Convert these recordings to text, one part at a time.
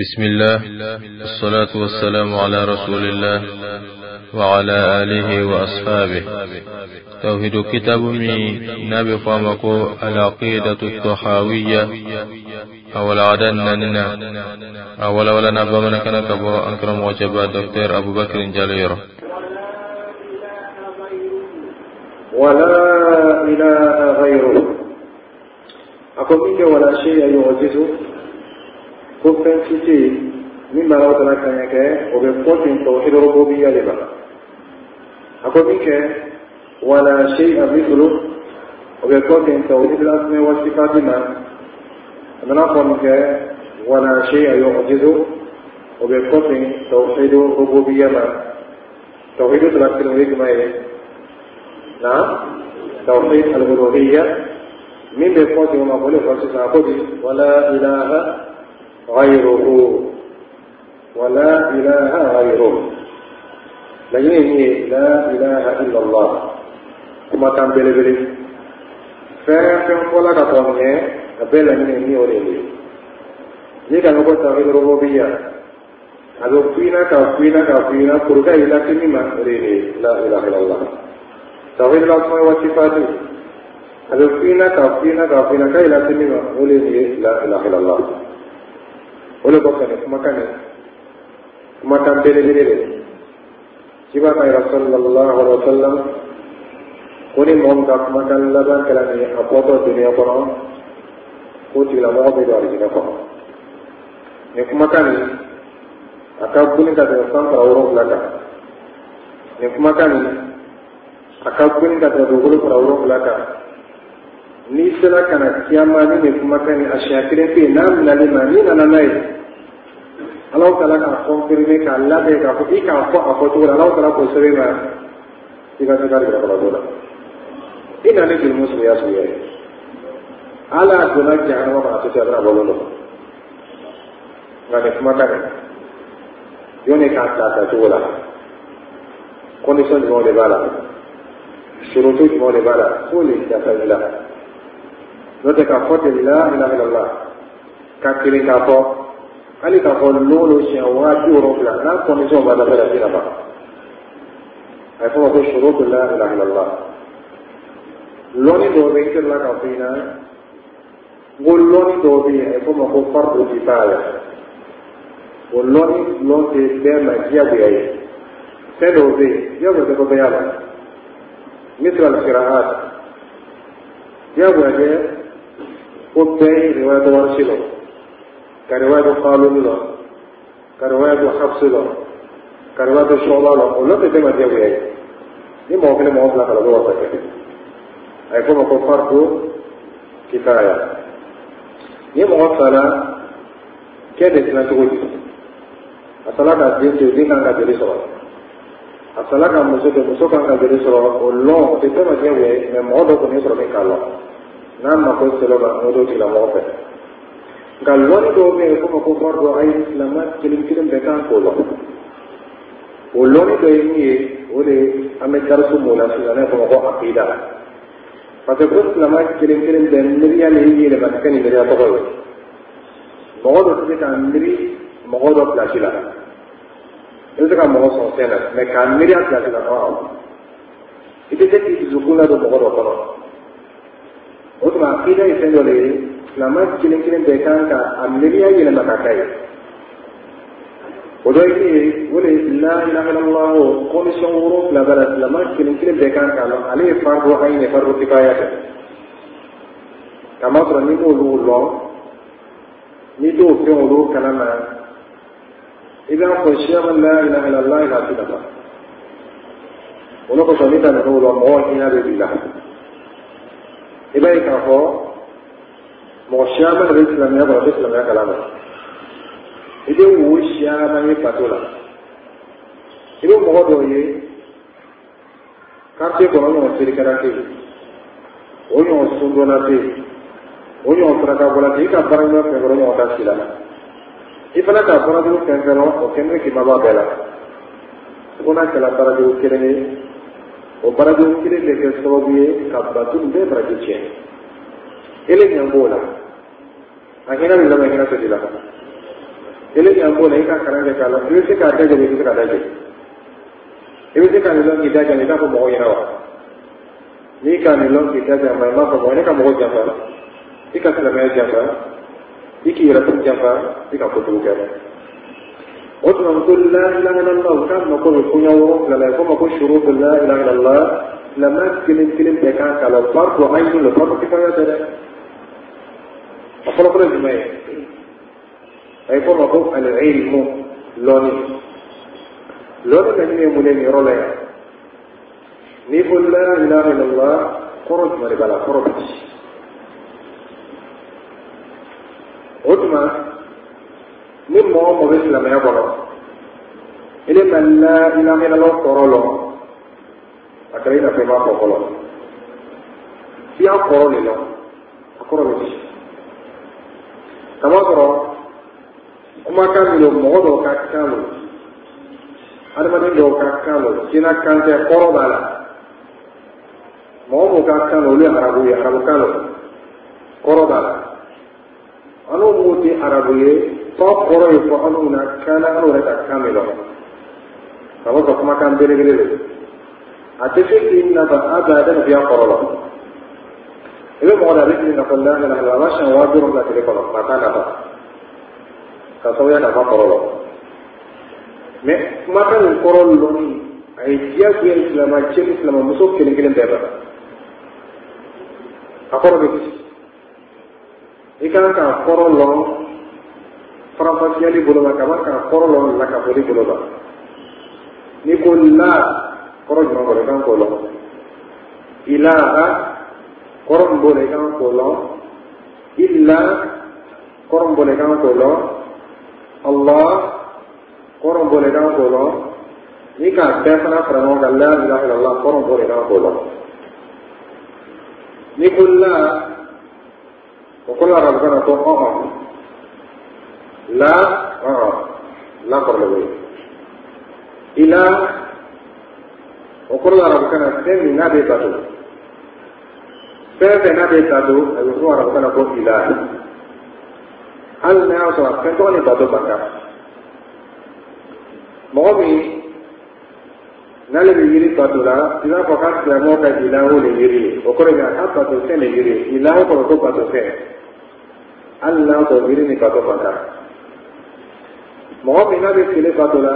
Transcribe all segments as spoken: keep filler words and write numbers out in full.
بسم الله الصلاة والسلام على رسول الله وعلى آله وأصحابه. توحيد كتاب من نبي قامكو العقيدة الطحاوية أول عدننا أول ولا نبى من كان كبو أكرم وجبا دكتور أبو بكر جلير. ولا إله غيره أقول ولا شيء يعجزه كفن سيتي مما لو تلقيناك وبقوة توحيد الربوبية لما أقول ولا شيء مثله وبقوة توحيد الأسماء والصفات لما أنا أقول ولا شيء يعجزه وبقوة توحيد الربوبية ما توحيد الأسماء نعم توحيد الألوهية من بقوة وما قوله فالسفاقه ولا إله غيره ولا إله غيره لكن لا إله إلا الله كما كان بلي بلي فكان قولا كتوني أبلا من إني أولي يكا نقول توحيد الربوبية أدو فينا كفينا كفينا كرغا إلا كنما لا إله إلا الله توحيد الأسماء والصفات هذا فينا كافينا كافينا كاي لا تنيما ولي لا إله إلا الله ولي بكني مكاني مكان بيري بيري جبا كاي رسول الله عليه وسلم كوني مون كاف مكان لبان كلامي أبوتو الدنيا كنا كوتي لا مو بيدو أرجينا كنا نك مكاني أكابوني كذا سام كراورو بلاكا نك مكاني akakuni kata dogolo prawro blaka ni sela kana kiyamani ne kuma kani ashakirin pe nam nale mani nananai Allah taala ka confirme ka Allah de ka ko ika ko akoto Allah taala ko sebe ma tiga tiga de ko dola ina ne bil muslim ya suye ala dona jahannama ma to tabra bololo ngane kuma kani yone ka ta ta dola condition de bala شروطه جمال بلا قول استغفر الله نوتك أفوت لا إله إلا الله كاكيري كافو علي كافو لولو شهوات يوروف لا لا كونيسون بعد بلا فينا با أفهم أقول شروط لا إله إلا الله لوني دوبي كلا كافينا قول لوني دوبي أفهم أقول فرض كفاية ولوني لون تبين جيابي أي سدوبي يوم تبين يلا مثل القراءات جابوا جاء قبتي رواية ورشلو كرواية قالون له كرواية حفص له كرواية شعلا له ولا تتم جابوا جاء ni موكل موكل على دوا تكفي أيكون مكفر كفاية ni موكل كده سنتقول أصلا كذب تدين عن كذب سوا asalaka muso de muso kan ka jeli sɔrɔ o lɔn o tɛ fɛn ma diɲɛ wɛ mɛ mɔgɔ dɔ kɔni sɔrɔ min k'a lɔn n'a ma ko sɛlɛ ka o dɔ tigila mɔgɔ fɛ nka lɔnni dɔw bɛ yen komi ko fɔra dɔ a ye silamɛ kelen kelen bɛɛ kan k'o lɔn o lɔnni dɔ ye min ye o de an bɛ darisu m'o la sisan ne kɔnɔ ko akida parce que ko silamɛ kelen kelen bɛɛ miiriya de ye yɛlɛma ka kɛ nin miiriya tɔgɔ ye mɔgɔ dɔ tɛ se ka miiri mɔgɔ dɔ pilasi la il se ka mɔgɔ sɔn fɛn na mɛ k'a miiri a pilasi la kɔnɔ aw i tɛ se k'i dusukun ladon mɔgɔ dɔ kɔnɔ o tuma akida ye fɛn dɔ de ye silamɛ kelen kelen bɛɛ kan ka a miiriya yɛlɛma ka k'a ye o dɔ ye min ye o de ye la ilaha illallah o condition wolonwula b'a la silamɛ kelen kelen bɛɛ kan k'a lɔn ale ye fardo ayin ye fardo kifaya kɛ kamasɔrɔ n'i m'olu lɔn n'i t'o fɛn olu kalama إذا خشيت لا إله إلا الله لا تدبر ولو كنت نقول الله إنا بالله إذا يكفو مخشيت من الإسلام يا برا الإسلام يا كلامه إذا وشيا من يفتولا إذا مغدوي كارتي كونو سيركاراتي ونيو سندوناتي ونيو فرقابولاتي كبرنا كبرنا وكاسيلا ifana ka fara du kan kan o kenne ki maba bela kuna kala fara du kirene o fara du kirene ke sobiye ka batun be brajiche ele nyambola akina bila mahina sedila ele ni ambo na ika karanga kala ele se ka daje be se ka daje ele se ka ni lo ni daje ni ka ko mo yana wa ni ka ni lo ni daje ma ma ko ne ka mo jamba ika sala me jamba iki yara tum jamba ika ko tu ga otu na ko la ilaha illallah kan no ko ko nyawo la la ko ma ko shurut la ilaha illallah lama kilin kilin be kan kala farqu aynu la farqu kifaya dara apolo ko jumay ay ko ma ko al ilmu loni loni la ni mu ne ni rola ya ni ko la ilaha illallah khuruj mari bala khuruj otuma ni mo mo be islam ya bolo ile man la ilaha illallah korolo akari na pe ma ko bolo si a korolo lo korolo ni tamagoro kuma kan lo mo do ka kalo adama do ka kalo kina kan te koro bala mo mo ka kalo le arabu ya arabu kalo koro bala anu muti arabu ye to koro ye ko anu na kana anu re ka kamelo kamu ko kuma kan bere bere atese inna ba abada biya koro ile mo da rin na kullu la ilaha illallah shan wa biru la tele ko mata na ba ka so ya na ba koro me kuma kan koro lo ni ay dia ku islam ce islam muso kelen kelen da ba akoro be ikan ka koro lo farafasiali bolo ma kama ka koro lo la ka boli bolo ba ni ko la koro jama bolo kan ko lo ilaha koro bolo kan ko lo illa koro bolo kan ko lo allah koro bolo kan ko lo ni ka defana framo ga la ilaha illallah koro bolo kan ko lo ni ko la وكل ربنا توقع لا آه لا قرلوي إلى وكل ربنا سن نبي تدو سن نبي تدو أيوه ربنا قل إله هل نعصر كنتوني تدو بكا مغمي نالي يري تدولا إذا فقط سلموك إله ليري وكل حتى تسن يري إله كرتو تسن Allah to diri ni kato pada. Mohon ina be kile kato la.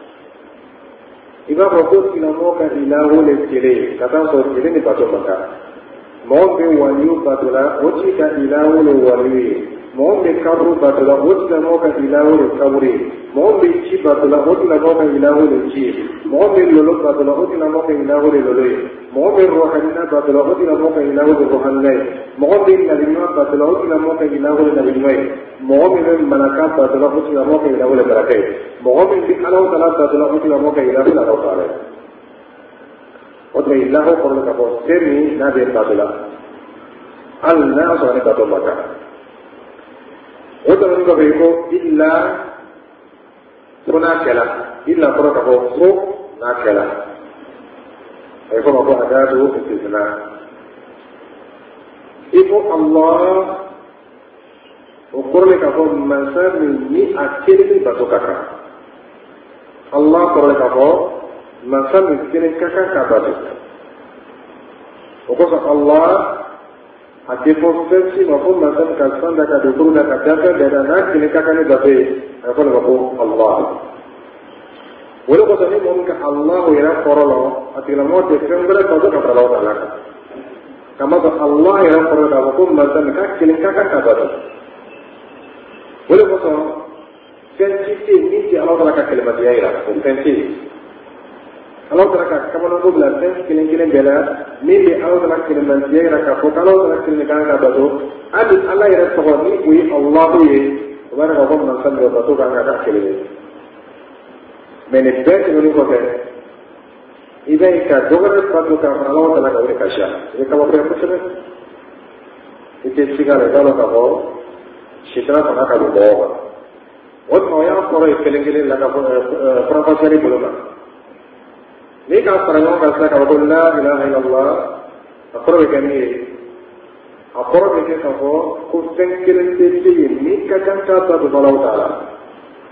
Iba proses ilmu ka ilahu le kile. Kata so diri ni kato pada. Mohon be waliu kato la. Ochi ka ilahu le waliu. Mohon be kabru kato la. Ochi ilmu ka ilahu le kaburi. Mohon be chi kato la. Ochi ilmu ka ilahu le chi. Mohon be lolo kato la. Ochi ilmu ka ilahu le lolo. Mohon be rohanina kato la. Ochi ilmu ka ilahu le rohanai. Mohon be nabiyya batla uti namo ka ilahu le nabiyya mohon be malaka batla uti namo ka ilahu le barakai mohon be Allah taala batla uti namo ka ilahu le Allah taala otre ilahu korle ka bo semi nabe batla Allah subhanahu wa ta'ala otre ngo be ko illa tuna kala illa koro ka bo so na kala ay ko ko adadu istisna ibu Allah ukur leka ko masa ni akhir ni batu kakak Allah ukur leka ko masa ni kini kakak kabatu ukur sa Allah hati posisi maupun masa kasan daka dukuru daka daka dana nak kini kakak ni batu aku leka ko Allah wala ko sa ni mungkin Allah ira korolo ati lamo Desember ko ka Allah taala kama ko Allah yang perda hukum mazan ka kilika kan kabado wala ko so sentiti ni ti Allah ka kelma dia ira ko sentiti Allah ka kama no bla sen kilin kilin bela ni li Allah ka kelma dia ira ka ko Allah ka kilika kan kabado ali Allah ira to ni wi Allah ye wala ko man san do to ka ka kelma mene bet ni ko ke إذا كان دوغر فاتو كان الله تعالى كوري كاشا إذا كان وفي أمسنا إذا سيغا لدالو كابو شتنا فنا كابو بوغا وات نويا قرأي فلنجلين لك فرنفاسيالي بلونا نيكا فرنجون كاسا كابو لا إله إلا الله أقرأي كمي أقرأي كابو كفتن كلن تسيين نيكا كان كابو الله تعالى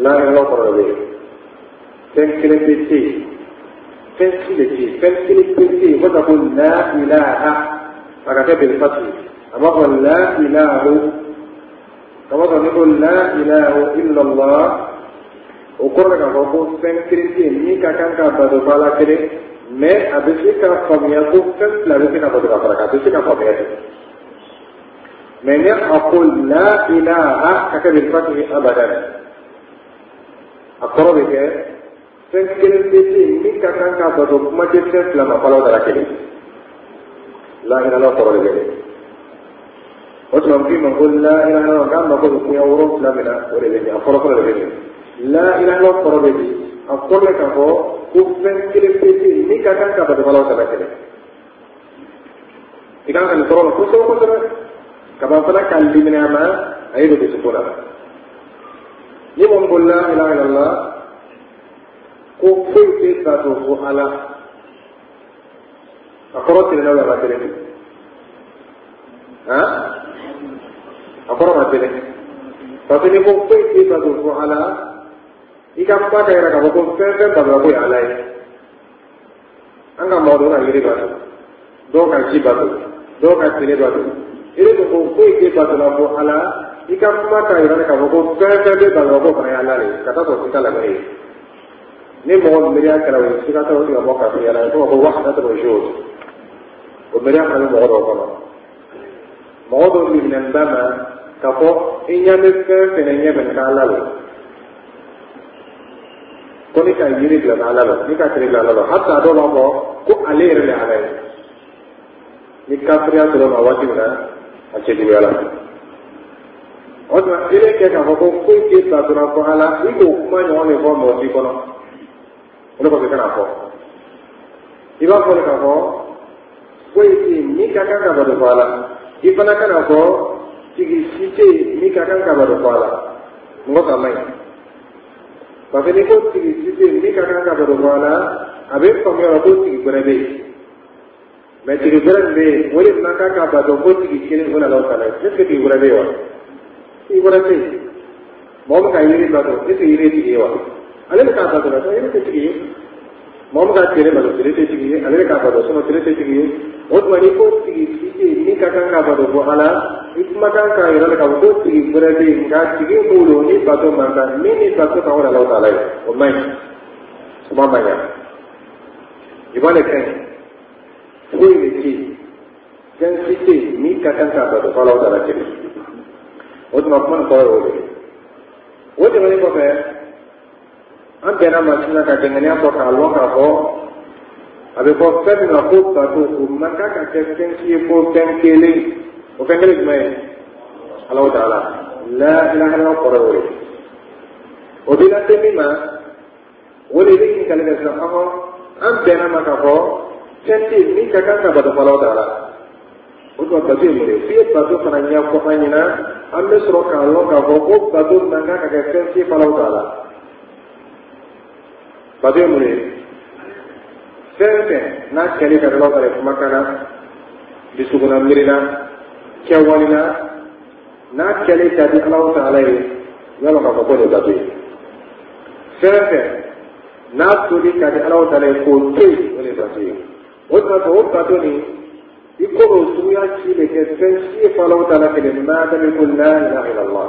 la ilaha illallah fenkeleti fenkeleti fenkeleti wata ko la ilaha agate bil fath amma ko la ilaha kama ko la ilaha illallah o korre ka ko fenkeleti ni ka kan ka bado bala kere mais abisi ka famia ko fen la bisi ka bado ka ka bisi ka famia mais ne aqul la ilaha ka bil fath abadan akoro ke fenkeleti ni ka kan ka bado kuma ke fen la ma palo dara kere la ilaha illallah korre ke otro primo con la ilaha illallah gamba ko ko euro la mena ore le akoro ko le la ilaha illallah korre ke akoro ka ko ku fenkeleti ni ka kan ka bado palo dara kere ikan kan korre ko so ko dara kaba fala kalli mina ma ayido bi sukuna ni mon ko la ilaha illallah ko foi te ta do ko ala akoro te na la tere ha akoro ma tere tapi ni ko foi te ta do ko ala ikam pa ka ka ko fe fe ba ko ala ai anga mo do na yiri ba do ka ci ba do ka tere ba ire ko ko ke ba do na ko ala ikam pa ka ira ka ko fe fe ba ko ko ala le kata ko kita la gari ni mo miriya kala wi sika to ri mo ka ya la ko ko wahda to juz o miriya kala mo do ko mo do ni nan dama ka ko inya me ke tenenya ben kala lo ko ni ka yiri la kala lo ni ka tri la lo hatta do lo ko ale re la ale ni ka priya to lo awati na ache di wala o ma ile ke ka ko ko ke ta to na ko ala ni ko kuma nyo ne ko mo di ko no uno ko kana ko iba ko ka ko koi ki ni ka kan ka bado wala ibana kana ko tigi site ni ka kan ka bado wala ngo ka mai ba ke ni ko tigi site ni ka kan ka bado wala abe ko me ko tigi berebe me tigi berebe wori na ka ka bado ko tigi kini wala lo kala je ke tigi berebe wa tigi berebe mo ka yiri bado ite yiri tigi wa ale ka ta do na yiri tigi mom ga tere balo tere tigi ale ka ba do so tere tigi od mani ko tigi tigi ni ka kan ka ba do hala ikma kan ka ira ka ko tigi berade ga tigi mulo ni ba do manda ni ni ba to ka wala Allah taala o mai sama maya ibale kan ko ni ti kan siti ni ka kan ka ba do Allah taala ke od ma man ko o o de mani ko be an bɛnna masina ka dɛngɛniya fɔ k'a lɔn k'a fɔ a bɛ fɔ fɛn min ma ko bato o man kan ka kɛ fɛn si ye ko fɛn kelen o fɛn kelen jumɛn ye Alahu Taala la ilaha illallah kɔrɔ y'o ye o bɛ lase min ma o de bɛ ɲininkali kɛ sisan ɔhɔ an bɛnna ma k'a fɔ fɛn tɛ yen min ka kan ka bato fɔ Alahu Taala o tuma bato ye mun ye f'i ye bato fana ɲɛfɔ an ɲɛna an bɛ sɔrɔ k'a lɔn k'a fɔ ko bato man kan ka kɛ fɛn si ye fɔ Alahu Taala bato ye mun ye fɛn fɛn n'a kɛli ka dalaw kare kumakan na dusukuna miiri la kɛwale la n'a kɛli ka di Alahu Taala ye yalɔ k'a fɔ ko de bato ye fɛn fɛn n'a toli ka di Alahu Taala ye k'o to yen o de bato ye o tuma fɛ o bato nin i ko o suguya si de kɛ fɛn si ye fɔ Alahu Taala kelen maa dami ko la ilaha illallah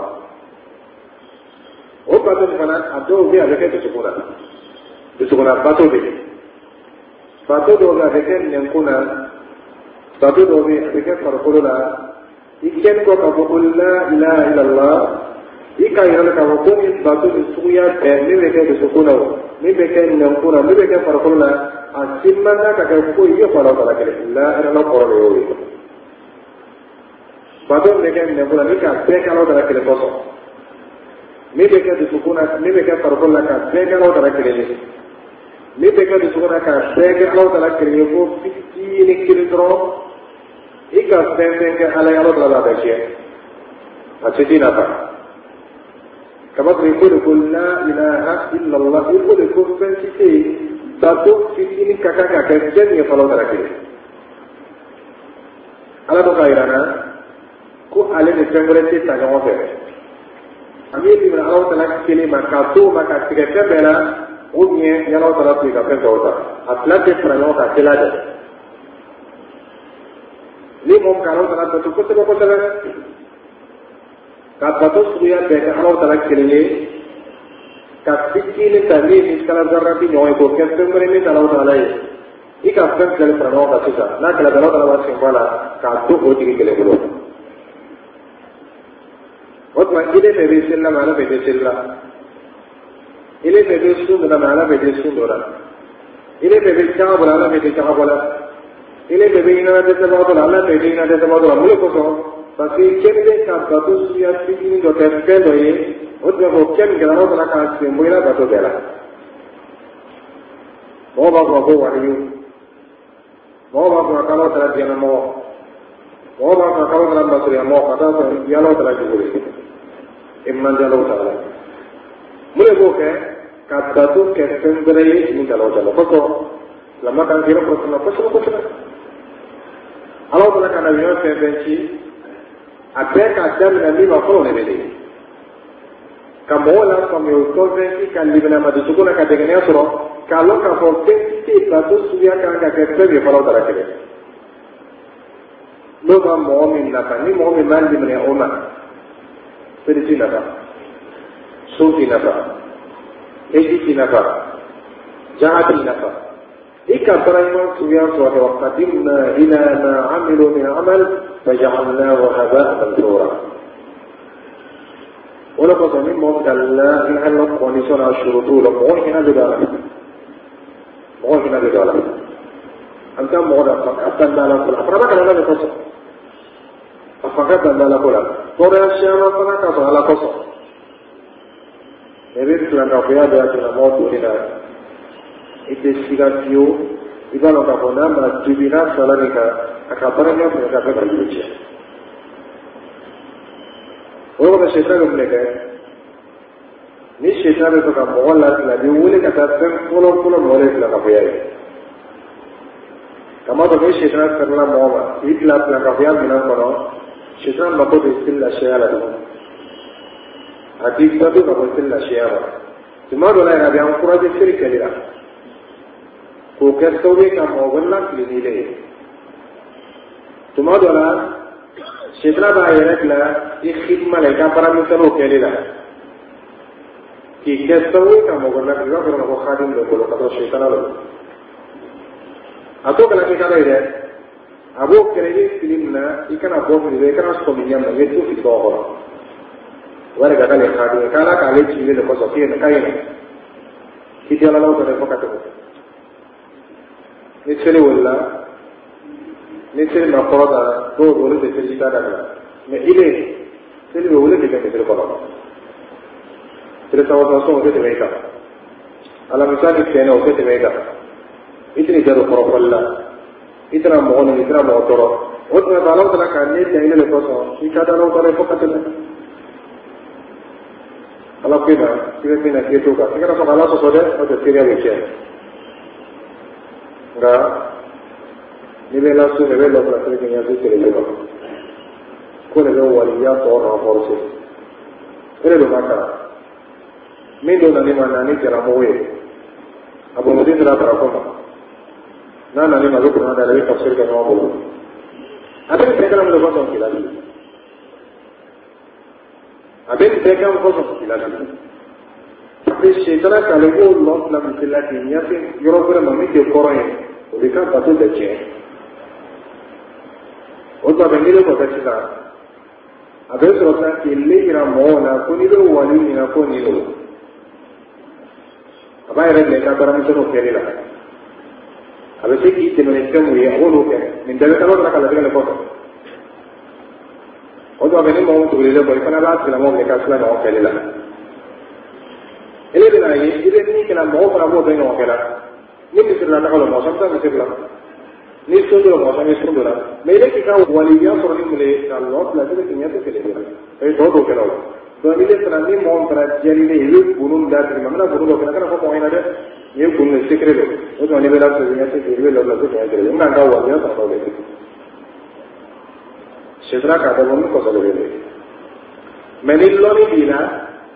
o bato nin fana a dɔw bɛ a bɛ kɛ dusukun na dusukuna bato bɛ bato dɔw bɛ a bɛ kɛ nɛnkun na bato dɔw bɛ a bɛ kɛ farikolo la i kɛli kɔ k'a fɔ ko la ilaha illallah i ka yira k'a fɔ ko ni bato ni suguya bɛɛ min bɛ kɛ dusukun na o min bɛ kɛ nɛnkun na min bɛ kɛ farikolo la a si man kan ka kɛ foyi ye fɔ Alahu Taala kelen la ilaha illallah kɔrɔ de y'o ye bato min bɛ kɛ nɛnkun na ni k'a bɛɛ kɛ Alahu Taala kelen kɔsɔn min bɛ kɛ dusukun na min bɛ kɛ farikolo la k'a bɛɛ kɛ Alahu Taala kelen ye min bɛ kɛ dusukun na k'a bɛɛ kɛ Alahu Taala kelen ye ko fitinin kelen dɔrɔn i ka fɛn fɛn kɛ Ala ye Alahu Taala b'a bɛɛ kɛ a se t'i nafa kaba ko i ko de ko la ilaha illallah i ko de ko fɛn si tɛ yen bato fitinin ka kan ka kɛ fɛn min ye Alahu Taala kelen Ala dɔ k'a yira n na ko ale ni fɛn wɛrɛ tɛ ta ɲɔgɔn fɛ ami di mana Allah telah kini maka tu maka tiga kebela umnya yang Allah telah tiga kebela atlet pernah kata lada ni mom kalau telah betul betul betul betul kata tu sudah dari Allah telah kini kasih ni tadi ni kalau zaman ini orang itu kesem ini kalau telah ika kan kalau pernah kata sisa nak kalau kalau telah simbala kata tu tiga kebela وطبعا إلي بيبي سلا معنا بيبي سلا إلي بيبي سندنا معنا بيبي سندنا إلي بيبي كعب معنا بيبي كعب ولا إلي بيبي إنا تتبعض معنا بيبي إنا تتبعض معنا كسر بس كم ده كابتو سياسي كني دو تفكير ليه وطبعا هو كم كلامه تنا كاسي مويلا باتو بيلا ما بعض ما هو عليه ما بعض ما كلامه تنا ديانا ما ما بعض ما كلامه تنا بسرية ما كذا يالله تنا جبوري iman jalan utara. Mulai buka kata tu kesem berai ini jalan utara. Foto lama kan kira persoalan persoalan persoalan. Allah telah kan nabi Muhammad sebenci apa kata nabi Muhammad ini. Kamu lah kami ukur sebenci kan di mana madu suku nak dengan yang suruh. Kalau kamu sebenci batu suya kan kakek sebenci kalau tak ada. Lupa mu'min apa ni mu'min mandi mana umat. Pergi napa, suci napa, edisi napa, jahati napa. Ika perayaan suya suatu waktu dimna ila ma amilu min amal, fajalnahu haba'an mansura. Walaupun kami mengkalla in Allah kondisi syurutu, mohon hina berdalam, mohon hina berdalam. Anta mohon apa dalam pula. Apa kalau ada kosong? Apakah dalam pula? Korea siapa pernah kau salah kosong? Ini tuan kau dia dia tuan mau tu ni dah. Itu sigatiu, ibarat kau nama jubina salah ni kah? Akabarnya mereka berjuang. Orang dah syaitan mereka. Ni syaitan itu kau mohon lah, lagi boleh kata pulau pulau boleh lah kau dia. Kamu tu ni syaitan kerana mohon, itlah kau dia bilang kau. Syaitan mampu istilah syaitan lah. Hadis itu mampu istilah syaitan. Cuma dulu yang ada yang kurang jadi keliru. Kau kesawai kamu orang ini le. Cuma dulu syaitan bahaya lah. Ikhid malaikat para misteri keliru. Ki kesawai kamu orang ini kalau kamu khadim le, kalau kata syaitan lalu. Atau kalau kita ada Abu kerja filmnya, ikan abu filmnya ikan as komedian lagi tu film orang. Warga kali khadi, kalau kali cili lepas okey nak kaya ni. Kita lalu tu lepas kata tu. Ni cili wala, ni cili nak korang dah, dua boleh cili kita dah. Ni ini cili boleh kita cili korang. Cili tahu tahu okey cili kita. Alam misalnya kena okey cili kita. Ini jadu korang wala. इतना मोहन इतना मोहतरो उतना दालों तला करने चाहिए लेको सो इका दालों तले फोकस है अलग भी ना किसी भी ना किए तो का इकरा सब अलग तो सोचे और जब किया बिचे गा निवेला सु निवेला पर असली दुनिया से चले जाओ कोई लोग वालिया तो ना और से इधर लोग आता मैं दो नानी मानानी चला मोए अब मुझे जरा तरफ़ों Nah, nanti malu pernah ada lagi tafsir ke nama Ada yang mereka melakukan kosong tidak lagi. Ada yang mereka melakukan kosong tidak lagi. Tapi syaitan kalau itu Allah dalam istilah dunia sih, Eropa memang itu korang yang mereka betul betul. Untuk apa ini lepas itu lah. Ada yang serasa kili ira mau nak pun itu wali ira pun itu. Apa yang mereka barang itu okey lah. Habis itu kita menikam we awal okey. Minta kalau nak kalau kita lepas. Untuk apa ini mau tu boleh boleh pernah lah kita mau mereka selalu nak okey lah. Ini benar ini ini ni kita mau pernah mau dengan okey lah. Ini mesti nak kalau mau sampai mesti lah. Ini sundur mau sampai sundur lah. Mereka kita waliya sorry mulai kalau lagi kita tu kita dia. Ini dua okey lah. So ini sekarang ni mau pernah jadi ni itu bunun dah di mana bunun okey nak apa poin ada. Ini bunun secret itu. Itu ni benar sebenarnya sih dia lalu lalu dia jadi. Enggak tahu waliya tak tahu lagi. Setelah kata bunun kau selalu dia. Menilai ni bila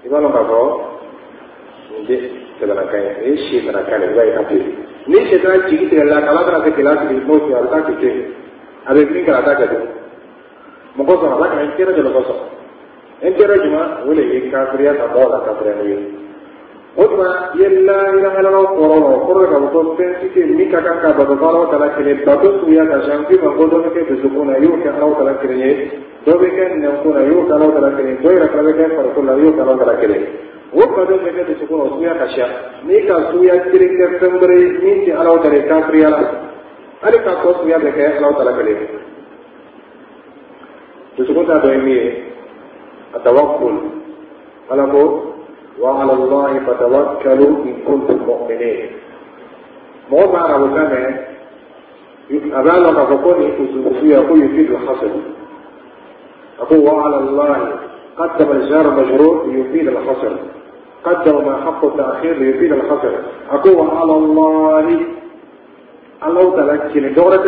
ibalo kafo nde segala kaya e shi tana kaya ibai kapi ni shedra jigi tigala kala tana ke kelas di mo ti alta ke abe min kala ta ke mo ko ala kan kera jalo ko entera juma wole e kafriya ta bola kafriya ni Otma yella ila halalo koro koro ka to sensi ke mika kan ka ba balo kala kele bato suya ka shanti ma godo ke bisukuna yu ke ala kala kele do be kan ne ko yu kala kala kele do ra kala ke par ko la yu kala kala kele wo ka do ke bisukuna suya ka sha ni ka suya kire ke sambre ni ke ala kala ka priya ale ka ko suya be ke ala kala kele bisukuna do mi atawakkul ala ko وعلى الله فتوكلوا إن كنتم مؤمنين موضع ربنا أبالغ فقوني أسوسي أقول يفيد الحصر أقول وعلى الله قدم الجار مجرور ليفيد الحصر قدم ما حق التأخير ليفيد الحصر أقول وعلى الله الله تلكين دورة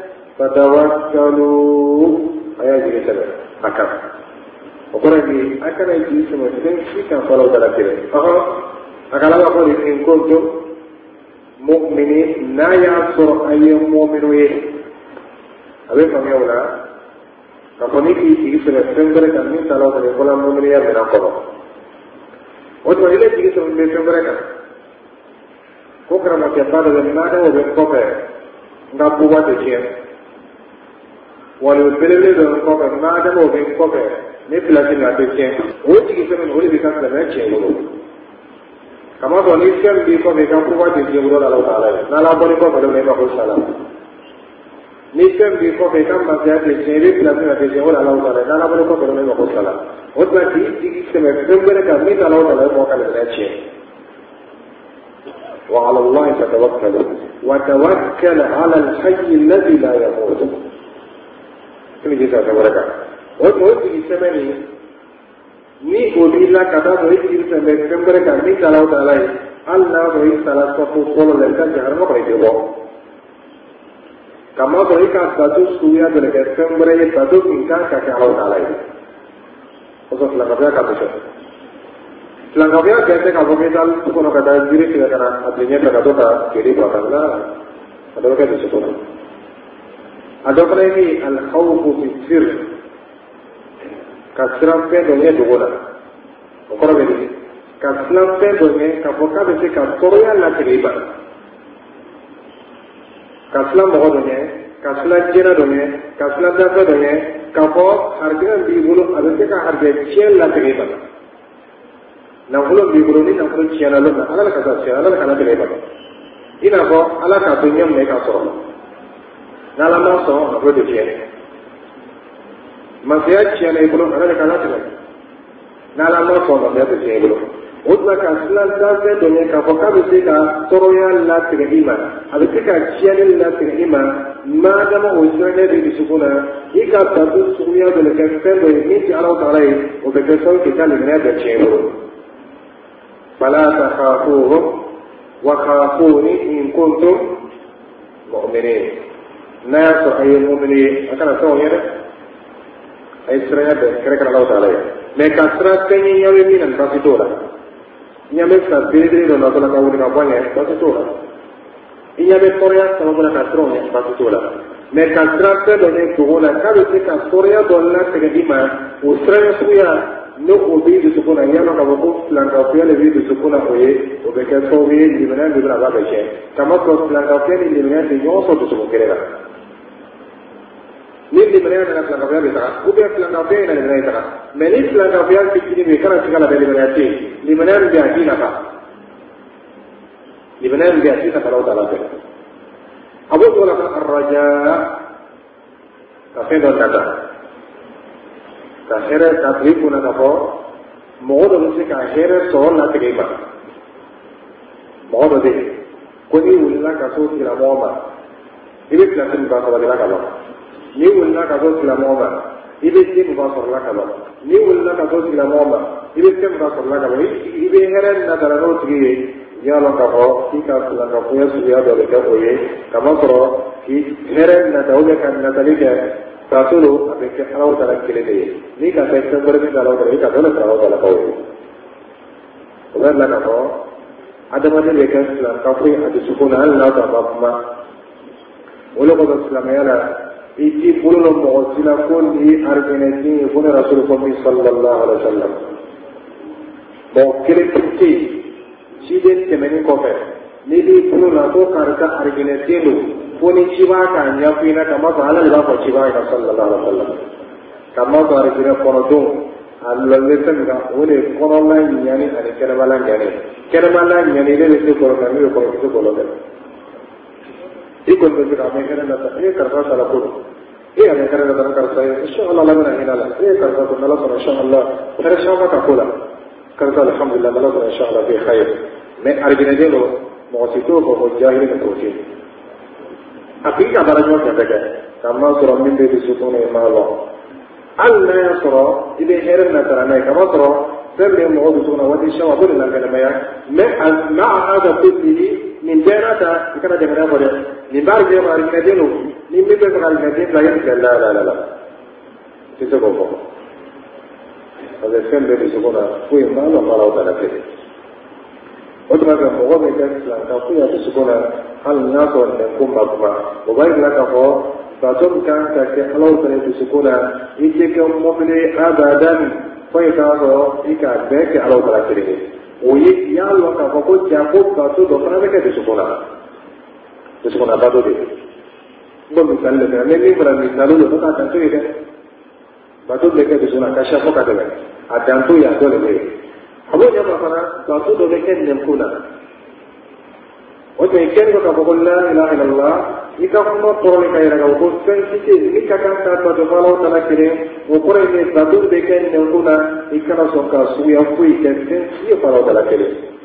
فتوكلوا أيها جريسة أكبر Okora ni akana ji sama dengan kita follow dalam kira. Aha, akala apa ni ingkonto mukmini naya sur ayam mu'minui. Abe kami awala, kapani ki ji sama sembere kami salau dari kolam mu'mini yang menakor. Okora ini ji sama sembere kan. Kokra macam apa dengan nada orang koper, nggak buat dia. Walau beli dengan koper nada orang koper. Ne filasi na te chen o ti ke men holi bikan da na chen wo kama to ni chen bi ko be ka ko wa de je wo la la taala na la boni ko ba ne ba ko sala ni chen bi ko be kam ma ja de chen bi filasi na te chen wo la la taala na la boni ko ba ne ba ko sala o ta ti ti ke men sembre ka mi la la taala mo ka na chen wa ala allah fatawakkalu wa tawakkal ala al hayy alladhi la yamut kini jisa ka baraka और वो चीज़ से मैं नहीं नी गोदीला कदा वही चीज़ से मैं कंपरे करनी चलाओ डाला है अल्लाह वही साला को फुटबॉल लड़का जहर में पड़े वो कमा वही का ताजु सुया जो लगे कंपरे ये ताजु इनका क्या चलाओ डाला है उसको लंगाविया का तो लंगाविया कहते का वो मिसाल तो कोनो कदा जीरे की करना अपने का तो का केरी बात है ना अदर का दूसरा कोनो अदर का ये अल-खौफ fi sirr Kasram pe donye dugola. Okoro bedi. Kasram pe donye kapoka besi kasoroya la kiriba. Kaslam moho donye, kaslam jena donye, kaslam dafa donye, kapo harga bi bulu abese ka harga chen la kiriba. Na bulu bi bulu ni na bulu chen la luna, ala la kasa chen, ala la kana kiriba. Ina ko ala ka dunya me kasoro. Na la ma so na bulu chen. Masih cian ibu lu ada dekat lagi. Nala mau soal masih cian ibu lu. Utma kaslan sahaja dunia kapoka bisika soroya la terima. Abisika cian la terima. Mana mau ujiannya di disukuna. Ika satu sukunya boleh kesel boleh ni si Allah Taala. Ubekesal kita lingkungan bercian ibu lu. Fala takhafuhum wa khafuni in kuntum mu'minin. Nasu ayyul mu'minin. Akan ada soalnya. Aisyah ada kira-kira Allah Taala ya. Mereka serahkan yang ini dan pasti tora. Ini mereka berdiri dan Allah Taala kau dengan banyak pasti tora. Ini mereka Korea sama dengan Nasrani pasti tora. Mereka serahkan dan yang tuhula kalau mereka Korea dolar terima usranya suya no ubi disukuna ya maka waktu langkah lebih disukuna oye ubeka sobi di mana di mana apa saja. Kamu kalau langkah di mana di nyoso disukuna kira. Ni di mana ada pelanggan biar bisa, ubi pelanggan biar ada mana itu. Meni pelanggan biar fikir ni kerana segala dari mana itu. Di mana dia jadi apa? Di mana dia jadi kalau tak ada. Abu Talib Ar-Raja, kafir dan kata. Kafir tapi pun ada apa? Mohon untuk kafir soal nak terima. Mohon untuk. Kuni ulah kasus kira Muhammad. Ini kelihatan bahasa wajib kalau. Ni ulah kasus kila Muhammad. Ibe tim basar la kala. Ni ulah kasus kila Muhammad. Ibe tim basar la kala. Ibe heran na darano tigi ya la kaho tika la kaho ya suya dole ka oye. Kama koro ki heran na dole kan na dalika rasulu abe ke Allah taala kile de. Ni ka sai san barbi da Allah taala ka dole ka Allah taala ko. wala na ko adama de ka islam ka fu adu sukuna Allah ta babma wala ko islam yala iti bulu mo sila ko ni argenesi ko rasul ko sallallahu alaihi wasallam bo kiriti siden temeni ko fe ni di bulu na ko karta argenesi lu poni chiwa ka nya pina kama bala la ko chiwa ka sallallahu alaihi wasallam kama ko argenesi ko do Allah lesan ga ole ko la nyani ani kerabala nyani kerabala nyani de se ko ka ni ko ko ko lo iko ko ka me kana ta e karfa sala ko e ane kana ta karfa inshallah la mena ina la e karfa ko la ko inshallah tara shama ka kula karfa alhamdulillah la ko inshallah bi khair me arjina de lo mo sito ko ko jahili ko ti akika barajo ka daga kama sura min de sutune ma lo alla yasra ibe herna tarana kama sura سبب موضوعنا ودي شو أقول لك أنا ما مع هذا كله من جناتا كنا جمعنا بره من بعد يوم عارفين دينه من بيت عارفين دين لا يمكن لا لا لا لا تسوقه هذا سبب بيسوقنا فوي ما لا ما لا ولا كذي وتما كان موضوع كذا كافي بيسوقنا هل ناقول نكون بقى وبعد لا كافو بعدين كان كحلو ترى بيسوقنا يجيكم مبلي أبدا fai ka so ika beke alo tara kiri oyi ya lo ka ko ja ko ka to do fara ke de sukuna de sukuna ba do de bo mi talle ne ne mi bra mi talu do ka ta to ide ba do de ke de sukuna ka sha ko ka de adan to ya do le abo ya ba fara ba to do de ke ne kula o te ken ko ka ko la ilaha illallah ika ko to le kai ra ko sen ki ni ka ka ta to do falo tara kiri o kore ne badur de ken ne kula ikana so ka su ya fui ke sen si falo tara kiri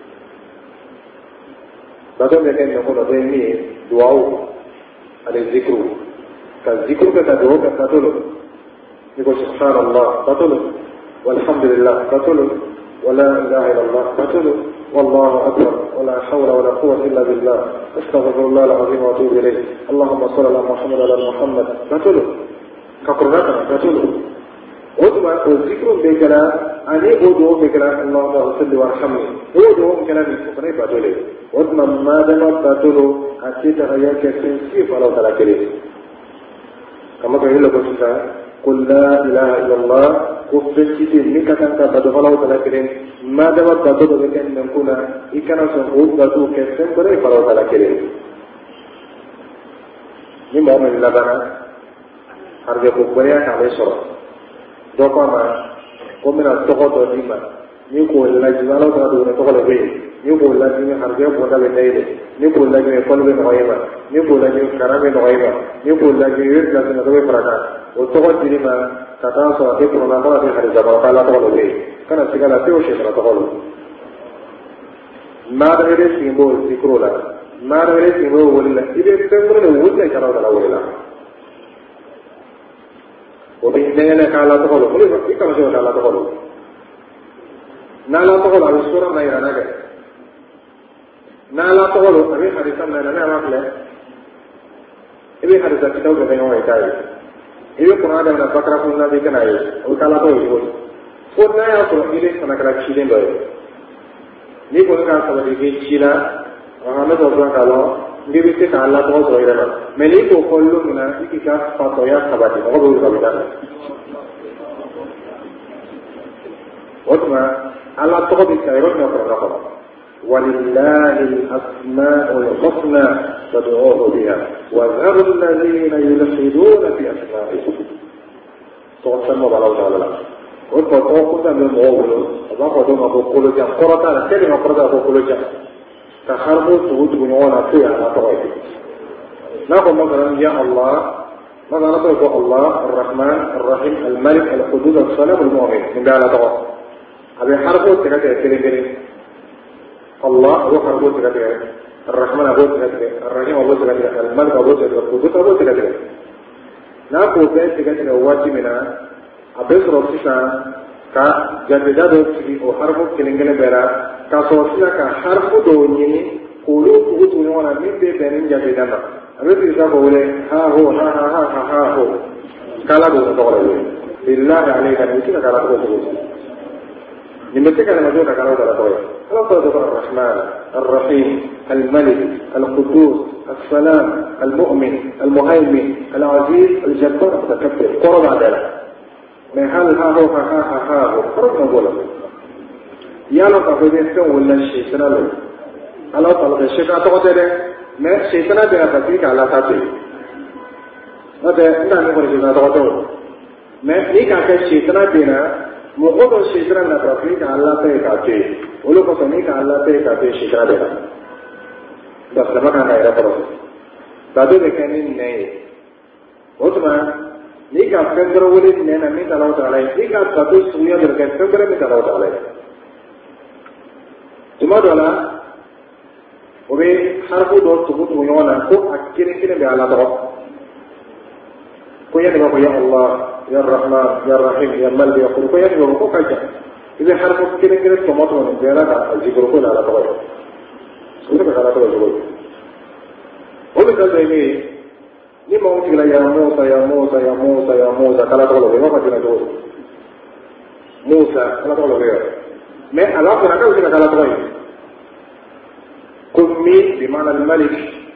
badur de ken ne kula de ni duau ale zikru ka zikru ka do ka ka to ni ko subhanallah batulu walhamdulillah batulu wala ilaha illallah batulu والله أكبر ولا حول ولا قوة إلا بالله استغفر الله العظيم وأتوب إليه اللهم صل على محمد وعلى محمد بتلو كقرناتنا بتلو وثم الذكر بكلا أني أدعو بكلا اللهم صل وارحمني أدعو بكلا من كفري بتلو وثم ما دام بتلو أتيت غير كسنسي فلو تلاكلي كما قال الله تعالى قل لا إله إلا الله كفرت منك كنت بدفلو تلاكلي ما دام بتلو بكن نكونا إكنا سنقود بتلو كسن بري فلو تلاكلي ni momen labana harga kubaya kale soro doko ma komina toko to dima ni ko la jiwalo ta do to ko be ni ko la ni harga ko da be neede ni ko la ni ko be no yema ni ko la ni karame no yema ni ko la ni yir la no be farata o to ko dima kata so ate ko na ko ate harga ba kala to ko be kana sigala te o she to ko ma da re simbol sikrola Marare sibo wala ibe tengro le wala kara wala wala obi nene kala to holo ole ko ikama jo kala to holo nala to holo abi sura mai rana ga nala to holo abi hadisa mai rana ma kle ibe hadisa kitaw ga no ai kai ibe qur'an da na bakra kun na dikana ai o kala to ibo ko na ya to ile kana kala chiden do ni ko ka sa ba di chila Muhammad Rasulullah kalau dia bisa kalah tu orang orang. Meli tu kalau mana kita patoya sabati, orang boleh sabita. Otma Allah tu bisa irot nak orang apa? Walillahil asmaul husna fad'uuhu biha wa dharul ladzina yulhiduna fi asma'ihi. Tuhan semua balau dalam. Otma tu kita membawa, apa tu nak berkolo jam. Koratan, saya nak koratan berkolo jam. تخربوا تقول بنوانا فيها على طريقه نقول مثلا يا الله ماذا نقول الله الرحمن الرحيم الملك الحدود السلام المؤمن من ده على طريقه هذا حرفوا تكاتي كلمه الله هو حرفوا تكاتي الرحمن هو تكاتي الرحيم هو تكاتي الملك هو تكاتي الحدود هو تكاتي نقول بين تكاتي واجبنا أبيس رفسنا ka jadida do ci o harfu kelengele bera ka so sila ka harfu do ni ko lu ku tu ni wana min be benin jadida na abe ti sa ko wole ha ho ha ha ha ha ha ho kala do to ko le billahi alayka ni kala kala ko ko ni me te kala ma do kala kala ko ala ko الرحمن الرحيم الملك القدوس السلام المؤمن المهيمن العزيز الجبار المتكبر قرب عدالة من هل ها هو ها ها ها هو قرب نقوله يا لو تفيدين ولا الشيطان له الله تعالى الشيطان تقدر ما الشيطان بينا فتيك على تاتي هذا إننا نقول الشيطان تقدر ما نيك عن الشيطان بينا مقدر الشيطان نتفيك على تاتي ولو كنت على تاتي الشيطان بينا بس لما كان غير فرص بعدين كانين ناي وثمان نيكا فندر ولد نينا مين تلاو تعالى نيكا تاتو سويا دركان فندر مين تلاو تعالى ثم دولا وبي حرفو دور تبوت ويونا كو أكيد كده بيعلى ضغط كو يعني بقول يا الله يا الرحمن يا الرحيم يا الملك يا كل كو يعني بقول كو كذا إذا حرفو كده كده تموت من بيعلى الجبر كله على ضغط وده على ضغط جوي وده زي ni mau tigla ya Musa ya Musa ya Musa ya Musa kala tolo be ma tigla do Musa kala tolo be me ala ko na ka tigla kala tolo kummi bi mana al malik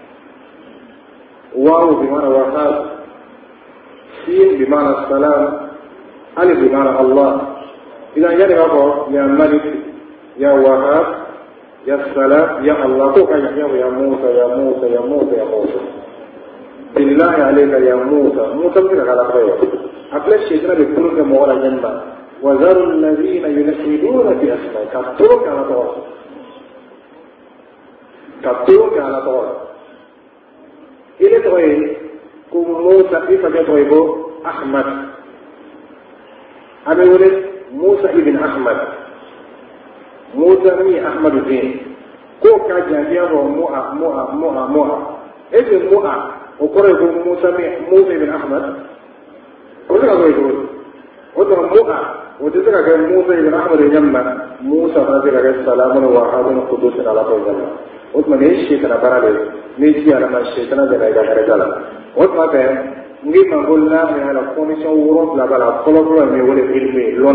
waw bi mana wahab sin bi mana salam alif bi mana Allah idan yani ko ya malik ya wahab ya salam ya Allah ko ka ya ya Musa ya Musa ya Musa ya Musa بالله عليك يا موسى موسى من على خير أقل الشيطان بيقول كمولا جنة وذروا الذين يلحدون في أسماء كتبوك على طول كتبوك على طول إلى طويل كم موسى كيف جتويبه أحمد أنا ولد موسى ابن أحمد موسى مي أحمد الدين كوكا جاجيا وموء موء موء موء ابن موء وقرأ موسى موسى بن أحمد وذكر يقول وذكر موسى وذكر موسى بن أحمد يجمع موسى فذكر السلام وحاضن القدوس على طول جمع وذكر ليش شيطان برادة نيجي على ما الشيطان ذا إذا هرجلا وذكر كم نجيب ما قلنا من على كونيشن ورود لا بلا كلا كلا ميولي علمي لون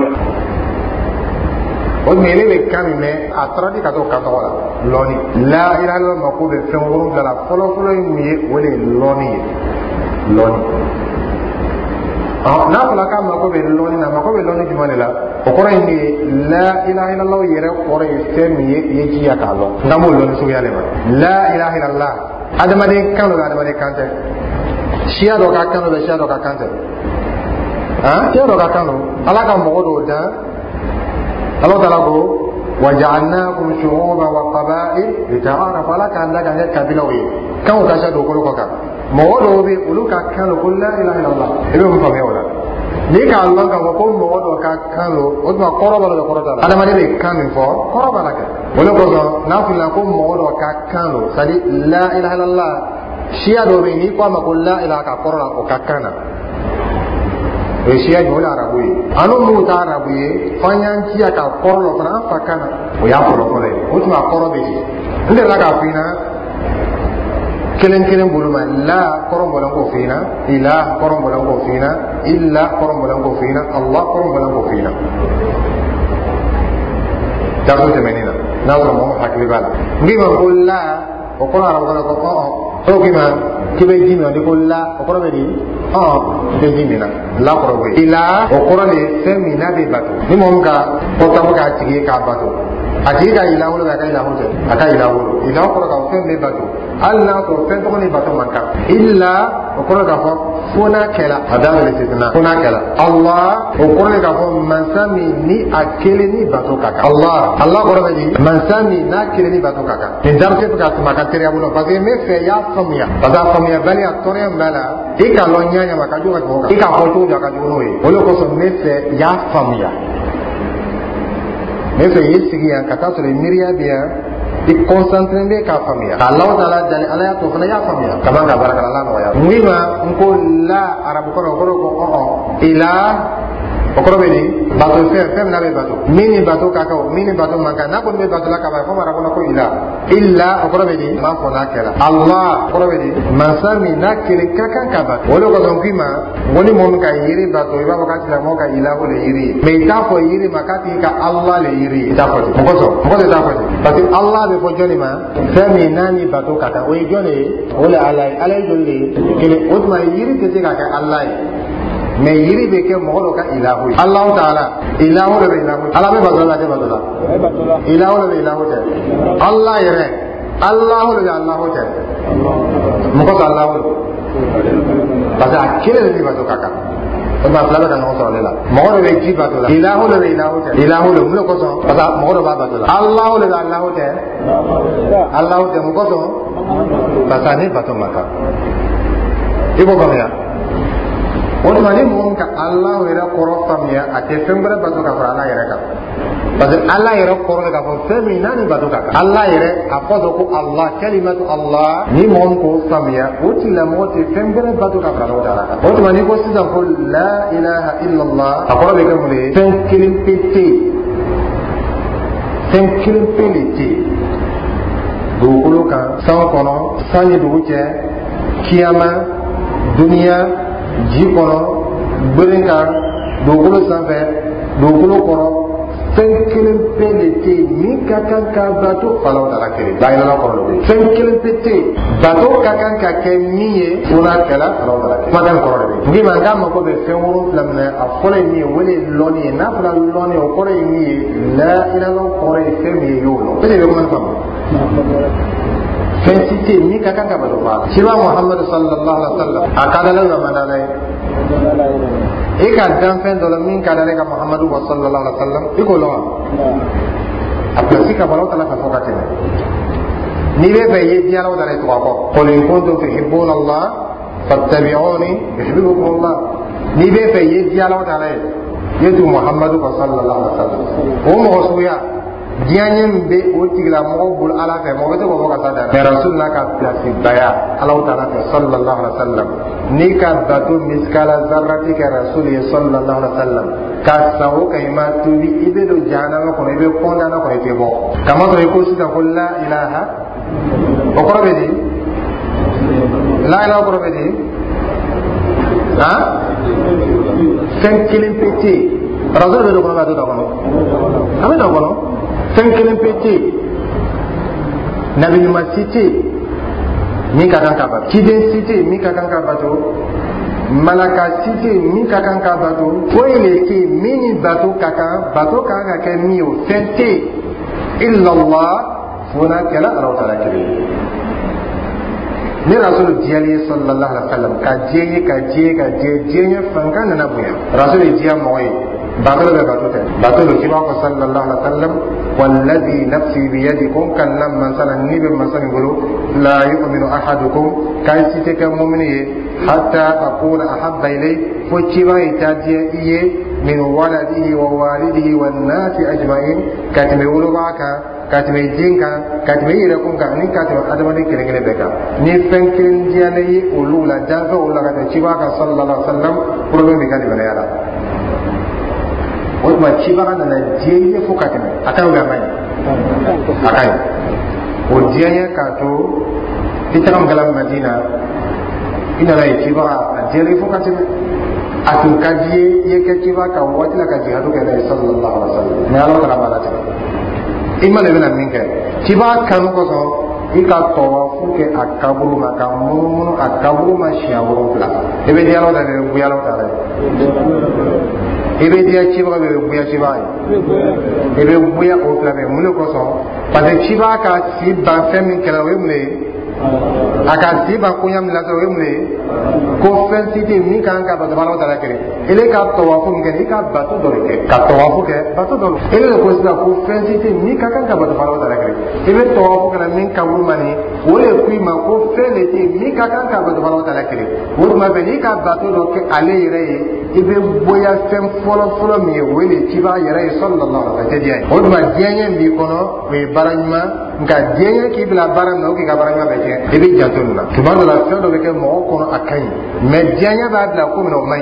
o mele be kami me atradi ka to ka to la loni la ila lo ma ko be fen worum la folo folo yi wole loni loni ah na la ka ma ko be loni na ma ko be loni di manela o ko ni la ilaha illallah yere ko re se mi ye ji ya ka lo ngamo loni so yale ma la ilaha illallah adama de kan lo adama de kan te shia do ka kan lo shia do ka kan te ah shia do ka kan lo ala ka mo do da Allah Taala ko waja'alnakum shu'uban wa qaba'il lita'arafu ala kan da kan kabila wi kan ka sha do ko ko ka mo do bi uluka kan lo la ilaha illallah ibe mo fami wala ni ka Allah ka ko mo do ka kan lo o ma qoro bala ko ta ada mane be kan min fo qoro bala ka wala ko so na fi la ko mo do ka kan lo sadi la ilaha illallah shia do be ni ko ma ko la ilaha ka qoro la o ka kana Asia jola Arabu ye anu muta Arabu ye fanyanci ya ka kɔrɔ fana an fa kana o y'a fɔlɔ fɔlɔ ye o tuma kɔrɔ bɛ yen n delila k'a f'i ɲɛna kelen kelen bolo ma la kɔrɔ bɔlen k'o f'i ɲɛna ila kɔrɔ bɔlen k'o f'i ɲɛna illa kɔrɔ bɔlen k'o f'i ɲɛna Allah kɔrɔ bɔlen k'o f'i ɲɛna dafu tɛmɛnen na n'a sɔrɔ mɔgɔ hakili b'a la n k'i ma ko la o kɔrɔ Arabu kan ko ɔn o k'i ma k'i bɛ ji min o de ko la o kɔrɔ bɛ di ɔn tɛ ji min na la kɔrɔ bɛ yen ila o kɔrɔ de ye fɛn min n'a bɛ bato ni mɔgɔ min ka kɔtamu k'a tigi k'a bato a tigi ka ila wolo a ka ila wolo a ka ila wolo ila kɔrɔ ka fɛn bɛ bato hali n'a sɔrɔ fɛn tɔgɔ ni bato man kan ila o kɔrɔ k'a fɔ fo n'a kɛla a daminɛ sisan fo n'a kɛla Allah o kɔrɔ k'a fɔ mansa min ni a kelen ni bato ka kan Allah Allah kɔrɔ bɛ di mansa min n'a kelen ni bato ka kan nin darase bɛ ka tɛmɛ a ka teriya bolo parce que ne fɛ y'a faamuya parce que a faamuya baliya tɔɔrɔya min b'a la i k'a lɔn ɲa ɲa ma ka jugu ka tɛmɛ o kan i k'a fɔ cogo di a ka jugu n'o ye o de kosɔn ne fɛ y'a faamuya ne fɛ y'i sigi yan ka taa sɔrɔ miiriya bɛ yan i concentré bɛ k'a faamuya k'Allahu Taala dali Ala y'a to fana y'a faamuya ka ban ka baara kɛ Ala nɔgɔya n ko i ma n ko la arabu kɔnɔ o kɔrɔ ko ɔhɔn ila o kɔrɔ bɛ di bato fɛn fɛn min n'a bɛ bato min ni bato ka kan o min ni bato man kan n'a kɔni bɛ bato la ka ban fɔ arabu kɔnɔ ko ila illa o kɔrɔ bɛ di n b'a fɔ n'a kɛra Allah o kɔrɔ bɛ di mansa min n'a kelen ka kan ka bato o de kɔsɔn k'i ma n ko ni mɔgɔ min ka yiri bato i b'a fɔ k'a tigi mɔgɔ ka ila o de yiri ye mais i t'a fɔ yiri ma k'a tigi ka Allah le yiri ye i t'a fɔ ten o kɔsɔn mɔgɔ de t'a fɔ ten parce que Allah be fo joni ma fami nani bato kata o joni wala alai alai jolli kele odma yiri te ka ka Allah mais yiri be ke mo ka ilahu Allah taala ilahu le ilahu ala be bato la de bato la ilahu le ilahu te Allah yere Allah le Allah te mo ko Allah parce que akele le bato kaka ma fala ka no so le la mo le ji bato la ilahu le ilahu te ilahu le mo ko so parce que mo do ba bato la Allah le Allah te Allah te mo ko so parce que ni bato maka ibo ko ya on mani mo ka Allah era koro famia ate fembra bato ka fara Allah era ka parce que Allah era koro ka fo femi nani bato ka Allah era apodo ko Allah kalimatu Allah ni mo ko famia oti la mo te fembra bato ka fara Allah on mani ko sida ko la ilaha illa Allah akoro be ka mo le tenkilim piti tenkilim piti dugukolo kan san kɔnɔ san ye dugu cɛ kiyama duniya ji kɔnɔ gberen kan dugukolo sanfɛ dugukolo kɔrɔ fɛn kelen pe de tɛ yen min ka kan ka bato Alahu Taala kelen bayilala kɔrɔ de fɛn kelen pe tɛ yen bato ka kan ka kɛ min ye o n'a kɛla Alahu Taala kelen kumakan kɔrɔ de bɛ yen n'i ma k'a mako bɛ fɛn wolonwula min na a fɔlɔ ye min ye o de ye lɔnni ye n'a fɔra lɔnni o kɔrɔ ye min ye la ilaha kɔrɔ ye fɛn min ye y'o lɔn e de bɛ kuma faamu fɛn si tɛ yen min ka kan ka bato ba la sira Muhammadu sallallahu alaihi wa sallam a ka dala lamana ye e ka danfɛn dɔ la min ka dala ka Muhammadu wa sallallahu alaihi wa sallam i k'o lɔn wa a pilasi ka balo ta la ka fɔ ka tɛmɛ n'i bɛ fɛ i ye diɲɛ la i tɔgɔ kɔ qul in kuntum tuhibbuna Allah fattabi'uni yuhibbukum Allah n'i bɛ fɛ i ye diɲɛ la ye i tu Muhammadu wa sallallahu alaihi wa sallam o mɔgɔ suguya diɲɛ min bɛ o tigilamɔgɔw bolo Ala fɛ mɔgɔ bɛ se k'o fɔ ka taa da mais Rasul n'a ka pilasi baya Alahu Taala fɛ sallallahu alaihi wa sallam n'i ka bato miskala zarrati kɛ Rasul ye sallallahu alaihi wa sallam ka san o kan i ma tubi i bɛ don jahanama kɔnɔ i bɛ kɔndana kɔnɔ i tɛ bɔ kamasɔrɔ i ko sisan ko la ilaha o kɔrɔ bɛ di la ilaha o kɔrɔ bɛ di han fɛn kelen pe tɛ yen Rasul bɛ don kɔnɔ b'a to da kɔnɔ a bɛ da kɔnɔ fɛn kelen pe tɛ yen nabi ɲuman si tɛ yen min ka kan ka bato ciden si tɛ yen min ka kan ka bato malaka si tɛ yen min ka kan ka bato foyi de tɛ yen min ni bato ka kan bato ka kan ka kɛ min ye o fɛn tɛ yen illallah fo n'a kɛla Alahu Taala kelen ni Rasul diyali ye sallallahu alaihi wa sallam ka diɲɛ ye ka diɲɛ ye ka diɲɛ diɲɛ ye fankan nana bonya Rasul ye diɲɛ mɔgɔ ye bato bɛ bato tɛ bato bɛ k'i b'a fɔ sallallahu alaihi wa sallam wallazi nafsi biyadikum kan na masala ni bɛ masa min bolo la yu'minu ahadukum k'a si tɛ kɛ mumini ye hatta akuna ahabba ilay fo ci b'a ye ta diɲɛ i ye min waladihi wa walidihi wa nasi ajma'in ka tɛmɛ woloba kan ka tɛmɛ den kan ka tɛmɛ i yɛrɛ kun kan ani ka tɛmɛ adamaden kelen kelen bɛɛ kan ni fɛn kelen diyala ye olu la danfɛn olu la ka tɛmɛ ci b'a kan sallallahu alaihi wa sallam problème bɛ ka limaniya la o tuma cibaga nana diɲɛ ye fo ka tɛmɛ a ka ɲi a ma ɲi a ka ɲi o diɲɛ ye k'a to i taga min kɛla Madina i nana ye cibaga a diɲɛ ye fo ka tɛmɛ a tun ka di ye i ye kɛ cibaga kan waati la ka jihadu kɛ n'a ye sallallahu alaihi wa sallam mais Ala Taala b'a latigɛ i ma de bɛna min kɛ cibaga kanu kosɔn i ka tawafu kɛ a kaburu ma ka munumunu a kaburu ma siɲɛ wolonwula i bɛ di Ala Taala ye i bɛ buya Ala Taala ye i bɛ diya cibaga bɛ buya cibaga ye i bɛ buya o fila bɛ mun de kosɔn parce que cibaga ka si ban fɛn min kɛlɛ o ye mun de ye a ka si ban koɲa min lasɔrɔ o ye mun de ye ko fɛn si tɛ min kan ka bato Ala Taala kelen ele ka tawafu min kɛ i ka bato dɔ de kɛ ka tawafu kɛ bato dɔ ele de ko sisan ko fɛn si tɛ min ka kan ka bato Ala Taala kelen i bɛ tawafu kɛ min kaburu ma ni o de ko i ma ko fɛn de tɛ min ka kan ka bato Ala Taala kelen o tuma fɛ n'i ka bato dɔ kɛ ale yɛrɛ ye i bɛ bonya fɛn fɔlɔ fɔlɔ min ye o ye de cibaga yɛrɛ ye sallallahu alaihi wa sallam diɲɛ ye o tuma diɲɛ b'i kɔnɔ o ye baara ɲuman nka diɲɛ k'i bila baara min na o k'i ka baara ɲuman bɛɛ tiɲɛ i bɛ janto nin na tuma dɔ la fɛn dɔ bɛ kɛ mɔgɔ kɔnɔ a ka ɲi mais diɲɛ b'a bila ko min na o man ɲi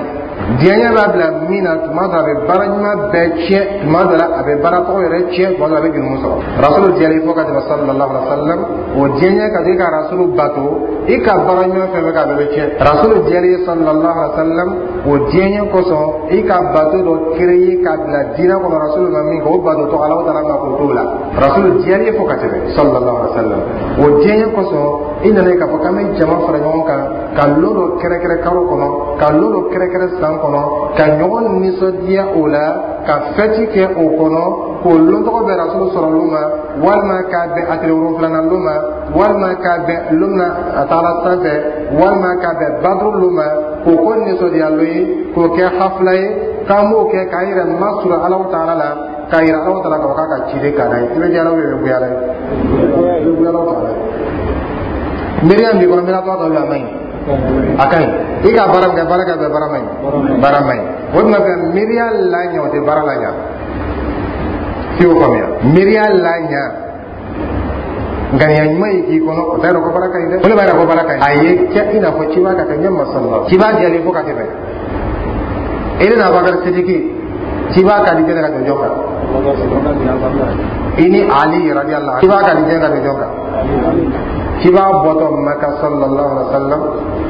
diɲɛ b'a bila min na tuma dɔ a bɛ baara ɲuman bɛɛ tiɲɛ tuma dɔ la a bɛ baara tɔgɔ yɛrɛ tiɲɛ tuma dɔ la a bɛ jurumu sɔrɔ rasulu diyalen fɔ ka tɛmɛ sallallahu alaihi wa sallam o diɲɛ ka i ka rasulu bato i ka baara ɲuman fɛn fɛn k'a bɛɛ bɛ tiɲɛ rasulu diyalen sallallahu alaihi wa sallam o diɲɛ kosɔn i ka bato dɔ kere ye k'a bila diinɛ kɔnɔ rasulu ma min kɛ o bato tɔgɔ ala taala ma k'o t'o la rasulu diyalen fɔ ka tɛmɛ sallallahu alaihi wa sallam o diɲɛ kosɔn i nana ye k'a fɔ k'an bɛ jama fara ɲɔgɔn kan ka lo dɔ kɛrɛkɛrɛ karo kɔnɔ ka lo dɔ kɛrɛkɛrɛ san kɔnɔ ka ɲɔgɔn nisɔndiya o la ka fɛti kɛ o kɔnɔ k'o lon tɔgɔ bɛ rasulu sɔrɔ lu ma walima k'a bɛn a tile wolonfilanan lu ma walima k'a bɛn lumina a taala sanfɛ walima k'a bɛn baduru lu ma k'o ko nisɔndiya lo ye k'o kɛ hafila ye k'an b'o kɛ k'a yɛrɛ masura alahu taala la k'a yira alahu taala k'a fɔ k'a ka ciden ka d'a ye i bɛ diya ala ou bien i bɛ goya ala ye i bɛ goya alahu taala ye miiriya min b'i kɔnɔ miiriya tɔgɔ dɔ bɛ a ma ɲi a ka ɲi i ka baara min kɛ baara kɛ bɛɛ baara ma ɲi baara ma ɲi o tuma fɛ miiriya la ɲɛ o tɛ baara la ɲɛ f'i y'o faamuya miiriya la ɲɛ ŋaniya ɲuman ye k'i kɔnɔ o t'a yɛrɛ ko baara ka ɲi dɛ o de b'a yɛrɛ ko baara ka ɲi a ye kɛ i n'a fɔ ciba ka kɛ ɲɛ masala ciba diyalen fo ka tɛmɛ e ni Abubakar Sidiki ciba ka di jɛnɛ ka jɔ jɔn kan i ni Ali radiyallahu anhu ciba ka di jɛnɛ ka jɔ jɔn kan ciba bɔtɔ Maka sallallahu alaihi wa sallam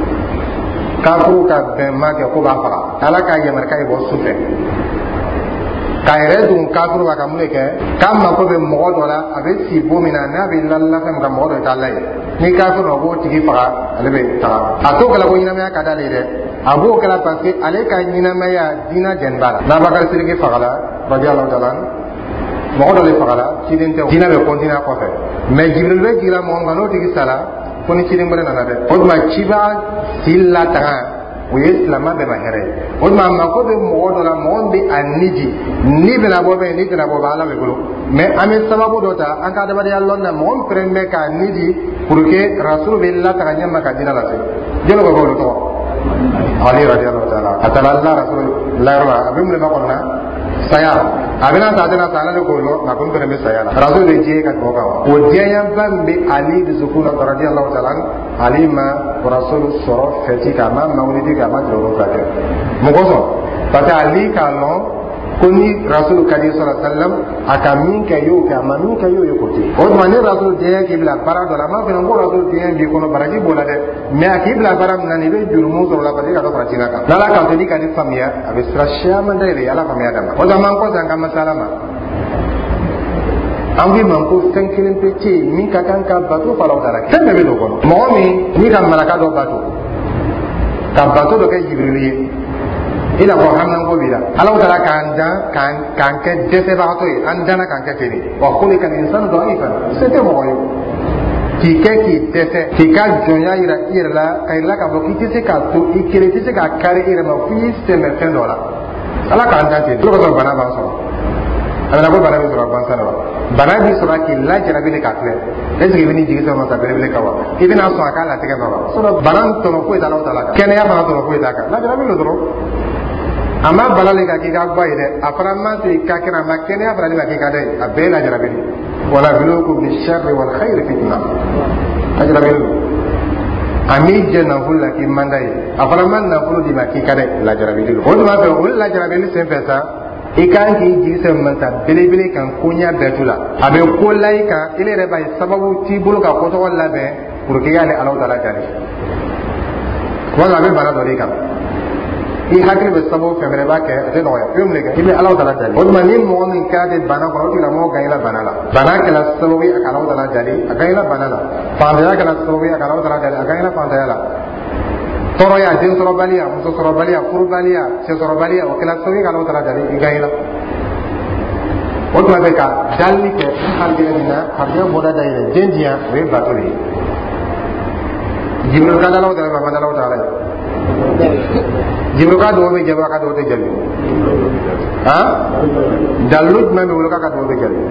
kafuru ka bɛn ma kɛ ko b'a faga ala k'a yamaruya k'a ye bɔ su fɛ k'a yɛrɛ dun kafuru b'a ka mun de kɛ k'a mako bɛ mɔgɔ dɔ la a bɛ si bon min na n'a bɛ lalala fɛn min ka mɔgɔ dɔ t'a la ye ni kafuru ma b'o tigi faga ale bɛ taga a t'o kɛla ko ɲɛnamaya ka d'ale dɛ a b'o kɛla parce que ale ka ɲɛnamaya diinɛ jɛni b'a la n'Abubakar Sidiki fagala radiyallahu ta'ala mɔgɔ dɔ de fagala ciden tɛ diinɛ bɛ continuer a kɔfɛ mais Jibril bɛ jigira mɔgɔ min kan n'o tigi sara ko ni ciden wɛrɛ nana dɛ o tuma ciba si latanga o ye silamɛ bɛɛ ma hɛrɛ ye o tuma a mako bɛ mɔgɔ dɔ la mɔgɔ min bɛ a niji ni bɛna bɔ bɛ ni tɛna bɔ bɛ ala bɛ bolo mais an bɛ sababu dɔ ta an ka adamadenya lɔn na mɔgɔ min pɛrɛn bɛ k'a niji pour que rasulu bɛ lataga ɲɛ ma ka diinɛ lase jɔn bɛ bɔ olu tɔgɔ Ali radiyallahu ta'ala a taara ala rasulu layɔrɔ a bɛ mun de ma kɔnɔ na saya a bɛna sa a tɛna sa ala de k'o lɔ nka ko n fɛnɛ bɛ saya la rasulu de diɲɛ ka tɛmɛ o kan wa o diɲɛba min bɛ Ali dusukun na radiyallahu ta'ala Ali ma rasulu sɔrɔ fɛti kan a ma mawulidi kan a ma tile wolonwula kɛ mɔgɔ sɔn parce que Ali k'a lɔn ko ni rasulu ka di sallallahu alaihi wasallam a ka min kɛ y'o kɛ a ma min kɛ y'o ye ko ten o tuma ni rasulu diɲɛ k'i bila baara dɔ la a m'a fɛnɛ ko rasulu diɲɛ b'i kɔnɔ baraji b'o la dɛ mais a k'i bila baara min na nin i bɛ jurumu sɔrɔ la parce que i ka dɔ fara diinɛ kan n'ala k'a to n'i ka nin faamuya a bɛ sira caman dayɛlɛ ala faamuya dama o tuma an kɔsa an ka masala ma an k'i ma ko fɛn kelen pe tɛ yen min ka kan ka bato fara o da la fɛn bɛɛ bɛ don o kɔnɔ mɔgɔ min n'i ka maraka dɔ bato ka bato dɔ kɛ Jibril ye i n'a fɔ haminanko b'i la ala taala k'an dan k'an k'an kɛ dɛsɛbagatɔ ye an danna k'an kɛ ten de wa khuliqa al-insanu da'iifan se tɛ mɔgɔ ye k'i kɛ k'i dɛsɛ k'i ka jɔnya yira i yɛrɛ la ka yira k'a fɔ k'i tɛ se k'a to i kelen i tɛ se k'a kari i yɛrɛ ma f'i sɛmɛ fɛn dɔ la ala k'an dan ten de o de kosɔn bana b'an sɔrɔ a bɛna ko bana bɛ sɔrɔ gansan de wa bana b'i sɔrɔ k'i lajarabi de k'a filɛ est ce que i bɛ n'i jigi sɔrɔ masa belebele kan wa i bɛna sɔn a k'a latigɛ ma wa sinon bana tɔnɔ foyi t'a la o t'a la kan kɛnɛya fana tɔnɔ foyi t'a kan lajarabi don dɔrɔn a ma bala le ka k'i ka ba ye dɛ a fana ma to i ka kɛnɛ a ma kɛnɛya fana de ka k'i ka dɛ a bɛɛ lajarabi de wala bilukum bisharri wal khayri fitna lajarabi don a m'i jɛ nafolo la k'i manda ye a fana ma nafolo d'i ma k'i ka dɛ lajarabi don o tuma fɛ o lajarabi sen fɛ sa i kan k'i jigi sɛ masa belebele kan koɲa bɛɛ tu la a bɛ ko la i kan i yɛrɛ b'a ye sababu t'i bolo ka kɔtɔgɔ labɛn pour que i y'ale alaw ta la jaabi wala a bɛ bana dɔ de kan i hakili bɛ sababu fɛn wɛrɛ b'a kɛ a tɛ nɔgɔya i bɛ mun de kɛ i bɛ alaw ta la jaabi o tuma ni mɔgɔ min k'a bɛ bana kɔnɔ o tigilamɔgɔ gagne la bana la bana kɛra sababu ye a ka alaw ta la jaabi a gagne la bana la fantanya kɛra sababu ye a ka alaw ta la jaabi a gagne la fantanya la tɔɔrɔya den sɔrɔbaliya muso sɔrɔbaliya furubaliya cɛ sɔrɔbaliya o kɛra sababu ye ka alaw ta la jaabi i gagne la o tuma bɛ ka dali kɛ harijɛ min na harijɛ bɔda da yɛlɛ den diya o ye bato de ye Jibril ka dalaw ta la ma dalaw ta la ye Jibril ka dɔgɔ bɛ jaabi a ka dɔgɔ tɛ jaabi han dalu jumɛn bɛ wolo k'a ka dɔgɔ bɛ jaabi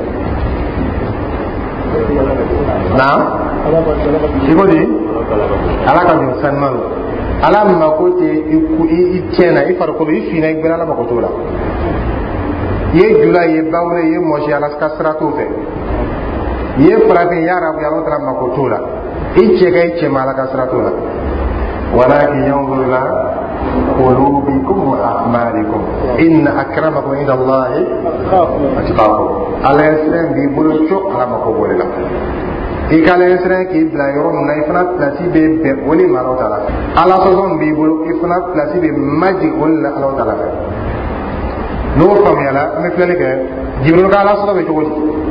naam i ko di ala ka jɔn sanuma lo ala mako tɛ i tiɲɛ na i farikolo i finna i gbɛra ala mako t'o la i ye jula i ye bawure i ye mɔsi ala ka sira t'o fɛ i ye farafin i ye arabu ye ala taara mako t'o la i cɛ ka i cɛ ma ala ka sira t'o la walakin yanzuru ila qulubikum wa a'malikum inna akramakum inda Allahi atqakum. Ala yasran bi bulu cho ala mako bolela i kala yasran ki bla yoro na ifna place be be woli maro tala ala sozon bi bulu ifna place be maji wala ala tala no famiyala me fele ke jibril ka ala so be to wodi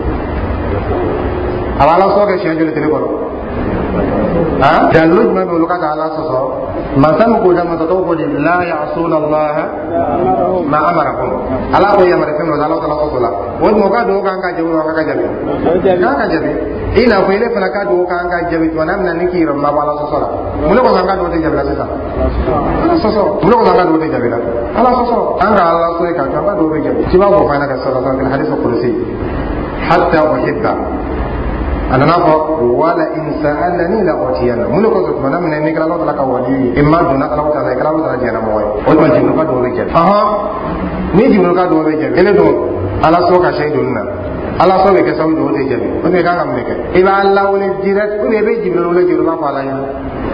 ala ala so ke shenjele tele ko ha dalu ma be luka ala so so masam ko jama to ko di la ya'suna Allah ma amarakum ala ko yamare fe no ala tala so la won mo ka do kan ka jabu ka ka jabi ka ka jabi ina ko ile fala ka do kan ka jabi to nam nan ki ro ma wala so so la mun ko kan ka do te jabi la sa so so mun ko kan ka do te jabi la ala so so an ga ala so ka ka do te jabi ci ba ko fa na ka sallallahu alaihi wasallam hadith qudsi hatta uhibba ana nafo wala in sa'alani la utiyana mun ko so manam ne ni kala Allah ka wali imma duna Allah ta'ala kala Allah ta'ala jana moy o ma jibril ka do re jabi aha ni jibril ka do re jabi ele do ala so ka shay dunna ala so ke sawi do re jabi o ne ka ngam ne ke iba Allah wala direct ko be jibril wala jibril ka fala ya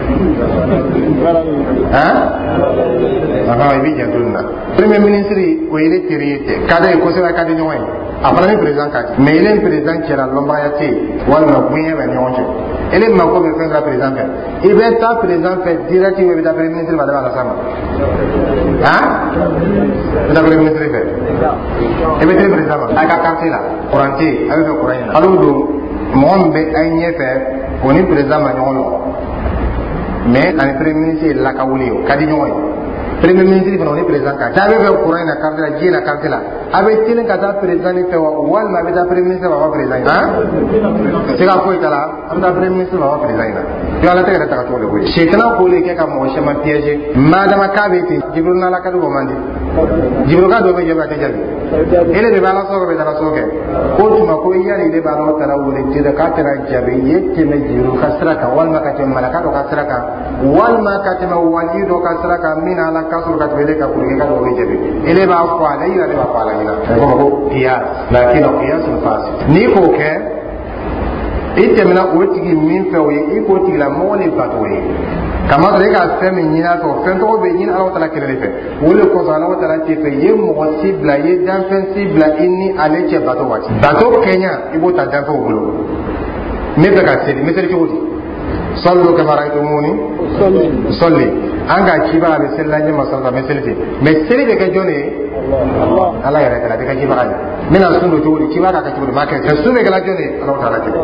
ha aha ibi jandunna premier ministre ko ile tirite kada ko se ka de nyoy afana ni president ka mais il est président qui era lomba ya te wala na buye ba ni onje ele ma ko be faire président ka e be ta président fait direct we be ta premier ministre ba da la sama ha da premier ministre fait e be te président aka kartela courante avec le courant alors do mon be ay fe oni président ma nyolo mais en premier ministre la ka wuli o kadi nyoy premier ministre fana ni président ka tabe be courant na kartela ji na kartela abe tilen ka ta président ni fe wal ma be ta premier ministre ba président ha sega ko itala am da premier ministre ba président yo ala te ka ta ko le ko shaytan ko le ke ka mo shema piège madama ka be ti jibril na la ka do mandi jibril ka do be jaba te jabi ele be bala so be dara so ke ko tuma ko yari le ba no tara wole ti da ka tara jabi yette me jibril ka sraka wal ma ka te malaka do ka sraka wal ma ka te ma wali do ka sraka min ala kasur ka tele ka kuri ka do be jabi ele ba ko ala ira le ba ko ala ira ko ko qiyas lakin qiyas al fasid ni ko ke ite mina o tigi min fe o yi ko tigi la mo le patwe kama dole ka fe min nyina to fe to be nyina Allah taala kele fe wole ko Allah taala ti fe ye mo sibla ye dan fe sibla inni ale che bato wati bato kenya ibo ta dan fe wolo me be ka sedi me sedi ko sallu kama ra'aytumuni salli salli anga kiba be sella ni masalla me selfi me sedi be ka jone Allah Allah ya rakala be ka kiba ni mina sundu to kiba ka ka kiba ma ka su be ka jone Allah taala ke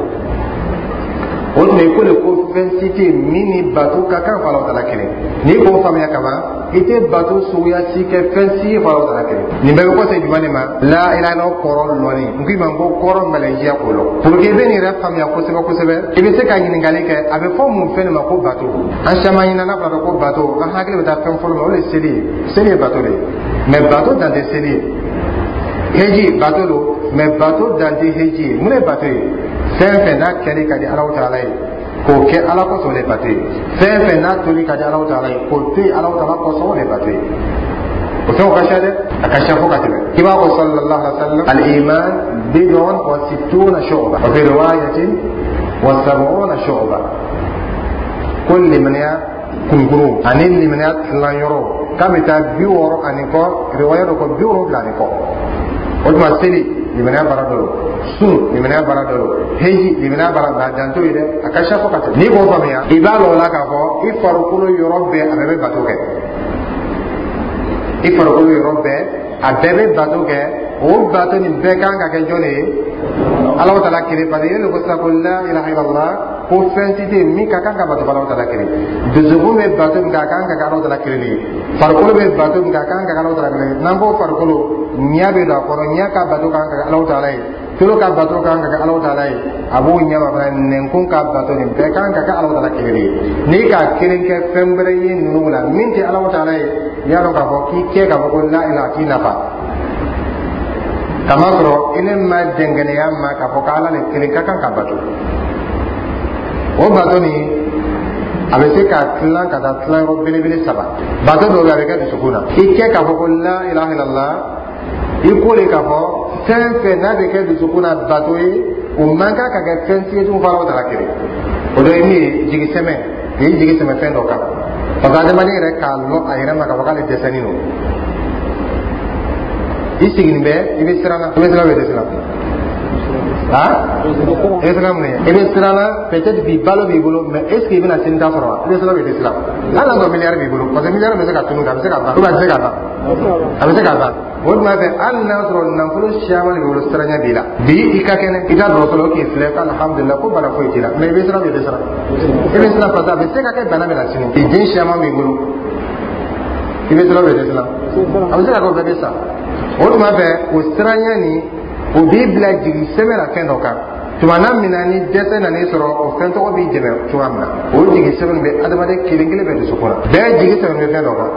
on ne ko le ko fensité mini bateau ka kan fala taala ke ni ko famia kama ite bateau suya si ke fensi fala taala ke ni be ko se jumane ma la ila no koron loni ngi man go koron malaysia ko lo pour que be ni ra famia ko se ko se be ibe se ka ni ngale ke abe fo mun fe ma ko bateau an chama ni na fala ko bateau an hakle be ta fen folo le seli seli bateau le mais bateau dans des seli heji bateau lo mais bateau dans des heji mun bateau fɛn fɛn n'a kɛli ka di Alahu Taala ye k'o kɛ Ala kosɔn le bato ye fɛn fɛn n'a toli ka di Alahu Taala ye k'o to yen Alahu Taala kosɔn le bato ye o fɛnw ka ca dɛ a ka ca fo ka tɛmɛ k'i b'a fɔ sallallahu alaihi wa sallam al-iman bid'un wa sittuna shu'ba wa fi riwayatin wa sab'una shu'ba ko limaniya kunkuru ani limaniya tilan yɔrɔ k'a bɛ taa bi wɔɔrɔ ani kɔ riwaya dɔ kɔ bi wolonwula ani kɔ o tuma seli limaniya baara dɔ sun limaniya baara dɔ heji limaniya baara nka janto ye dɛ a ka ca fo ka tɛmɛ n'i k'o faamuya i b'a lɔ o la k'a fɔ i farikolo yɔrɔ bɛɛ a bɛɛ bɛ bato kɛ i farikolo yɔrɔ bɛɛ a bɛɛ bɛ bato kɛ o bato nin bɛɛ kan ka kɛ jɔn de ye Alahu Taala kelen parce que yɛlɛ ko sisan ko la ilaha illallah ko fɛn si tɛ yen min ka kan ka bato Alahu Taala kelen dusukun bɛ bato min ka kan ka kɛ Alahu Taala kelen de ye farikolo bɛ bato min ka kan ka kɛ Alahu Taala kelen ye n'an ko farikolo ɲɛ bɛ don a kɔrɔ ɲɛ ka bato kan ka kɛ Alahu Taala ye tolo ka bato kan ka kɛ Alahu Taala ye a b'o ɲɛ ma fana nɛnkun ka bato nin bɛɛ kan ka kɛ Alahu Taala kelen de ye n'i ka kelen kɛ fɛn wɛrɛ ye ninnu la min tɛ Alahu Taala ye i y'a dɔn k'a fɔ k'i kɛ k'a fɔ ko la ilaha k'i nafa kama sɔrɔ i ne ma dɛngɛnɛya ma k'a fɔ k'Ala le kelen ka kan ka bato o bato nin a bɛ se ka tilan ka taa tilan yɔrɔ belebele saba bato dɔw bɛ a bɛ kɛ dusukun na i kɛ k'a fɔ ko la ilaha illallah i ko de k'a fɔ fɛn fɛn n'a bɛ kɛ dusukun na bato ye o man kan ka kɛ fɛn siye tun fara o tala kelen o dɔ ye min ye jigi sɛmɛ i ye jigi sɛmɛ fɛn dɔ kan parce que adamaden yɛrɛ k'a lɔn a yɛrɛ ma ka fɔ k'ale dɛsɛlen don i sigin bɛ i bɛ siran na i bɛ siran bɛ dɛsɛ la ah i bɛ siran mun ye i bɛ siran na peut-être bi balo b'i bolo mais est ce que i bɛna sini ta sɔrɔ wa i bɛ siran bɛ dɛsɛ la hali n'a sɔrɔ miliyari b'i bolo parce que miliyari bɛ se ka tunun a bɛ se ka ban ou bien a bɛ se ka ban a bɛ se ka ban o tuma fɛ hali n'a sɔrɔ nafolo caman de b'i bolo siranya b'i la bi i ka kɛnɛ i ka dɔgɔtɔrɔ k'i filɛ ko alhamdulilah ko bana foyi t'i la mais i bɛ siran bɛ dɛsɛ la i bɛ siran parce que a bɛ se ka kɛ bana bɛ na sini i den caman b'i bolo i bɛ siran bɛ dɛsɛ la a bɛ se ka kɛ o bɛɛ bɛ sa o tuma fɛ o siranya nin o b'i bila jigi sɛbɛn la fɛn dɔ kan tuma na min na ni dɛsɛ nan'i sɔrɔ o fɛn tɔgɔ b'i dɛmɛ cogoya min na o jigi sɛbɛn bɛ adamaden kelen kelen bɛ dusukun na bɛɛ jigi sɛbɛn bɛ fɛn dɔ kan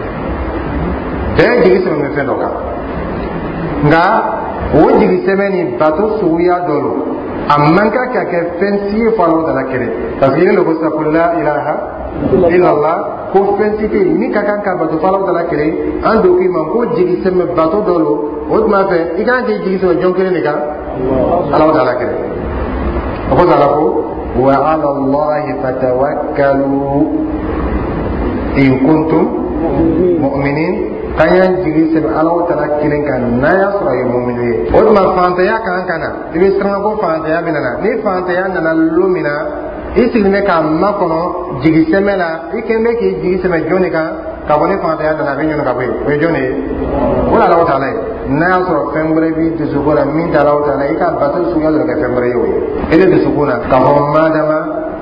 bɛɛ jigi sɛbɛn bɛ fɛn dɔ kan nka o jigi sɛbɛn ni bato suguya dɔ don a man kan ka kɛ fɛn si ye fɔ Alahu Taala kelen parce que yɛrɛ de ko sisan ko la ilaha illallah ko fɛn si tɛ yen min ka kan ka bato fɔ Alahu Taala kelen an do k'i ma ko jigi sɛbɛn bato dɔ don o tuma fɛ i kan k'i jigi sɛbɛn jɔn kelen de kan Alahu Taala kelen o ko Ala ko wa ala Allahi fatawakkalu in kuntum mu'minin kan y'an jigi sɛbɛn Alahu Taala kelen kan n'a y'a sɔrɔ a ye mu'minu ye o tuma fantanya kan ka na i bɛ siran ko fantanya bɛ na ni fantanya nana don min na i sigilen bɛ k'a makɔnɔ jigi sɛbɛn la i kɛlen bɛ k'i jigi sɛbɛn jɔn de kan ka bɔ ni fantanya nana a bɛ ɲɔni ka bɔ yen o ye jɔn de ye o ye Alahu Taala ye n'a y'a sɔrɔ fɛn wɛrɛ b'i dusukun na min tɛ Alahu Taala ye i ka bato suguya dɔ kɛ fɛn wɛrɛ ye o ye e de dusukun na k'a fɔ madama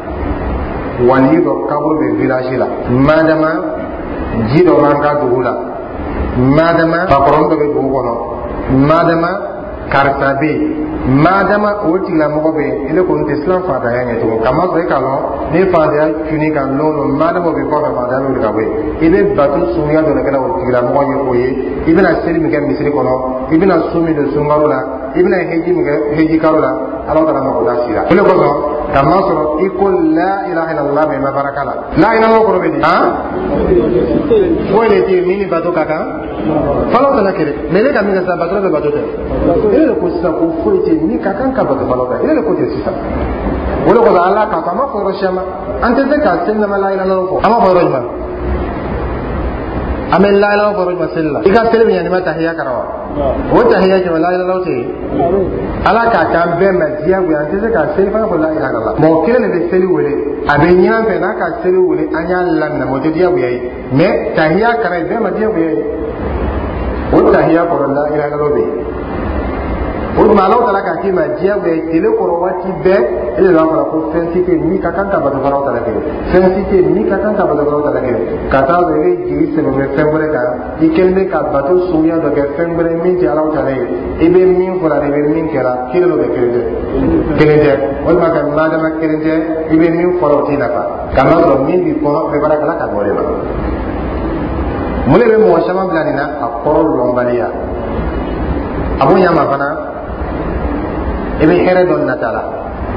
wali dɔ kaburu bɛ village la madama ji dɔ b'an ka dugu la madama bakɔrɔnin dɔ bɛ dugu kɔnɔ madama karisa bɛ yen madama o tigilamɔgɔ bɛ yen ele kɔni tɛ siran fantanya ɲɛ tugun k'a masɔrɔ e k'a lɔn ni fantanya cunni kan don don madama bɛ kɔfɛ fantanya bɛ wuli ka bɔ yen i bɛ bato suguya dɔ de kɛra o tigilamɔgɔ ye o ye i bɛna seli min kɛ misiri kɔnɔ i bɛna sun min don sunkalo la i bɛna heji min kɛ heji kalo la Alahu Taala mako t'a si la o de kosɔn k'a masɔrɔ i ko la ilaha illallah mais i ma baraka la la ilaha kɔrɔ bɛ di han foyi de tɛ yen min ni bato ka kan Alahu Taala kelen mais ne ka min kɛ sisan bato bɛ bato tɛ ele de ko sisan ko foyi tɛ yen min ka kan ka bato Alahu Taala ele de ko tɛ sisan o de kosɔn Ala k'a fɔ a ma fɔ yɔrɔ si ma an tɛ se ka seli nama la ilaha fɔ a ma fɔ yɔrɔ jumɛn an bɛ la ilaha fɔ yɔrɔ jumɛn seli la i ka seli bɛ ɲɛ ni ma tahiya kara wa o tahiya jumɛn la ilaha tɛ yen Ala k'a k'an bɛɛ ma diyagoya an tɛ se ka seli fana fɔ la ilaha illallah mɔgɔ kelen de bɛ seli wele a bɛ ɲinan fɛ n'a ka seli wele an y'a laminɛ o tɛ diyagoya ye mais tahiya kara ye bɛɛ ma diyagoya ye o tahiya kɔrɔ la ilaha illallah bɛ yen o tuma Alahu Taala k'a k'i ma diyagoya ye tile kɔrɔ waati bɛɛ e de b'a fɔ ko fɛn si tɛ yen min ka kan ka bato Alahu Taala kelen fɛn si tɛ yen min ka kan ka bato Alahu Taala kelen ka taa sɔrɔ i bɛ jigi sɛbɛn bɛ fɛn wɛrɛ kan i kɛlen bɛ ka bato suguya dɔ kɛ fɛn wɛrɛ min tɛ Alahu Taala ye i bɛ min fɔra i bɛ min kɛra kelen dɔ bɛ kelen tɛ kelen tɛ o tuma ka madama kelen tɛ i bɛ min fɔra o t'i nafa ka n'a sɔrɔ min b'i kɔnɔ bɛɛ baara kala ka bɔ de ma mun de bɛ mɔgɔ caman bila nin na a kɔrɔ lɔnbaliya a b'o ɲɛ ma fana i bɛ hɛrɛ dɔ nata la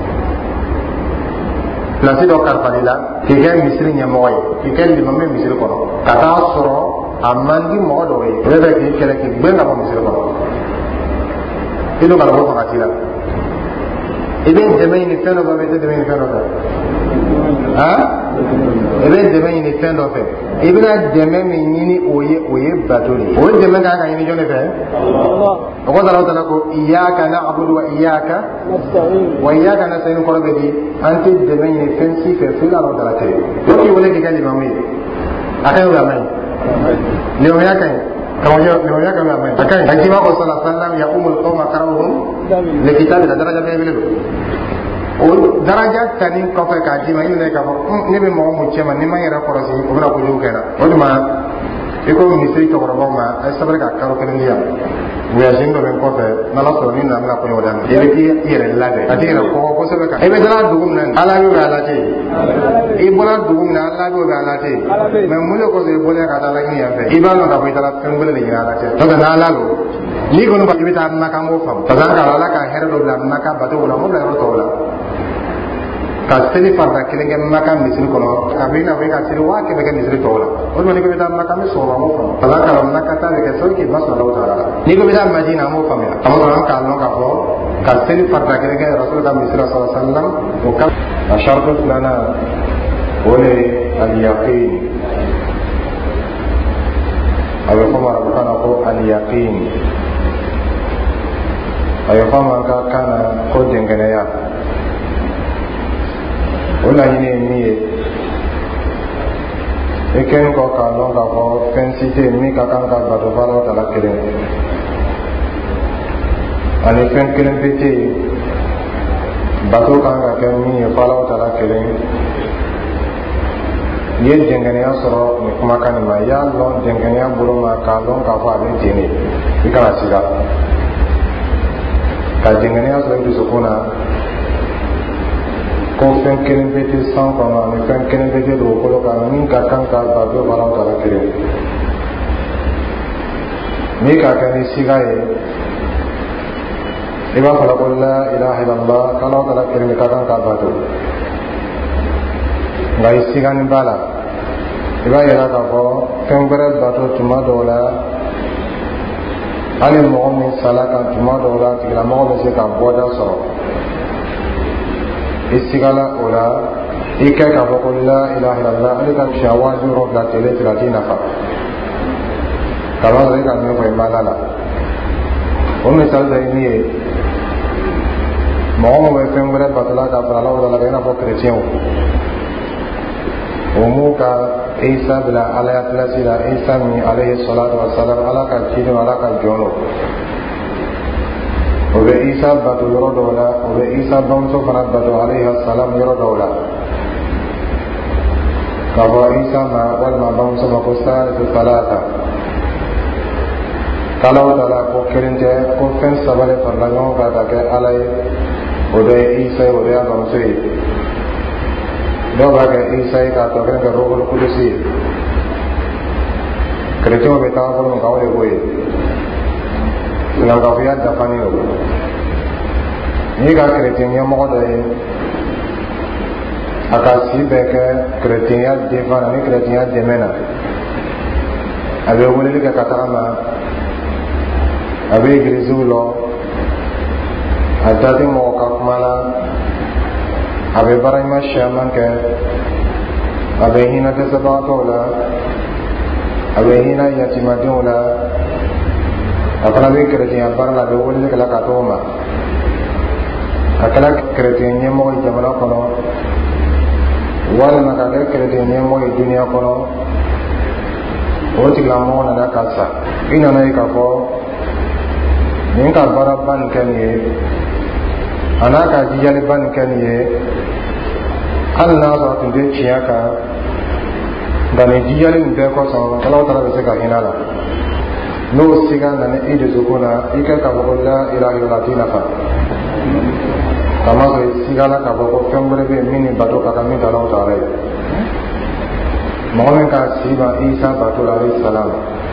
pilasi dɔ kalifali la k'i kɛ misiri ɲɛmɔgɔ ye k'i kɛ limami misiri kɔnɔ ka taa sɔrɔ a man di mɔgɔ dɔw ye o bɛ fɛ k'i kɛlɛ k'i gbɛn ka bɔ misiri kɔnɔ i dun kana bɔ fangati la i bɛ dɛmɛ ɲini fɛn dɔ fɛ i tɛ dɛmɛ ɲini fɛn dɔ fɛ han i bɛ dɛmɛ ɲini fɛn dɔ fɛ i bɛna dɛmɛ min ɲini o ye o ye bato de ye o dɛmɛ kan ka ɲini jɔn de fɛ o kɔsɔn Alahu Taala ko iyyaka na'budu wa iyyaka wa iyyaka nasta'in kɔrɔ bɛ di an tɛ dɛmɛ ɲini fɛn si fɛ fo Alahu Taala tɛ o k'i wele k'i kɛ limamu ye a ka ɲi o a ma ɲi limamiya ka ɲi limamiya ka ɲi a ma ɲi a ka ɲi a k'i b'a fɔ sallallahu alaihi wa sallam ya umul qawma qara'uhum li kitabillah daraja belebele don o daraja tani kɔfɛ k'a d'i ma i minɛ k'a fɔ ne bɛ mɔgɔ mun cɛ ma ni ma n yɛrɛ kɔlɔsi o bɛna kojugu kɛ n na o tuma i ko misiri cɛkɔrɔbaw ma a ye sabali ka kalo kelen di yan voyage dɔ bɛ n kɔfɛ n'ala sɔrɔ ni na bɛna kɔɲɔ daminɛ i bɛ k'i yɛrɛ labɛn ka t'i yɛrɛ kɔkɔ kosɛbɛ kan i bɛ taa dugu min na ala bɛ ala tɛ yen i bɔra dugu min na ala bɛ ala tɛ yen mɛ mun de kɔsɔn i bɔra ka taa laɲini yan fɛ i b'a dɔn k'a fɔ i taara fɛn kelen de ɲini ala tɛ n'o tɛ n'ala don n'i kɔni i bɛ taa maka n b'o faamu parce que an ka ala ka hɛrɛ dɔ bila maka bato la m'o bila yɔrɔ tɔw la ka seli farida kelen kɛ maka misiri kɔnɔ a bɛ i n'a fɔ i ka seli waa kɛmɛ kɛ misiri tɔw la o tuma n'i ko i bɛ taa maka n bɛ sɔrɔ an b'o faamu parce que an ka maka ta bɛ kɛ sabu k'i ma sɔn Alahu Taala la n'i ko i bɛ taa Madina an b'o faamuya a ma sɔrɔ an k'a dɔn k'a fɔ ka seli farida kelen kɛ Rasul ka misiri la sallallahu alaihi wa sallam o ka a saritu filanan o de ye al-yaqin a bɛ fɔ ma arabukan na ko al-yaqin, a bɛ fɔ ma an ka kan na ko dɛnkɛnɛya. O laɲini ye min ye, i kɛlen kɔ k'a dɔn k'a fɔ fɛn si tɛ yen min ka kan ka bato Ala Taala kelen, ani fɛn kelen pe tɛ yen bato kan ka kɛ min ye Ala Taala kelen. I ye dɛnkɛnɛya sɔrɔ nin kumakan nin ma, i y'a dɔn dɛnkɛnɛya bolo ma k'a dɔn k'a fɔ a bɛ ten de, i kana siga. Ka dɛnkɛnɛya sɔrɔ i dusukun na ko fɛn kelen pe tɛ san kɔnɔ ani fɛn kelen pe tɛ dugukolo kan min ka kan ka bato Ala Taala kelen. N'i ka kɛ ni siga ye, i b'a fɔ ko la ilaha illallah, Ala Taala kelen de ka kan ka bato. Nka i sigani b'a la, i b'a yira k'a fɔ fɛn wɛrɛ bato tuma dɔw la, hali mɔgɔ min sala kan tuma dɔw la tigilamɔgɔ bɛ se ka bɔda sɔrɔ. I sigala o la, i kɛ k'a fɔ ko la ilaha illallah, hali ka siɲɛ waati yɔrɔ bila tele tigɛ a t'i nafa. Kaba sɔrɔ i ka min fɔ i ma la la. O misali dɔ ye min ye, mɔgɔ min bɛ fɛn wɛrɛ batola ka fara Ala Taala kan, i n'a fɔ kerecɛnw. O m'u ka Isa bila Ala ya pilasi la, Isa min alayhi salatu wa salam, Ala ka ciden, Ala ka jɔn don. O bɛ Isa bato yɔrɔ dɔw la, o bɛ Isa bamuso fana bato alayhi salam yɔrɔ dɔw la. K'a fɔ Isa ma walima bamuso ma ko salisu salata, Ala Taala ko kelen tɛ, ko fɛn saba de farala ɲɔgɔn kan ka kɛ Ala ye. O dɔ ye Isa ye, o dɔ y'a bamuso ye. Dɔw b'a kɛ Isa ye k'a tɔ kelen kɛ Ruhul Qudus ye. Kerecɛnw bɛ taa fɔlɔ nka o de b'o ye. Silamɛya dafalen don. N'i ka kerecɛn ɲɛmɔgɔ dɔ ye, a ka si bɛɛ kɛ kerecɛnya defan na, ni kerecɛnya dɛmɛ na, a bɛ weleli kɛ ka taga ma, a bɛ egiliziw lɔ, a da tɛ mɔgɔ ka kuma la, a bɛ baaraɲuman caman kɛ, a bɛ hinɛ dɛsɛbagatɔw la, a bɛ hinɛ yatimadenw la, a fana bɛ kerecɛnya baara la, a bɛ weleli kɛ ka t'o ma. A kɛra kerecɛn ɲɛmɔgɔ ye jamana kɔnɔ, walima ka kɛ kerecɛn ɲɛmɔgɔ ye duniya kɔnɔ, o tigilamɔgɔ nana ka sa. I nana ye k'a fɔ nin ka baaraba nin kɛ nin ye, a n'a ka jijaliba nin kɛ nin ye, hali n'a sɔrɔ a tun tɛ tiɲɛ kan, nka nin jijali nin bɛɛ kɔsɔn Ala Taala bɛ se ka hinɛ a la. N'o siga nana i dusukun na, i kɛ k'a fɔ ko la ilaha illallah t'i nafa. Kamasɔrɔ i sigala k'a fɔ ko fɛn wɛrɛ bɛ yen min ni bato ka kan min tɛ Ala Taala ye. Mɔgɔ min ka si ban Isa bato la alayhi salam,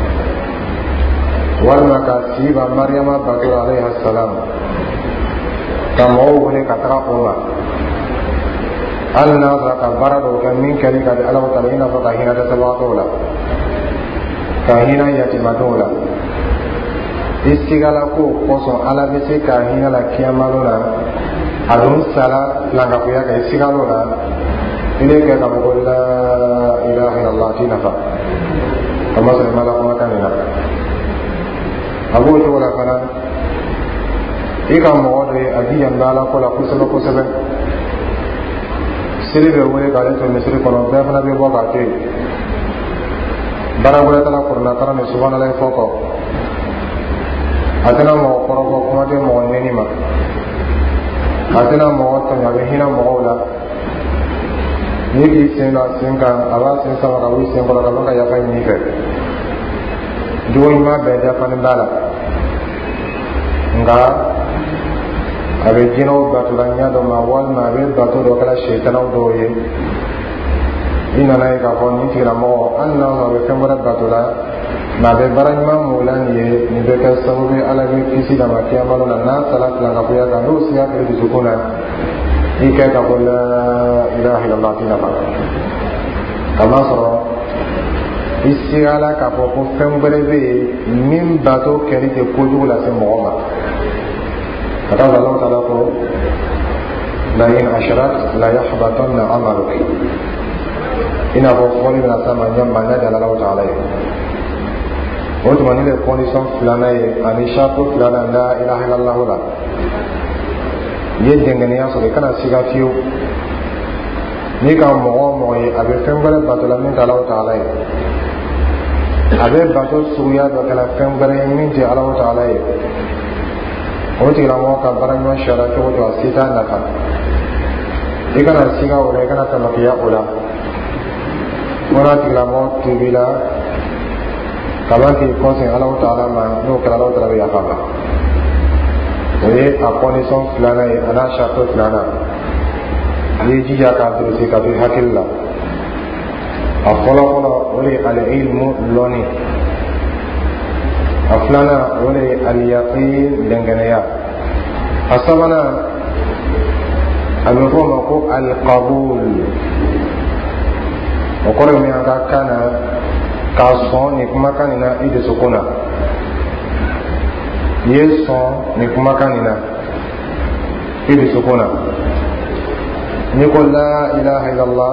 walima ka si ban Mariyama bato la alayhi salam, ka mɔgɔw wele ka taga o ma, hali n'a sɔrɔ ka baara dɔw kɛ min kɛli ka di Ala Taala, i n'a fɔ ka hinɛ dɛsɛbagatɔw la, ka hinɛ yatimadenw la. I sigala ko kosɔn Ala bɛ se ka hinɛ la kiyamalo la, a dun sala langafuya kɛ, i sigalo la, i bɛ kɛ ka fɔ ko la ilaha illallah t'i nafa. Kamasɔrɔ i ma la kumakan nin na. A b'o cogo la fana, i ka mɔgɔ dɔ ye a jijan bɛ Ala ko la kosɛbɛ kosɛbɛ, seli bɛ wele k'ale to misiri kɔnɔ, bɛɛ fana bɛ bɔ k'a to yen. Baara wɛrɛ t'a la kurula taara ni subhanalahi fɔ kɔ, a tɛna mɔgɔ kɔrɔbɔ, kuma tɛ mɔgɔ nɛni ma, a tɛna mɔgɔ tɔɲɔ, a bɛ hinɛ mɔgɔw la. N'i k'i sen don a sen kan, a b'a sen sama ka bɔ i sen kɔrɔ ka bɔ ka yafa ɲini fɛ. Jogo ɲuman bɛɛ dafalen b'a la, nka a bɛ jinɛw batola ɲɛ dɔ ma, walima a bɛ bato dɔ kɛra sitanaw dɔw ye. I nana ye k'a fɔ nin tigilamɔgɔ, hali n'a sɔrɔ a bɛ fɛn wɛrɛ bato la, nka a bɛ baara ɲuman mun la nin ye, nin bɛ kɛ sababu ye Ala bɛ kisi d'a ma kiyamalo la, n'a sala tilankafoya kan, n'o siga kɛra dusukun na, i kɛ ka fɔ la ilaha illallah t'i nafa. Kamasɔrɔ i sigala k'a fɔ ko fɛn wɛrɛ bɛ yen min bato kɛli tɛ kojugu lase mɔgɔ ma. Ka taa Ala Taala ko la in ashrakta la yahbatanna amaluk. ina ko fɔli bɛna sama ɲɛ manna de ala ta'ala ye o tuma ni le condition filanan ye ani sharto filanan la ilaha illallah la i ye dɛngɛniya sɔrɔ i kana siga fiyewu n'i ka mɔgɔ o mɔgɔ ye a bɛ fɛn wɛrɛ bato la min tɛ ala ta'ala ye a bɛ bato suguya dɔ kɛla fɛn wɛrɛ ye min tɛ ala ta'ala ye o tigilamɔgɔ ka baara ɲɔgɔn sariya cogo to a si t'a nafa i kana siga o la i kana tamakiya o la fɔra tigilamɔgɔ tubi la kaban k'i kɔsɛn ala ta'ala ma n'o kɛra ala ta'ala bɛ yafa ma o ye a condition filanan ye a n'a sariya filanan i ye jija k'a durusi ka to i hakili la a fɔlɔ fɔlɔ o de ye al-ilmu lɔnni a filanan o de ye al-yaqin dɛngɛnɛya a sabanan a bɛ fɔ o ma ko al-qabul o kɔrɔ ye min an ka kan na k'a sɔn nin kumakan nin na i dusukun na i ye sɔn nin kumakan nin na i dusukun na n'i ko la ilaha illallah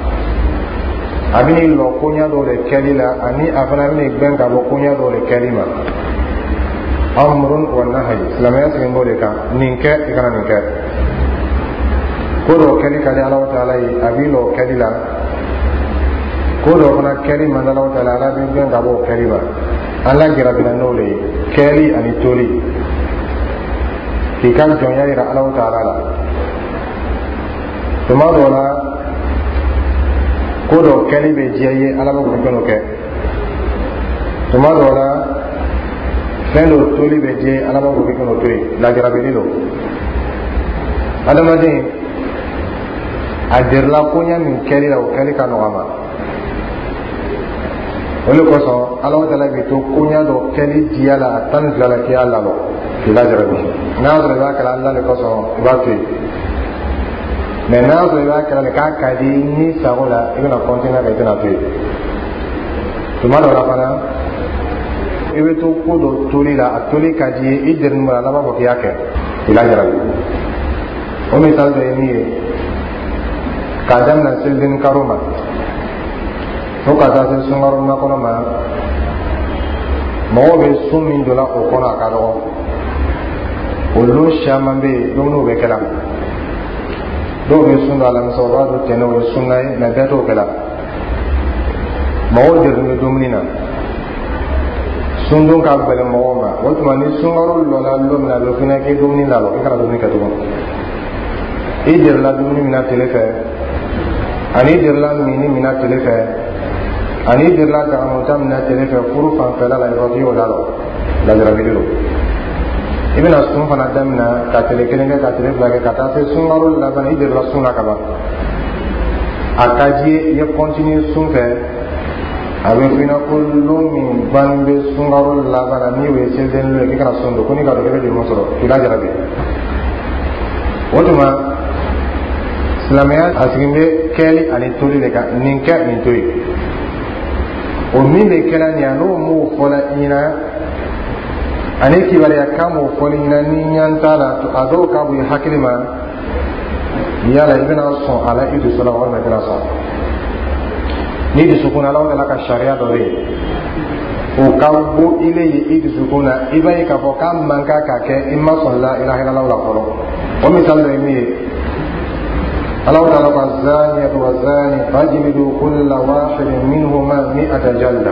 a bɛ n'i lɔ koɲɛ dɔw de kɛli la ani a fana bɛ n'i gbɛn ka bɔ koɲɛ dɔw de kɛli ma amrun wa nahyi silamɛya segin b'o de kan nin kɛ i kana nin kɛ ko dɔw kɛli ka di ala ta'ala ye a b'i lɔ kɛli la ko dɔw fana kɛli man di ala ta'ala ala bɛ gbɛn ka bɔ o kɛli ma ala jarabila n'o de ye kɛli ani toli k'i ka jɔnya jira ala ta'ala la tuma dɔw la ko dɔ kɛli bɛ diya ye ala bɛ kun kɛnɛ kɛ tuma dɔw la fɛn dɔ toli bɛ diya ye ala bɛ kun kɛnɛ to yen lajarabili don adamaden a dirila koɲɛ min kɛli la o kɛli ka nɔgɔ ma o de kosɔn ala ta'ala bɛ to koɲɛ dɔ kɛli diya la a tan ni fila la k'i y'a labɔ k'i lajarabi n'a sɔrɔ i b'a kɛra ala de kosɔn i b'a to yen mais n'a sɔrɔ i b'a kɛra de k'a ka di ni sago la i bɛna continuer ka i tɛna to yen tuma dɔ la fana i bɛ to ko dɔ toli la a toli ka di ye i dɛrɛni bɔ la ala b'a fɔ k'i y'a kɛ k'i lajarabi o misali dɔ ye min ye k'a daminɛ selideni karo ma fo ka taa se sunkaro nakɔnɔ ma mɔgɔw bɛ sun min dɔ la o kɔnɔ a ka dɔgɔ olu caman bɛ yen dumuniw bɛ kɛla dɔw bɛ sun dɔ a la musokɔrɔba dɔ tɛnɛ o ye sunna ye mais bɛɛ t'o kɛla mɔgɔw dɛrɛlen bɛ dumuni na sundon ka gɛlɛn mɔgɔw ma o tuma ni sunkaro lɔla don min na a bɛ f'i ɲɛna k'i dumuni lalɔ i kana dumuni kɛ tugun i dɛrɛla dumuni min na tile fɛ ani i dɛrɛla mini min na tile fɛ ani i dɛrɛla dagamuta min na tile fɛ furu fanfɛla la i fɔ k'i y'o lalɔ lajarabili don i bɛna sun fana daminɛ ka tile kelen kɛ ka tile fila kɛ ka taa se sunkaro laban i dɛrɛla sun na ka ban a ka di ye i ye continuer sun fɛ a bɛ f'i ɲɛna ko lon min ban bɛ sunkaro laban na n'i y'o ye selideni lon ye k'i kana sun don ko n'i ka dɔn k'i bɛ joli sɔrɔ k'i lajarabi o tuma silamɛya a sigin bɛ kɛli ani toli de kan nin kɛ nin to yen o min bɛ kɛla nin a n'o m'o fɔla i ɲɛna ani kibaruya kan m'o fɔli ɲɛna ni ɲan t'a la a dɔw ka bon i hakili ma yala i bɛna sɔn a la i dusu la walima i tɛna sɔn ni dusukun na ala ta'ala ka sariya dɔ bɛ yen o ka bɔ i le ye i dusukun na i b'a ye k'a fɔ k'a man kan ka kɛ i ma sɔn la ilaha illallah la fɔlɔ o misali dɔ ye min ye ala ta'ala ka zaniyatu wa zani fajlidu kulla wahidin minhuma mi'ata jalda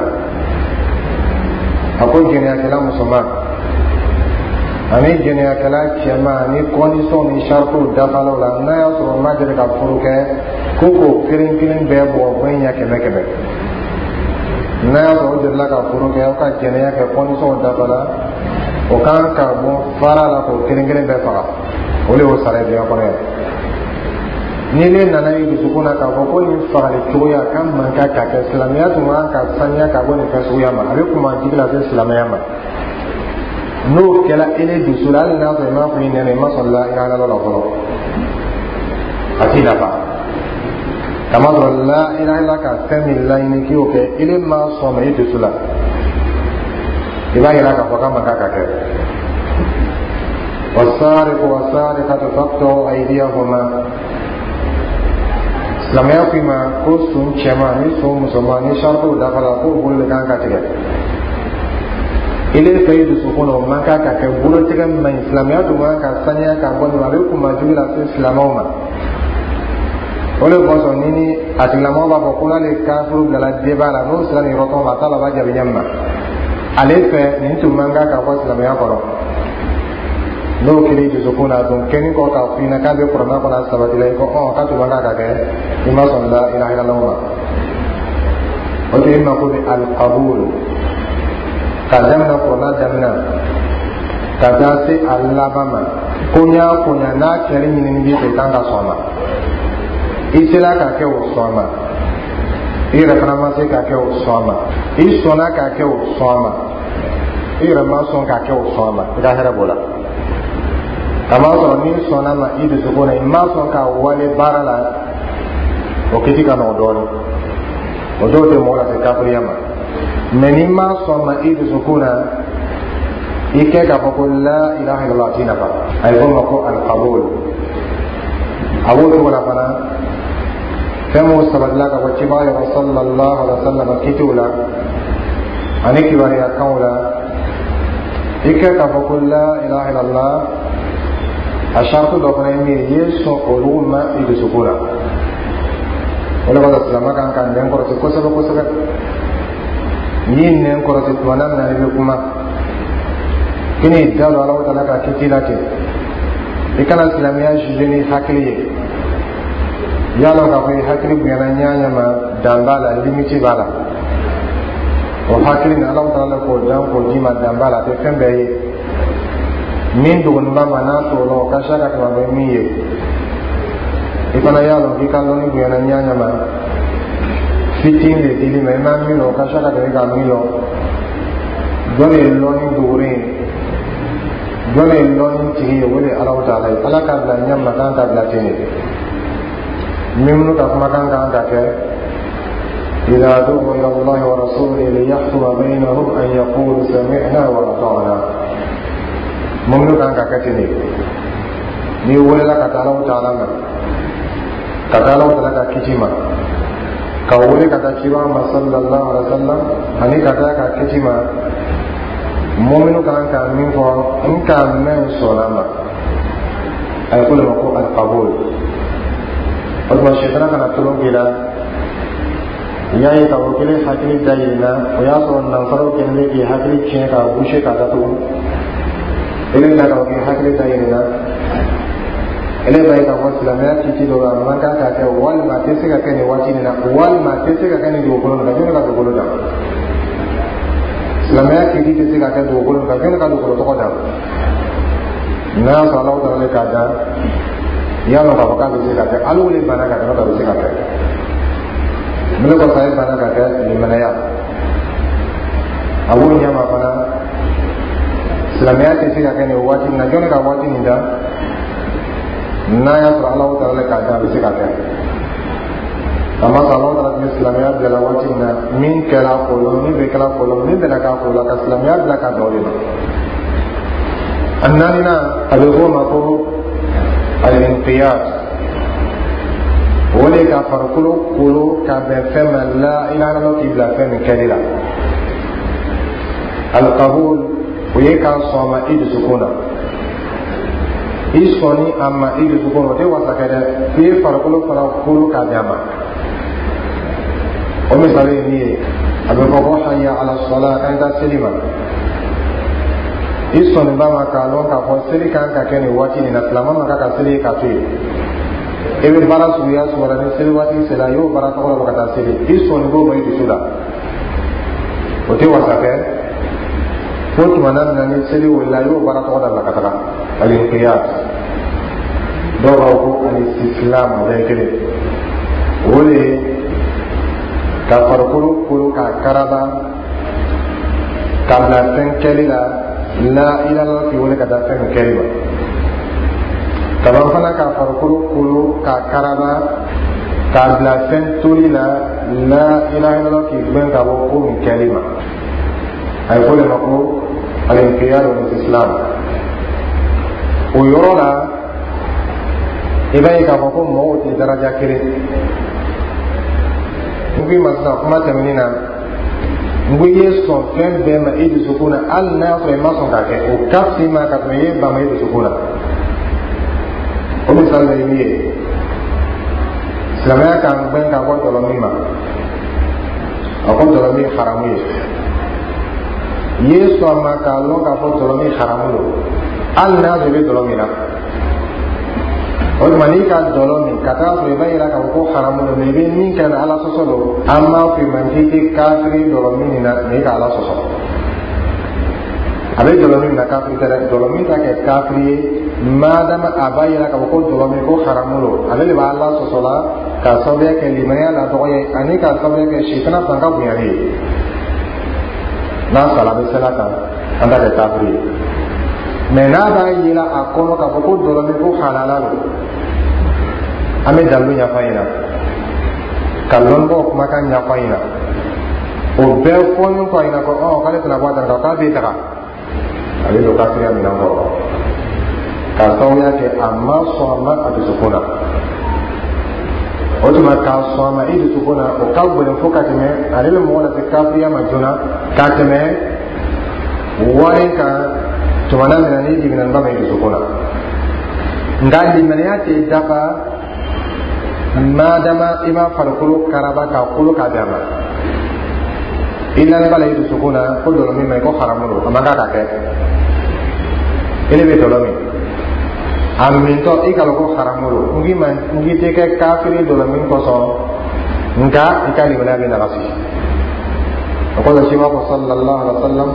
a ko jɛnɛyakɛla musoman ani jɛnɛyakɛla cɛman ni condition ni shartiw dafalaw la n'a y'a sɔrɔ n'a deli ka furu kɛ ko k'o kelen kelen bɛɛ bɔ bɛn ɲɛ kɛmɛ kɛmɛ n'a y'a sɔrɔ o delila ka furu kɛ aw ka jɛnɛya kɛ condition dafala o kan ka bɔ fara la k'o kelen kelen bɛɛ faga o de y'o sara diɲɛ kɔnɔ yan ni ne nana ye dusukun na k'a fɔ ko nin fagali cogoya ka man kan ka kɛ silamɛya tun kan ka saniya ka bɔ nin fɛn suguya ma a bɛ kuma jigi lase silamɛya ma n'o kɛla e ne dusu la hali n'a sɔrɔ i m'a fɔ i nɛnɛ i ma sɔn la ilaha illallah la fɔlɔ a t'i nafa kama sɔrɔ la ilaha illallah ka fɛn min laɲini k'i y'o kɛ i ne ma sɔn ma i dusu la i b'a yira k'a fɔ k'a man kan ka kɛ والسارق والسارقة فاقطعوا أيديهما silamɛya ko i ma ko sun cɛman ni sun musoman ni saritow dafara ko bolo de kan ka tigɛ ile fɛ i dusukun na o man kan ka kɛ bolotigɛ man ɲi silamɛya dun man ka saniya ka bɔ nin ma a bɛ kunmajugu lase silamɛw ma o de kosɔn ni ni a tigilamɔgɔ b'a fɔ ko n'ale kafuru bilala débat la n'o sera nin yɔrɔ tɔgɔ ma a t'a la a b'a jaabi ɲɛ min ma ale fɛ nin tun man kan ka bɔ silamɛya kɔnɔ n'o kɛra i dusukun na donc kɛni kɔ k'a f'i ɲɛna k'a bɛ kuranɛ kɔnɔ a sabati la i ko ɔn k'a tun man kan ka kɛ i ma sɔn la ilaha illallah ma o de ye mako bɛ al-qabul ka daminɛ kuranɛ daminɛ ka taa se a laban ma ko n y'a ko ɲa n'a kɛli ɲinini b'i fɛ i kan ka sɔn ma i sera ka kɛ o sɔn ma i yɛrɛ fana ma se ka kɛ o sɔn ma i sɔnna ka kɛ o sɔn ma i yɛrɛ ma sɔn ka kɛ o sɔn ma i ka hɛrɛ b'o la kama sɔrɔ n'i sɔnna ma i dusukun na i ma sɔn ka wale baara la o kiti ka nɔgɔ dɔɔnin o dɔw tɛ mɔgɔ lase kafiriya ma mɛ n'i ma sɔn ma i dusukun na i kɛ k'a fɔ ko la ilaha illallah t'i nafa a ye fɔ ma ko al-qabul a b'o cogo la fana fɛn m'o sabatila ka bɔ cibaga yɔrɔ sallallahu alaihi wa sallam kitiw la ani kibaruya kanw la i kɛ k'a fɔ ko la ilaha illallah a sartu dɔ fana ye min ye i ye sɔn olu ma i dusukun na o de kɔsɔn silamɛ kan ka nɛn kɔrɔti kosɛbɛ kosɛbɛ n'i nɛn kɔrɔti tuma na min na i bɛ kuma kini da don Alahu Taala ka kiti la ten i kana silamɛya juger ni hakili ye i y'a dɔn k'a fɔ i hakili bonyana ɲaɲɛ ma dan b'a la limite b'a la o hakili ni Alahu Taala k'o dan k'o d'i ma dan b'a la a tɛ fɛn bɛɛ ye min dɔgɔninba ma n'a sɔrɔ o ka ca ka tɛmɛ bɛ min ye i fana y'a dɔn k'i ka lɔnni bonyana ɲaɲɛ ma fitin de dili ma i ma min dɔn o ka ca ka tɛmɛ i ka min dɔn dɔ de ye lɔnni dogolen ye dɔ de ye lɔnni tigi ye o de ye Alahu Taala ye Ala k'a bila ɲɛ ma kan k'a bila ten de minnu ka kumakan kan ka kɛ إذا دعوا إلى الله ورسوله ليحكم بينهم أن يقولوا سمعنا وأطعنا ممنوع كان كاتني ni wala ka Allahu Taala ma ka Allahu Taala ka kitima ka wala ka kiwa ma sallallahu alaihi wasallam ani ka ka kitima mu'minu kan ka min ko in ka men solama ay kullu ko al-qabul Allah shaytan kana tulon gila yayi tawakkali hakili dayina o ya so nan faro kenne ki hakili chen ka bushe ka datu ele na ka hakili dayina ele bai ka ko islamiyya ci do ga man ka ka ke wal ma te se ka ke ni wati ni na wal ma te se ka ke ni do ko na ga ka do ko da islamiyya ci di te se ka ke do ko na ga ka do ko to ko da na sallallahu alaihi ka da ya no ka ka do se ka ke alu le bana ka da do se ka ke mele ko sai bana ka ke ni manaya awu nya ma bana islamiyya ci se ka ke ni wati na ga ka wati ni da na ya sɔrɔ Alahu Taala k'a da a bɛ se ka kɛ a ma sɔrɔ Alahu Taala tun bɛ silamɛya bila waati min na min kɛra kolo min bɛ kɛra kolo min bɛna k'a kolo ka silamɛya bila ka dɔ de ma a naaninan a bɛ fɔ o ma ko al-inqiyad o de ka farikolo kolo ka bɛn fɛn ma la ilaha illallah k'i bila fɛn min kɛli la al-qabul o ye k'a sɔn ma i dusukun na i sɔnni a ma i dusukun o tɛ wasa kɛ dɛ i ye farikolo fara kolo k'a bɛn a ma o misali ye min ye a bɛ fɔ ko hayya ala sɔla an ka seli ma i sɔnni ba ma k'a dɔn k'a fɔ seli kan ka kɛ nin waati nin na silamɛ ma kan ka seli ka to yen i bɛ baara suguya sɔrɔ ni seli waati sera i y'o baara tɔgɔ la ka taa seli i sɔnni b'o ma i dusu la o tɛ wasa kɛ fo tuma na min na ni seli wulila i y'o baara tɔgɔ da la ka taga al-inqiyad dɔw b'a fɔ ko al-istislam a bɛɛ kelen o de ye ka farikolo kolo k'a karaba ka bila fɛn kɛli la la ilaha illallah k'i wele ka da fɛn min kɛli ma ka ban fana ka farikolo kolo k'a karaba k'a bila fɛn toli la la ilaha illallah k'i gbɛn ka bɔ ko min kɛli ma a ye fɔ de ma ko al-inqiyad wal-istislam o yɔrɔ la i b'a ye k'a fɔ ko mɔgɔw tɛ daraja kelen ngi masna kuma taminina ngi yeso fen be ma idu sukuna al na fa ma son ka ke o kafsi ma ka me ye ba ma idu sukuna o misal le ni islamaya kan ben ka ko tolo mima ako tolo mi haramu ye yeso ma ka lo ka ko tolo mi haramu lo al na de tolo mi na o mani ka tolo mi ka ta so ba ira ka ko haramu lo me be min kan ala so solo amma fi man ti kafiri tolo mi na me ka ala so so abe tolo mi na kafiri ta tolo mi ta ke kafiri madama abayira ka ko tolo mi ko haramu lo abe le ba ala so so la ka sobe ke limaya la to ye ani ka sobe ke shitana sanga buya ni na sala be sala ka anda ke kafiri me na ba yila akono ka ko dolo mi ko halala lo ame dalu nya faina kallon bo kuma kan nya faina o be ko ni ko ina ko o kale tana ba tan ka be ta ale do kafiri amina ko ka soya ke amma so amma adu sukuna o tuma ka sɔma i dusukun na o ka gɛlɛn fo ka tɛmɛ ale bɛ mɔgɔ lase kafiriya ma joona ka tɛmɛ wari kan tumana min na ni jiginna ba i dusukun na nka limaniya tɛ dafa madama i ma farikolo karaba ka kolo ka bɛn a ma i nani ba la i dusukun na ko dɔlɔ min ma i ko haramu don a man kan ka kɛ i ne bɛ dɔlɔ min a mintɔ i ka ko haramu lo ngi man ngi te kɛ kafiri dɔ la min kɔsɔn nka i ka limaniya bɛ nagasi o kɔsɔn sima ko sallallahu alaihi wa sallam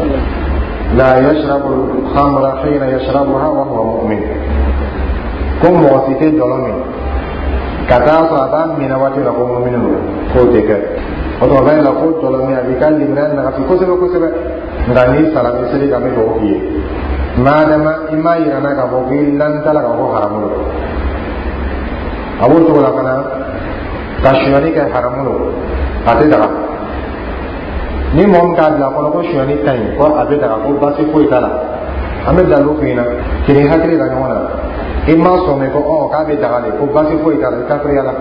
la yashrabu al-khamra hina yashrabuha wa huwa mu'min ko mɔgɔ si tɛ dɔlɔ min ka taa sɔrɔ a b'a mina waati la ko mu'min lo k'o tɛ kɛ o tuma b'a yira ko dɔlɔ min a b'i ka limaniya nagasi kosɛbɛ kosɛbɛ nka n'i sara ni seli ka bɛ dɔgɔ k'i ye madama ima yirana ka fɔ k'i lantala ka fɔ haramu lo a b'o cogo la fana ka suyani kɛ haramu lo a tɛ daga ni mɔgɔ min k'a bila kɔnɔ ko suyani ka ɲi ko a bɛ daga ko basi foyi t'a la an bɛ dalu f'i ɲɛna k'i hakili la ɲɔgɔn na i ma sɔn mɛ ko ɔ k'a bɛ daga de ko basi foyi t'a la i kafiriya la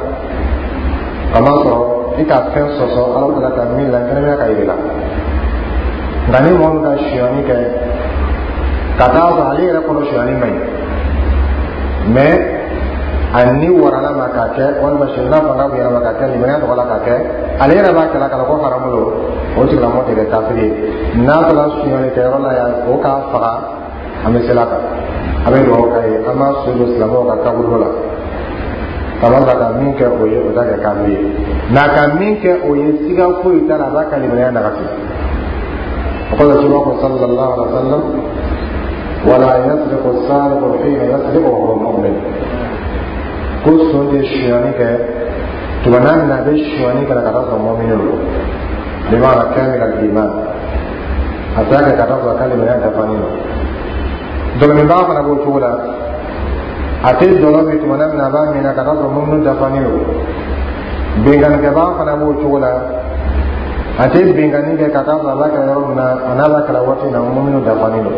a ma sɔrɔ i ka fɛn sɔsɔ ala tala ka min la kɛnɛmaya ka yiri la nka ni mɔgɔ min ka suyani kɛ ka taa sɔrɔ ale yɛrɛ kɔnɔ suyani man ɲi mɛ a ni warala ma k'a kɛ walima siyɛnna fanga bonyana ma k'a kɛ limaniya tɔgɔ la k'a kɛ ale yɛrɛ b'a kɛla kala ko haramu lo o tigilamɔgɔ tɛ kɛ kafiri ye n'a taara suyani kɛyɔrɔ la yan o k'a faga an bɛ sela kan a bɛ dugawu k'a ye an b'a so don silamɛw ka kaburu la kama ka ka min kɛ o ye o t'a kɛ kafiri ye nka ka min kɛ o ye siga foyi t'a la a b'a ka limaniya nagasi o kɔsɔn sima ko sallallahu alaihi wa sallam wala yasriqu as-sariqu hina yasriqu wa huwa mu'min ko son tɛ suyani kɛ tumana min na a bɛ suyani kɛ ka taa sɔrɔ mu'minin lo bimana kamil al-iman a t'a kɛ ka taa sɔrɔ a ka limaniya dafalen lo dɔlɔminbaga fana b'o cogo la a tɛ dɔlɔ min tumana min na a b'a minɛ ka taa sɔrɔ mu'minin dafalen lo benkannikɛbaga fana b'o cogo la a tɛ benkanni kɛ ka taa sɔrɔ a b'a kɛ yɔrɔ min na a n'a b'a kɛla waati na mu'minin dafalen lo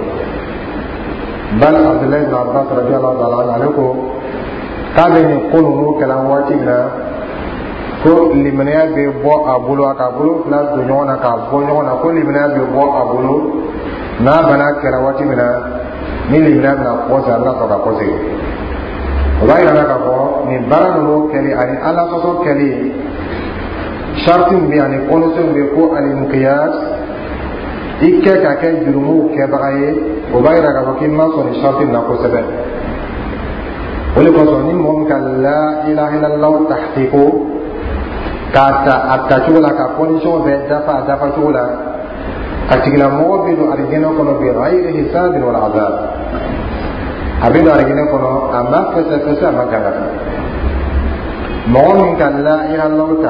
bal abdullahi ibn abbas radiyallahu ta'ala anhu ale ko k'a bɛ nin ko ninnu kɛla waati min na ko limaniya bɛ bɔ a bolo a k'a bolo fila don ɲɔgɔn na k'a bɔ ɲɔgɔn na ko limaniya bɛ bɔ a bolo n'a bana kɛra waati min na ni limaniya bɛna kɔsegin a bɛna sɔrɔ ka kɔsegin o b'a yira k'a fɔ nin baara ninnu kɛli ani ala sɔsɔ kɛli sariti min bɛ ani kɔnɔsen min bɛ ko alimukiyas i kɛ ka kɛ jurumuw kɛbaga ye o b'a yira k'a fɔ k'i ma sɔn nin sariti in na kosɛbɛ o de kosɔn ni mɔgɔ min ka la ilaha illallah tahqiqo k'a ta a tacogo la ka condition bɛɛ dafa a dafa cogo la a tigilamɔgɔ bɛ don alijinɛ kɔnɔ bi ghayri hisabin wala azab a bɛ don alijinɛ kɔnɔ a ma fɛsɛ fɛsɛ a ma ganga mɔgɔ min ka la ilaha illallah ta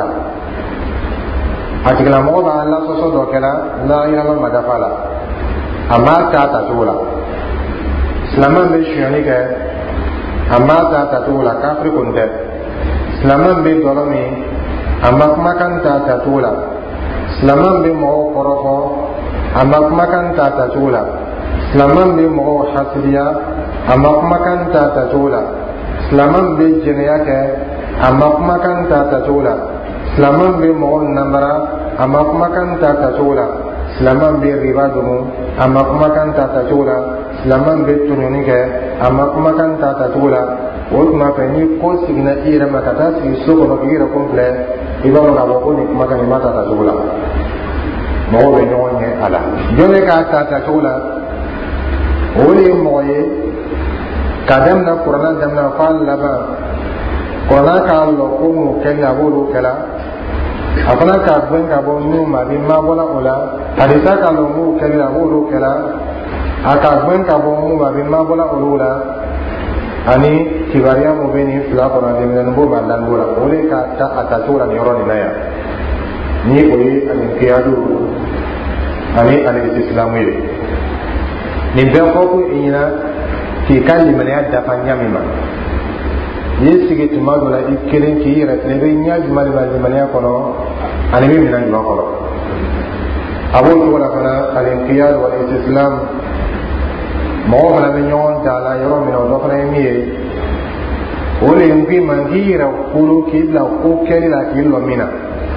a tigilamɔgɔ b'a la sɔsɔ dɔ kɛla la ilaha illallah ma dafa la a ma ta a tacogo la silamɛ bɛ suyani kɛ a ma ta a tacogo la kafiri kɔni tɛ silamɛ bɛ dɔlɔ min a ma kumakan ta a tacogo la silamɛ bɛ mɔgɔw kɔrɔfɔ a ma kumakan ta a tacogo la silamɛ bɛ mɔgɔw hasidiya a ma kumakan ta a tacogo la silamɛ bɛ jɛnɛya kɛ a ma kumakan ta a tacogo la silaman bɛ mɔgɔ nambara a ma kumakan ta tacogo la, silaman bɛ riba dogo a ma kumakan ta tacogo la, silaman bɛ tɔɲɔni kɛ a ma kumakan ta tacogo la. O tuma fɛ ni ko sigina i yɛrɛ ma ka taa sigi so kɔnɔ k'i yɛrɛ kun filɛ, i b'a dɔn k'a fɔ ko nin kumakan in ma ta tacogo la. Mɔgɔw bɛ ɲɔgɔn ɲɛ a la. Jɔn bɛ k'a ta tacogo la, o de ye mɔgɔ ye ka daminɛ kuranna daminɛ f'a laban, kuranna k'a lɔ ko mun kɛli a b'olu kɛla, a fana k'a gɛn ka bɔ minnu ma a bɛ mabɔla o la, hadisa k'a lɔ mun kɛli a b'olu kɛla, a k'a gɛn ka bɔ minnu ma a bɛ mabɔla olu la, ani kibariya mun bɛ nin fila kɔnɔ denmisɛnnin b'o ma danbo la. O de k'a ta a tacogo la nin yɔrɔ nin na yan, ni o ye ani kiyadu ani ani isilamu ye. Nin bɛɛ fɔ ko i ɲɛna k'i ka limaniya dafa ɲa min ma. N'i sigi tuma dɔ la i kelen k'i yɛrɛ filɛ, i bɛ ɲa jumɛn de la limaniya kɔnɔ ani bɛ minɛn jumɛn kɔnɔ. A b'o cogo la fana ani kiyadu ani isilamu. Mɔgɔ fana bɛ ɲɔgɔn da la yɔrɔ min na, o dɔ fana ye min ye, o de ye n k'i ma k'i yɛrɛ kolo k'i bila ko kɛli la k'i lɔ min na,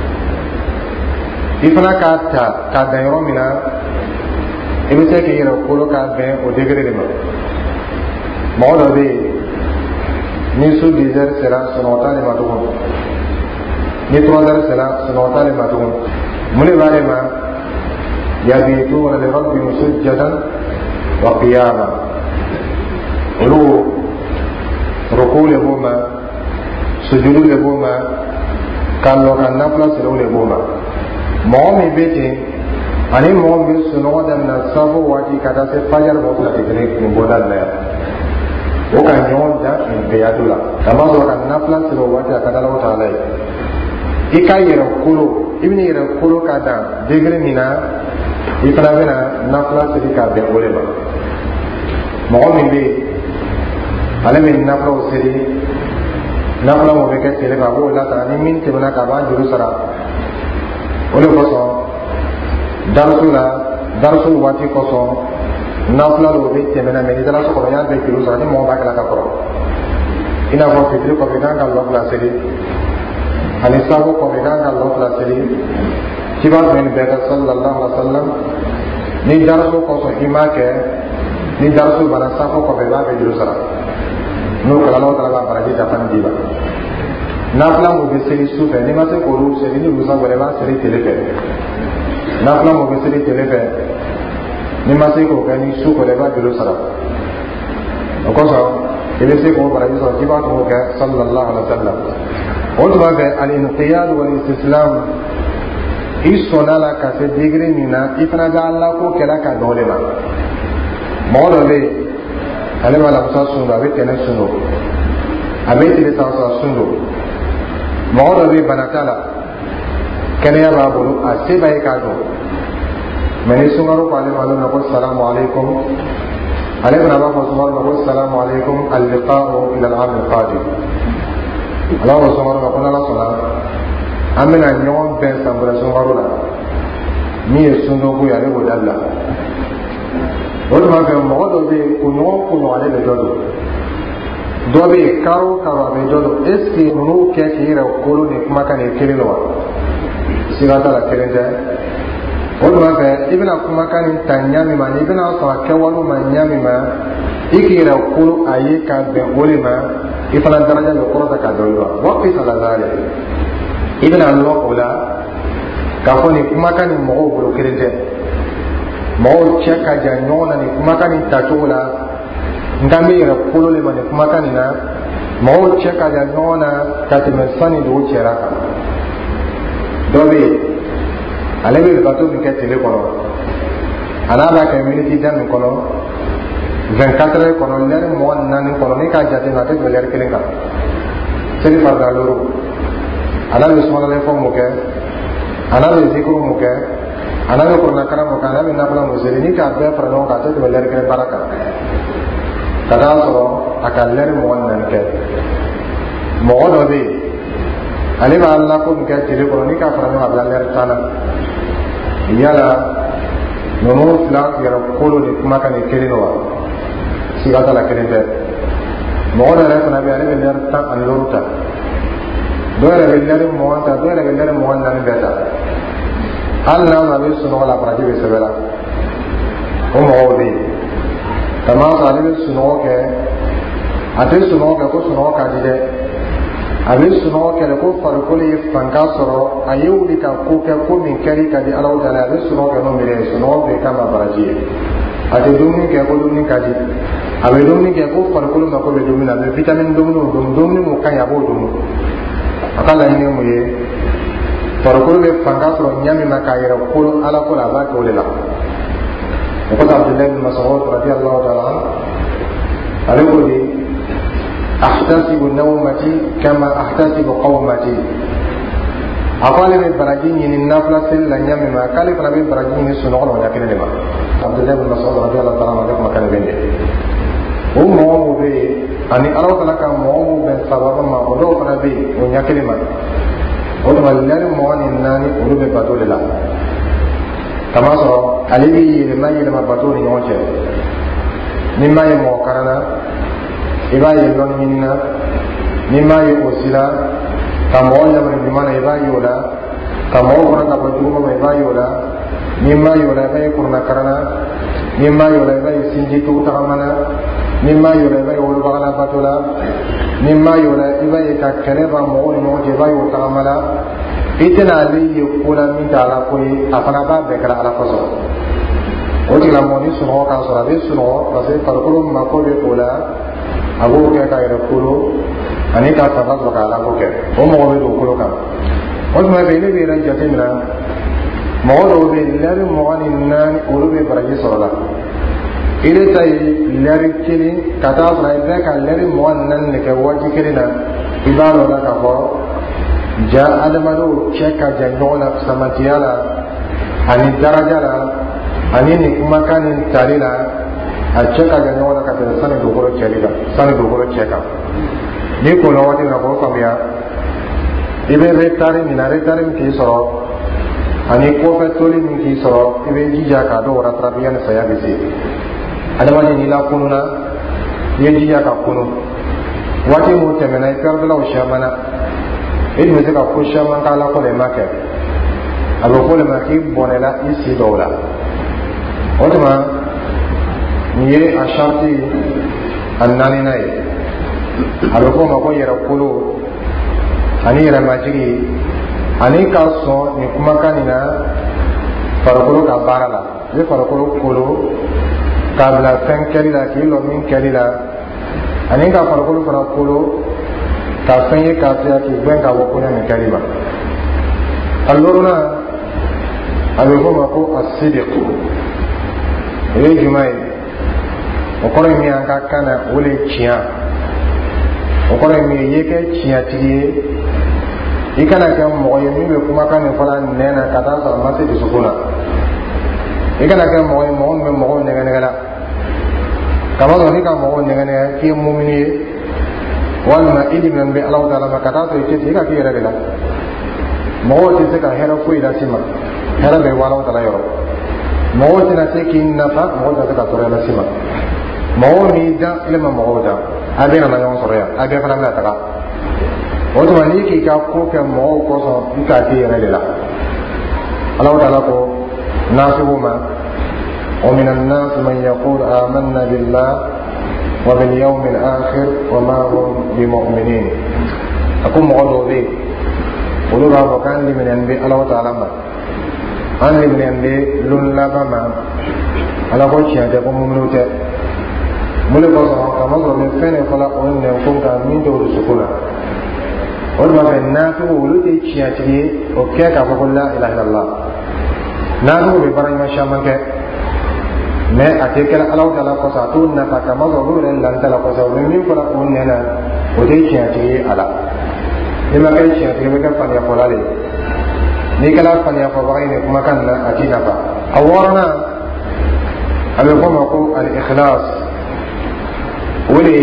i fana k'a ta k'a dan yɔrɔ min na, i bɛ se k'i yɛrɛ kolo k'a bɛn o degré de ma. Mɔgɔ dɔ bɛ yen ni su dix heures sera sunɔgɔ t'ale ma tugun, ni trois heures sera sunɔgɔ t'ale ma tugun. Mun de b'ale ma? yabituna li rabbihim sujjadan wa qiyama. Olu ruku le b'o ma, sujudu le b'o ma, ka lɔ ka nafila siraw le b'o ma. Mɔgɔ min bɛ ten ani mɔgɔ min bɛ sunɔgɔ daminɛ safo waati ka taa se fajar ma, o fila tɛ kelen nin bɔda la yan. O ka ɲɔgɔn da nin bɛyatu la, kama sɔrɔ ka nafila siraw waati a ka da la o taala ye. I ka yɛrɛ kolo, i bɛna yɛrɛ kolo ka dan degré min na, i fana bɛna nafila siri ka bɛn o de ma. Mɔgɔ min bɛ yen ale bɛ nafilaw siri, nafila mun bɛ kɛ tile kan a b'o latara, ni min tɛmɛna k'a b'a juru sara. O de kosɔn darisu la, darisu waati kosɔn nafila dɔw bɛ tɛmɛna, mɛ n'i taara so kɔnɔ i y'a bɛɛ juru sara, ni mɔgɔ b'a kɛla ka kɔrɔ. I n'a fɔ fitiri kɔfɛ i kan ka lɔ fila siri, ani safo kɔfɛ i kan ka lɔ fila siri. Kiba tun bɛ kɛ sallallahu alaihi wa sallam, ni darisu kosɔn i m'a kɛ, ni darisu bana safo kɔfɛ i b'a bɛɛ juru sara. N'o kɛla Alahu Taala b'a baraji dafa d'i ma. Nafila mun bɛ seli su fɛ n'i ma se k'olu seli, ni musa wɛrɛ i b'a seli tile fɛ. Nafila mun bɛ seli tile fɛ n'i ma se k'o kɛ ni su kɔrɔ i b'a juru sara. O kosɔn i bɛ se k'o baraji sɔrɔ k'i b'a tun k'o kɛ sallallahu alaihi wa sallam. O tuma fɛ al-inqiyad wal-istislam, i sɔnna la ka se degré min na i fana bɛ Ala ko kɛla ka dɔn o de ma. Mɔgɔ dɔ bɛ yen ale b'a alamisa sun don, a bɛ tɛnɛ sun don, a bɛ tile sanfɛ sun don. Mɔgɔ dɔ bɛ yen bana t'a la, kɛnɛya b'a bolo, a se b'a ye k'a dɔn, mɛ ni sunkalo ko ale ma ale ma ko salamu alaikum, ale fana b'a fɔ sunkalo ma ko salamu alaikum al-liqa'u ila al-'am al-qadim. ala b'a fɔ sunkalo ma ko n'Ala sɔnna an bɛna ɲɔgɔn bɛn san wɛrɛ sunkalo la, min ye sundonko ye ale b'o dabila. O tuma fɛ mɔgɔ dɔ bɛ yen kunɲɔgɔn kunɲɔgɔn ale bɛ dɔ don, dɔ bɛ yen karo karo a bɛ dɔ don. est ce que ninnu kɛ k'i yɛrɛ kolo ni kumakan nin kelen don wa? Siga t'a la, kelen tɛ. O tuma fɛ i bɛna kumakan nin ta ɲa min ma, n'i bɛna sɔn a kɛwale ma ɲa min ma, i k'i yɛrɛ kolo a ye ka bɛn o de ma, i fana daraja bɛ kɔrɔta ka dɔ i wa. Wa k'i sala zaale, i bɛna lɔ o la k'a fɔ nin kumakan nin mɔgɔw bolo kelen tɛ. Mɔgɔw cɛ ka jan ɲɔgɔn na nin kumakan nin tacogo la, nka n bɛ yɛrɛ kolo le ma nin kumakan nin na. Mɔgɔw cɛ ka jan ɲɔgɔn na ka tɛmɛ sanni dogo cɛra kan. Dɔ bɛ yen ale bɛ bato min kɛ tile kɔnɔ, a n'a b'a kɛ miniti jan min kɔnɔ, vingt-quatre heures kɔnɔ, lɛri mɔgɔ naani kɔnɔ, n'i k'a jate a tɛ tɛmɛ lɛri kelen kan. Seli farida loro, a n'a bɛ sumanalen fɔ mun kɛ, a n'a bɛ zikuru mun kɛ, a n'a bɛ kuranakara mun kɛ, a n'a bɛ nafila mun seli, ni k'a bɛɛ fara ɲɔgɔn kan a tɛ tɛmɛ lɛri kelen baara kan. Ka d'a sɔrɔ a ka lɛri mɔgɔ naani kɛ. Mɔgɔ dɔ bɛ yen ale b'a la ko min kɛ tile kɔnɔ, ni k'a fara ɲɔgɔn kan a bɛ lɛri tan na. Yala ninnu fila yɛrɛ kolo ni kumakan ni kelen wa? Siga t'a la, kelen tɛ. Mɔgɔ dɔ yɛrɛ fana bɛ yen ale bɛ lɛri tan ani wɔɔrɔ ta, dole be lari mo ta dole be lari mo nan beta Allah ma be suno la praji be sebela o mo be kama sali be suno ke ate suno ke ko suno ka dide abe suno ke ko farkoli fanka soro ayu di ka ko ke ko min kari ka di Allah taala abe suno ke no mire suno be kama praji ate dumni ke ko dumni ka di abe dumni ke ko farkoli ma ko be dumni na be vitamin dumni dum dumni mo kan ya bo dum akala ni mo ye farkoli be fanka soro nyami ma ka yera ko ala ko la ba ko le la ko Abdullah bin Mas'ud radhiyallahu ta'ala alayhi أحتسب نومتي كما أحتسب قومتي أقول من براجين النافلة سلا نيامي ما قال فلا من براجين السنون ولكن لما عبد الله بن مسعود رضي الله تعالى عنه مكان بينه ومو بي أني الله تعالى كان مو بين سبب ما ولو فلا بي ونياكل ما وتما لله موان الناني ولو ببطول الله كما صار عليه لما يلما بطول يوجه مما يمو كرنا i b'a ye lɔnni ɲini na ni m'a ye o si la ka mɔgɔ lamɛn ɲuman na i b'a ye o la ka mɔgɔ fana ka bɔ juguman ma i b'a ye o la ni m'a ye o la i b'a ye kuruna karana ni m'a ye o la i b'a ye sinji tugu tagama na ni m'a ye o la i b'a ye wolobagala bato la ni m'a ye o la i b'a ye ka kɛlɛ ban mɔgɔw ni ɲɔgɔn cɛ i b'a ye o tagama la i tɛna ale ye ko la min tɛ ala ko ye a fana b'a bɛɛ kɛra ala kosɔn o tigilamɔgɔ ni sunɔgɔ k'a sɔrɔ a bɛ sunɔgɔ parce que farikolo mako bɛ o la a b'o kɛ ka yɛrɛ kolo ani ka saba sɔrɔ ka ala ko kɛ o mɔgɔ bɛ don kolo kan o tuma fɛ ne bɛ yɛrɛ jate minɛ mɔgɔ dɔw bɛ lɛri mɔgɔ ni naani olu bɛ baraji sɔrɔ la i de ta ye lɛri kelen ka taa sɔrɔ i bɛ ka lɛri mɔgɔ naani de kɛ waati kelen na i b'a dɔn la ka fɔ ja adamadenw cɛ ka jan ɲɔgɔn na samatiya la ani daraja la ani nin kumakan nin tali la a cɛ ka jan ɲɔgɔn na ka tɛmɛ sani dugukolo cɛli kan sani dugukolo cɛ kan n'i kɔnna waati min na k'o faamuya i bɛ retari min na retari min k'i sɔrɔ ani kɔfɛ toli min k'i sɔrɔ i bɛ jija k'a dɔn ratarapi yanni saya bɛ se adamaden n'i lakununa i ye jija ka kunu waati min tɛmɛna i pɛrɛdilaw caman na i tun bɛ se ka ko caman k'a la ko le ma kɛ a bɛ fɔ le ma k'i bɔnɛla i si dɔw la o tuma nin ye a sariti a naaninan ye a bɛ fɔ o ma ko yɛrɛkolo ani yɛrɛmajigi ani ka sɔn nin kumakan nin na farikolo ka baara la i bɛ farikolo kolo k'a bila fɛn kɛli la k'i lɔ min kɛli la ani ka farikolo fana kolo ka fɛn ye k'a fiyɛ k'i gbɛn ka bɔ ko nin kɛli ma a lɔrɔnan a bɛ fɔ o ma ko a sidiq o ye jumɛn ye o kɔrɔ ye min ye an ka kan na o de ye tiɲɛ o kɔrɔ ye min ye i ye kɛ tiɲɛtigi ye i kana kɛ mɔgɔ ye min bɛ kumakan nin fɔla nɛn na ka taa sɔrɔ a ma se dusukun na i kana kɛ mɔgɔ ye mɔgɔ min bɛ mɔgɔw nɛgɛnɛgɛ la kama sɔrɔ ni ka mɔgɔw nɛgɛnɛgɛ k'i ye mumini ye walima i limɛn bɛ Alahu Taala ma ka taa sɔrɔ i tɛ se i ka k'i yɛrɛ de la mɔgɔw tɛ se ka hɛrɛ foyi lase ma hɛrɛ bɛ bɔ Alahu Taala yɔrɔ mɔgɔw tɛna se k'i nafa mɔgɔw tɛ se ka tɔɔrɔ lase ma mɔgɔw m'i dan ile ma mɔgɔw dan a bɛɛ nana ɲɔgɔn sɔrɔ yan a bɛɛ fana bɛna taga o tuma n'i k'i ka ko kɛ mɔgɔw kosɔn i k'a k'i yɛrɛ de la Alahu Taala ko nafigu ma ومن الناس من يقول آمنا بالله وباليوم الآخر وما هم بمؤمنين أكون مغضو بي ولو بابا كان لي من ينبي الله تعالى ما أن لي من ينبي لن لبما على قول شيئا جاكم ممنوتا مولي قصة كما صار من فين خلق وإن يكون كامين دور سكونا ولما في الناس ولوتي شيئا تلي وكيك فقل لا إله إلا الله ناسو ببرا ما شامن كي mais a tɛ kɛra Alahu Taala kɔsɔn a t'o nafa kama sɔrɔ olu yɛrɛ lanta la kɔsɔn u bɛ min fɔra o nɛn na o tɛ tiɲɛtigi ye a la n'i ma kɛ tiɲɛtigi i bɛ kɛ faniyafɔla de ye n'i kɛra faniyafɔbaga ye nin kumakan nin na a t'i nafa a wɔɔrɔnan a bɛ fɔ o ma ko al-ikhlas o de ye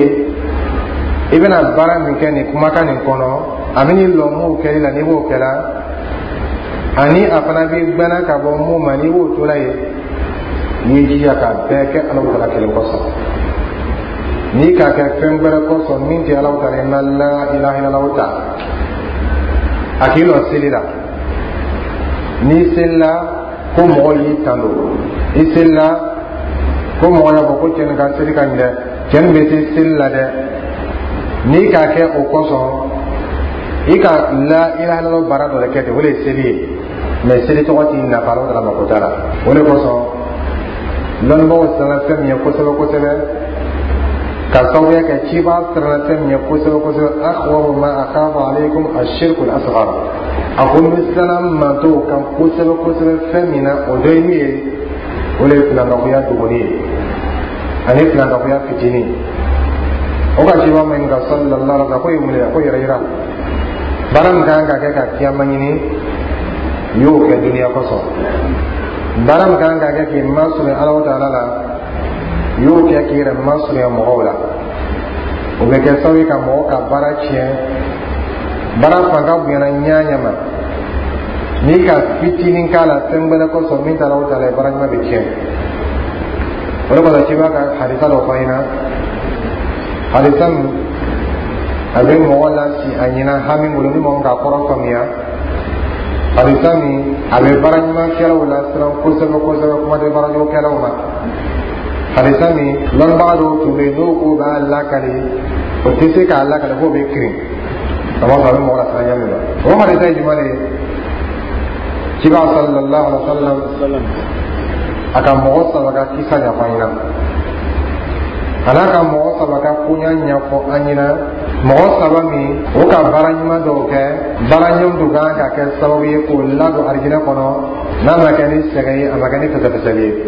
i bɛna baara min kɛ nin kumakan nin kɔnɔ a bɛ n'i lɔ mun kɛli la n'i b'o kɛla ani a fana bɛ gbɛnna ka bɔ mun ma n'i b'o tola ye n'i jija ka bɛɛ kɛ Alahu Taala kelen kosɔn n'i k'a kɛ fɛn wɛrɛ kosɔn min tɛ Alahu Taala ye na la ilaha illallah ta akilo selila ni sella ko mɔgɔ y'i tan do i sella ko mɔgɔ y'a fɔ ko cɛni ka seli ka ɲi dɛ cɛni bɛ se seli la dɛ n'i k'a kɛ o kosɔn i ka la ilaha illallah baara dɔ de kɛ ten o de ye seli ye mais seli tɔgɔ t'i nafa Alahu Taala mako t'a la o de kosɔn lɔnnibagaw siranna fɛn min ye kosɛbɛ kosɛbɛ ka sababuya kɛ ciba siranna fɛn min ye kosɛbɛ kosɛbɛ akhwafu ma akhafu alaykum ash-shirku al-asghar a ko n bɛ siranna mantow kan kosɛbɛ kosɛbɛ fɛn min na o dɔ ye min ye o de ye filankafoya dogoni ye ani filankafoya fitinin o ka ciba ma ɲininka sallallahu alaihi wa sallam ko ye mun ye ko yɛrɛ yira baara min kan ka kɛ ka kiyama ɲini y'o kɛ duniya kosɔn baara min kan ka kɛ k'i masurunya Alahu Taala la y'o kɛ k'i yɛrɛ masurunya mɔgɔw la o bɛ kɛ sababu ye ka mɔgɔ ka baara tiɲɛ baara fanga bonyana ɲaɲa ma n'i ka fitinin k'a la fɛn gbɛlɛ kosɔn min t'Alahu Taala ye baara ɲuman bɛ tiɲɛ o de kosɔn ci b'a ka hadisa dɔ fɔ an ɲɛna hadisa min a bɛ mɔgɔ lasi a ɲɛna hami bolo ni mɔgɔ k'a kɔrɔ faamuya hadisa min a bɛ baara ɲuman kɛlaw la siran kosɛbɛ kosɛbɛ kuma tɛ baara jugu kɛlaw ma hadisa min lɔnnibaga dɔw tun bɛ yen n'o ko b'a lakali o tɛ se k'a lakali f'o bɛ kirin a b'a sɔrɔ a bɛ mɔgɔ la siran ɲɛ min na o hadisa ye jumɛn de ye ciba sallallahu alaihi wa sallam a ka mɔgɔ saba ka kisa ɲɛfɔ an ɲɛna a n'a ka mɔgɔ saba ka koɲa ɲɛfɔ an ɲɛna mɔgɔ saba min o ka baara ɲuman dɔw kɛ baara ɲuman dɔw kan ka kɛ sababu ye k'o ladon arijinɛ kɔnɔ n'a ma kɛ ni sɛgɛn ye a ma kɛ ni fɛsɛfɛsɛli ye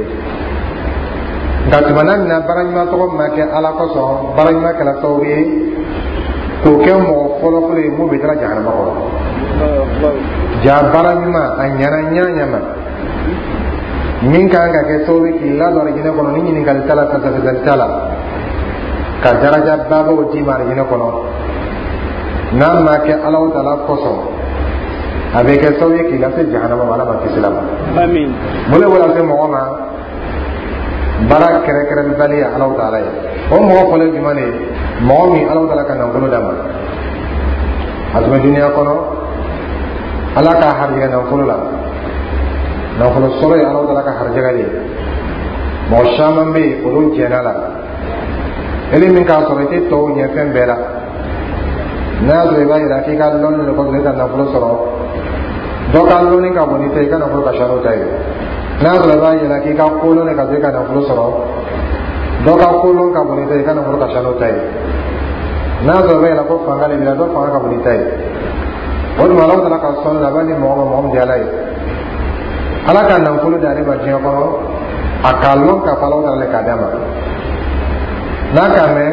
nka tuma min na baara ɲuman tɔgɔ ma kɛ ala kosɔn baara ɲuman kɛra sababu ye k'o kɛ mɔgɔ fɔlɔfɔlɔ ye mun bɛ taga jahanama kɔnɔ ja baara ɲuman a ɲɛna ɲaɲa ma min kan ka kɛ sababu ye k'i ladon arijinɛ kɔnɔ ni ɲininkali t'a la fɛsɛfɛsɛli t'a la ka daraja babaw di ma arijinɛ kɔnɔ n'a ma kɛ Alahu Taala kosɔn a bɛ kɛ sababu ye k'i lase jahanama ma Ala ma kisi la ma amin mun de bɛ lase mɔgɔ ma baara kɛrɛkɛrɛnbali ye Alahu Taala ye o mɔgɔ fɔlɔ ye jumɛn de ye mɔgɔ min Alahu Taala ka nafolo d'a ma a tun bɛ duniya kɔnɔ Ala ka harijɛ nafolo la nafolo sɔrɔ ye Alahu Taala ka harijɛ de ye mɔgɔ caman bɛ yen olu jɛnna la ele min k'a sɔrɔ i tɛ tɔw ɲɛ fɛn bɛɛ la n'a y'a sɔrɔ i b'a yira k'i ka lɔnni de kɔsɔn i ka nafolo sɔrɔ dɔ ka lɔnni ka bon ni ta ye i ka nafolo ka ca n'o ta ye n'a y'a sɔrɔ i b'a yira k'i ka kolon de ka sɔrɔ i ka nafolo sɔrɔ dɔ ka kolon ka bon ni ta ye i ka nafolo ka ca n'o ta ye n'a y'a sɔrɔ i b'a yira ko fanga de b'i la dɔ fanga ka bon ni ta ye o tuma Alahu Taala ka sɔnni la a b'a di mɔgɔ ma mɔgɔ min di Ala ye Ala ka nafolo di ale ma diɲɛ kɔnɔ a k'a lɔn k'a fɔ Alahu Taala le k'a d'a ma n'a ka mɛn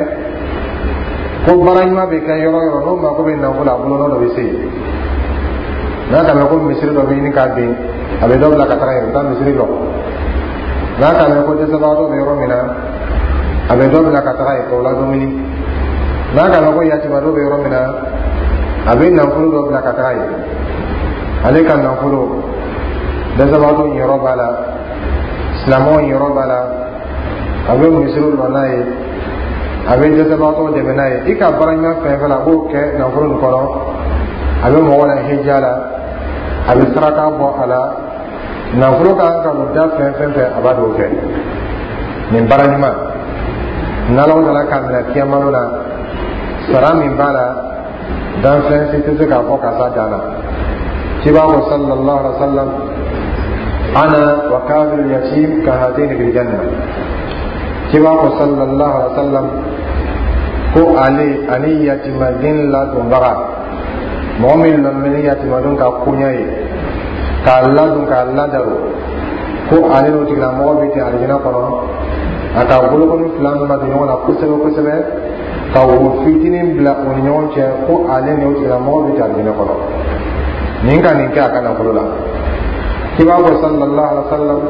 ko baara ɲuman bɛ kɛ yɔrɔ yɔrɔ n'o mako bɛ nafolo a bolo dɔ bɛ se yen n'a ka mɛn ko misiri dɔ bɛ ɲini k'a den a bɛ dɔ bila ka taga yen u taa misiri dɔ n'a ka mɛn ko dɛsɛbagatɔ bɛ yɔrɔ min na a bɛ dɔ bila ka taga yen k'o ladumuni n'a ka mɛn ko yatima dɔ bɛ yɔrɔ min na a bɛ nafolo dɔ bila ka taga yen ale ka nafolo dɛsɛbagatɔ in yɔrɔ b'a la silamɛw in yɔrɔ b'a la a bɛ misiriw la n'a ye a bɛ dɛsɛbagatɔw dɛmɛ n'a ye i ka baara ɲuman fɛn fɛn la a b'o kɛ nafolo nin kɔnɔ a bɛ mɔgɔ la hija la a bɛ saraka bɔ a la nafolo ka kan ka o da fɛn fɛn fɛ a b'a dɔw kɛ nin baara ɲuman n'Alahu Taala k'a minɛ kiyamalo la sara min b'a la danfɛn si tɛ se k'a fɔ ka s'a dan na ci b'a fɔ sallallahu alaihi wa sallam ana wa kafil yatim ka hatayni bil janna ci b'a fɔ sallallahu alaihi wa sallam ko ale ani yatimaden ladonbaga mɔgɔ min lamɛn ni yatimaden ka koɲa ye k'a ladon k'a ladaro ko ale n'o tigilamɔgɔ bɛ ten alijinɛ kɔnɔ a ka bolokɔni fila min ma don ɲɔgɔn na kosɛbɛ kosɛbɛ ka wo fitinin bila o ni ɲɔgɔn cɛ ko ale n'o tigilamɔgɔ bɛ ten alijinɛ kɔnɔ nin ka nin kɛ a ka nafolo la ci b'a fɔ sallallahu alaihi wa sallam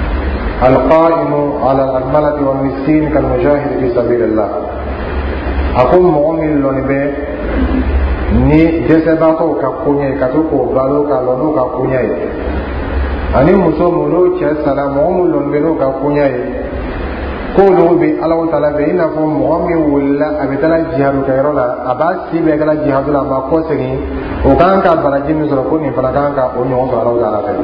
القائم على الأرملة والمسكين كالمجاهد في سبيل الله أقول مؤمن لنبي ni dɛsɛbaatɔw ka koɲɛ ye ka to k'o balo ka lɔ n'o ka koɲɛ ye ani muso min n'o cɛ sara mɔgɔ min lɔn bɛ n'o ka koɲɛ ye k'olu bɛ Alahu Taala fɛ i n'a fɔ mɔgɔ min wulila a bɛ taa jihadu kɛyɔrɔ la a b'a si bɛɛ kɛla jihadu la a ma kɔ segin o kan ka baraji min sɔrɔ ko nin fana kan ka o ɲɔgɔn sɔrɔ Alahu Taala fɛ.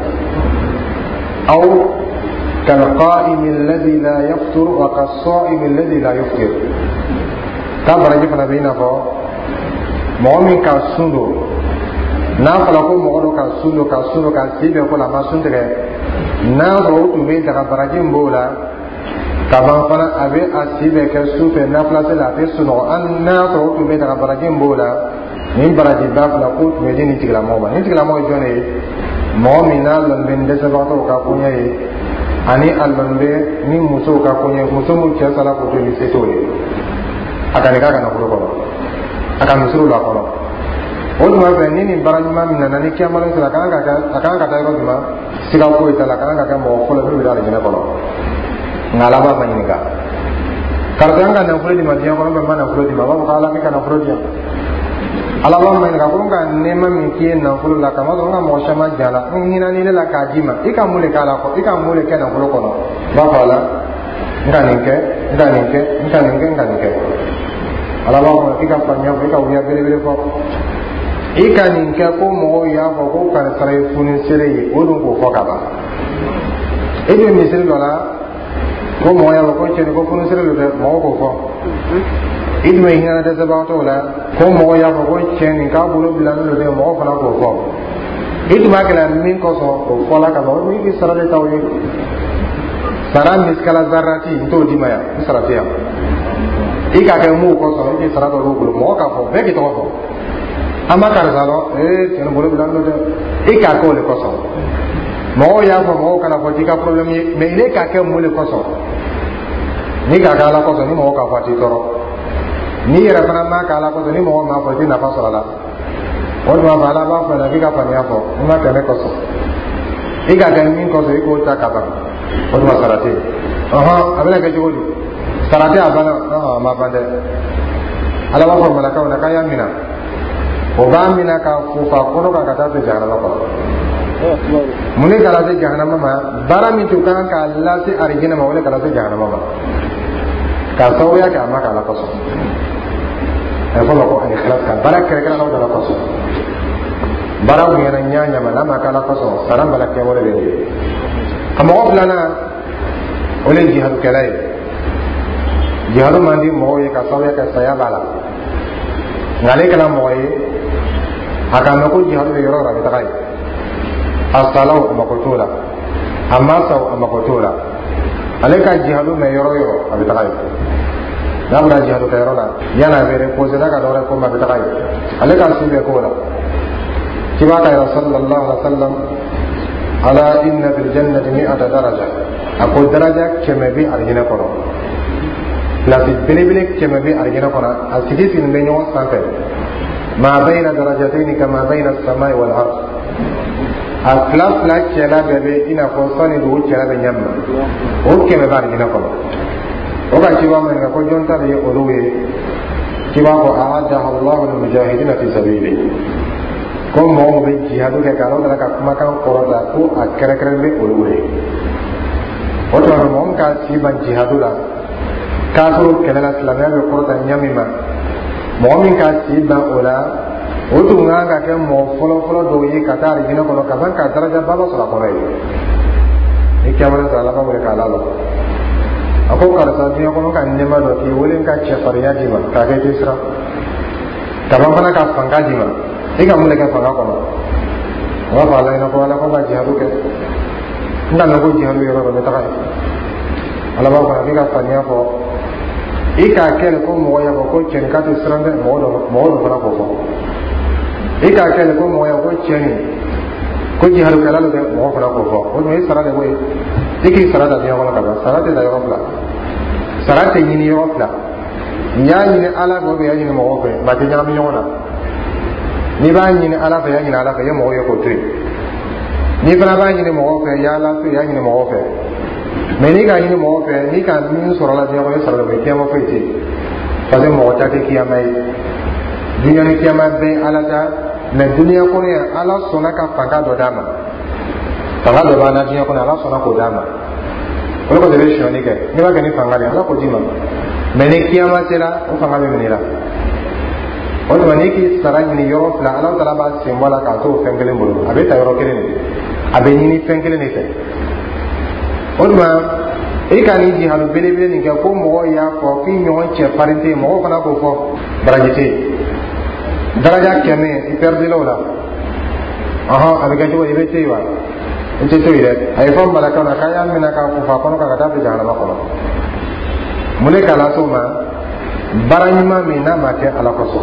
aw كالقائم الذي لا يفطر وكالصائم الذي لا يفطر ka baraji fana bɛ i n'a fɔ mɔgɔ min ka sun don n'a fɔra ko mɔgɔ dɔ ka sun don ka sun don ka si bɛɛ ko la a ma sun tigɛ n'a sɔrɔ o tun bɛ daga baraji min b'o la ka ban fana a bɛ a si bɛɛ kɛ su fɛ nafilase la a tɛ sunɔgɔ hali n'a sɔrɔ o tun bɛ daga baraji min b'o la nin baraji ba fila k'o tun bɛ di nin tigilamɔgɔ ma nin tigilamɔgɔ ye jɔn de ye mɔgɔ min n'a lɔnbɛ dɛsɛbagatɔw ka koɲɛ ye ani a lɔnbɛ ni musow ka koɲɛ muso min cɛ sala k'o to ni se t'o ye a ka nin k'a ka nafolo kɔnɔ a ka misiriw la kɔnɔ o tuma fɛ ni nin bara ɲuman min nana ni kiyamalen sera a kan ka a kan ka taa yɔrɔ jumɛn siga foyi t'a la a kan ka kɛ mɔgɔ fɔlɔ min bɛ taa alijinɛ kɔnɔ nka Ala b'a ma ɲininka karisa an ka nafolo di ma diɲɛ kɔnɔ bɛ ma nafolo di ma a b'a fɔ ko Ala k'i ka nafolo di yan Ala b'a ma ɲininka ko n ka nɛɛma min k'i ye nafolo la kama sɔrɔ n ka mɔgɔ caman ja la n hinɛni ne la k'a d'i ma i ka mun de k'a la i ka mun de kɛ nafolo kɔnɔ b'a fɔ Ala n ka nin kɛ n ka nin kɛ n ka nin kɛ n ka nin kɛ Ala b'a fɔ i ka faamuya fɔ i ka wuya belebele fɔ i ka nin kɛ ko mɔgɔw y'a fɔ ko karisa ye funisere ye o dun k'o fɔ ka ban e bɛ misiri dɔ la ko mɔgɔ y'a fɔ ko cɛ ko funisere don dɛ mɔgɔ k'o fɔ i dun bɛ hinɛ dɛsɛbagatɔw la ko mɔgɔ y'a fɔ ko cɛ nin k'a bolo bilalen don dɛ mɔgɔ fana k'o fɔ i tun b'a kɛlɛ min kɔsɔn o fɔla ka ban o i bɛ sara de t'aw ye sara miskala zarati n t'o d'i ma yan n sara tɛ yan i ka kɛ mun kɔsɔn i bɛ sara dɔ b'o bolo mɔgɔ k'a fɔ bɛɛ k'i tɔgɔ fɔ an ma karisa dɔn ee cɛ nin bolo bilalen don dɛ i k'a kɛ o de kɔsɔn mɔgɔw y'a fɔ mɔgɔw kana fɔ k'i ka problème ye mais ne k'a kɛ mun de kɔsɔn ni k'a kɛ Ala kɔsɔn ni mɔgɔ k'a fɔ a t'i tɔɔrɔ ni yɛrɛ fana m'a kɛ Ala kɔsɔn ni mɔgɔ m'a fɔ i tɛ nafa sɔrɔ a la o tuma fɛ Ala b'a fɔ ɲɛna k'i ka faamuya fɔ n ma kɛ ne kɔsɔn i ka kɛ min kɔsɔn i k'o ta ka ban o tuma sara tɛ yen ɔhɔn a bɛna kɛ cogo di sara tɛ a banna ɔhɔn a ma ban dɛ Ala b'a fɔ malakaw na k'a y'a minɛ o b'a minɛ ka fufa kɔnɔ kan ka taa se jahanama kɔnɔ mun de ka lase jahanama ma baara min tun kan k'a lase arijinɛ ma o de ka lase jahanama ma k'a sababuya kɛ a ma k'a la kɔsɔn a bɛ fɔ o ma ko al-ikhlas ka baara kɛrɛnkɛrɛnnenw de la kɔsɔn baara mun yɛrɛ ɲa ɲama n'a ma k'a la kɔsɔn sara bala kɛwale de ye a mɔgɔ filanan o de ye jihadukɛla ye jihadu man di mɔgɔw ye ka sababuya kɛ saya b'a la nka ale kɛra mɔgɔ ye a ka mɛn ko jihadu bɛ yɔrɔ o yɔrɔ a bɛ taga yen a salaw a mako t'o la a masaw a mako t'o la ale ka jihadu mɛn yɔrɔ o yɔrɔ a bɛ taga yen n'a bɛna jihadu kɛ yɔrɔ la yanni a bɛ reposer n'a ka dɔwɛrɛ ko ma a bɛ taga yen ale ka sin bɛ k'o la kibaa ka yɛrɛ sallallahu alaihi wa sallam ala inna fil jannati mi'ata daraja a ko daraja kɛmɛ bɛ alijinɛ kɔnɔ place belebele kɛmɛ bɛ alijinɛ kɔnɔ a sigi sigilen bɛ ɲɔgɔn sanfɛ ma bayna darajatayni kama bayna as-samai wal ard a fila fila cɛla bɛɛ bɛ i n'a fɔ sani dugu cɛla bɛ ɲɛ min o kɛmɛ bɛ alijinɛ kɔnɔ o ka kibaa ma ɲininka ko jɔn ta de ye olu ye kibaa ko a'addaha Allahu lil mujahidina fi sabili ko mɔgɔw bɛ jihadu kɛ k'Ala tala ka kumakan kɔrɔta ko a kɛrɛnkɛrɛn bɛ olu ye o tuma fɛ mɔgɔ min k'a sigi ban jihadu la kafiriw kɛlɛ la silamɛya bɛ kɔrɔta ɲɛ min ma mɔgɔ min k'a sigi ban o la o tun kan ka kɛ mɔgɔ fɔlɔ-fɔlɔ dɔw ye ka taa alijinɛ kɔnɔ ka ban ka daraja ba sɔrɔ a kɔnɔ ye ni kiyamana sɔrɔ Ala b'a wele k'a lalɔ a ko karisa diɲɛ kɔnɔ ka nɛɛma dɔ k'i wele ka cɛfarinya d'i ma k'a kɛ i tɛ siran ka ban fana ka fanga d'i ma i ka mun de kɛ fanga kɔnɔ o b'a fɔ Ala ɲɛna ko Ala ko ka jihadu kɛ n ka mɛn ko jihadu yɔrɔ dɔ bɛ taga yen Ala b'a fɔ k'i ka faamuya fɔ i k'a kɛ de ko mɔgɔ y'a fɔ ko cɛ nin k'a tɛ siran dɛ mɔgɔ dɔ mɔgɔ dɔ fana k'o fɔ i k'a kɛ de ko mɔgɔ y'a fɔ ko cɛ nin ko jihadukɛla don dɛ mɔgɔ fana k'o fɔ o tuma i sara de ko ye i k'i sara da diɲɛ kɔnɔ ka ban sara tɛ da yɔrɔ fila sara tɛ ɲini yɔrɔ fila n'i y'a ɲini Ala fɛ ou bien i y'a ɲini mɔgɔ fɛ maa tɛ ɲagami ɲɔgɔn na n'i b'a ɲini Ala fɛ i y'a ɲini Ala fɛ i ye mɔgɔ ye k'o to yen n'i fana b'a ɲini mɔgɔ fɛ i y'a Ala to yen i y'a ɲini mɔgɔ fɛ mais n'i k'a ɲini mɔgɔ fɛ n'i ka min sɔrɔ la diɲɛ kɔnɔ i sara de ko ye kiyama foyi tɛ yen parce que mɔgɔ ta tɛ kiyama ye dunuya ni kiyama bɛɛ Ala ta mais dunuya kɔnɔ yan Ala sɔnna ka fanga dɔ d'a ma fanga dɔ b'an na diɲɛ kɔnɔ Ala sɔnna k'o d'a ma olu ko de bɛ sɔnni kɛ n'i b'a kɛ ni fanga de ala ko d'i ma mɛ ni kiyama sera o fanga bɛ minɛ la o tuma n'i k'i sara ɲini yɔrɔ fila ala taala b'a sen bɔ la k'a to fɛn kelen bolo a bɛ ta yɔrɔ kelen de a bɛ ɲini fɛn kelen de fɛ o tuma i ka nin jihadu belebele nin kɛ ko mɔgɔw y'a fɔ k'i ɲɔgɔn cɛ farin tɛ yen mɔgɔw fana k'o fɔ baraji tɛ yen daraja kɛmɛ i pɛridela o la ɔhɔn a bɛ kɛ cogo i bɛ te yen wa i tɛ to yen dɛ a ye fɔ malakaw na k'a y'a minɛ k'a fufa kɔnɔ kan ka taa bila jahanama kɔnɔ mun de k'a lase o ma baara ɲuman min n'a ma kɛ ala kosɔn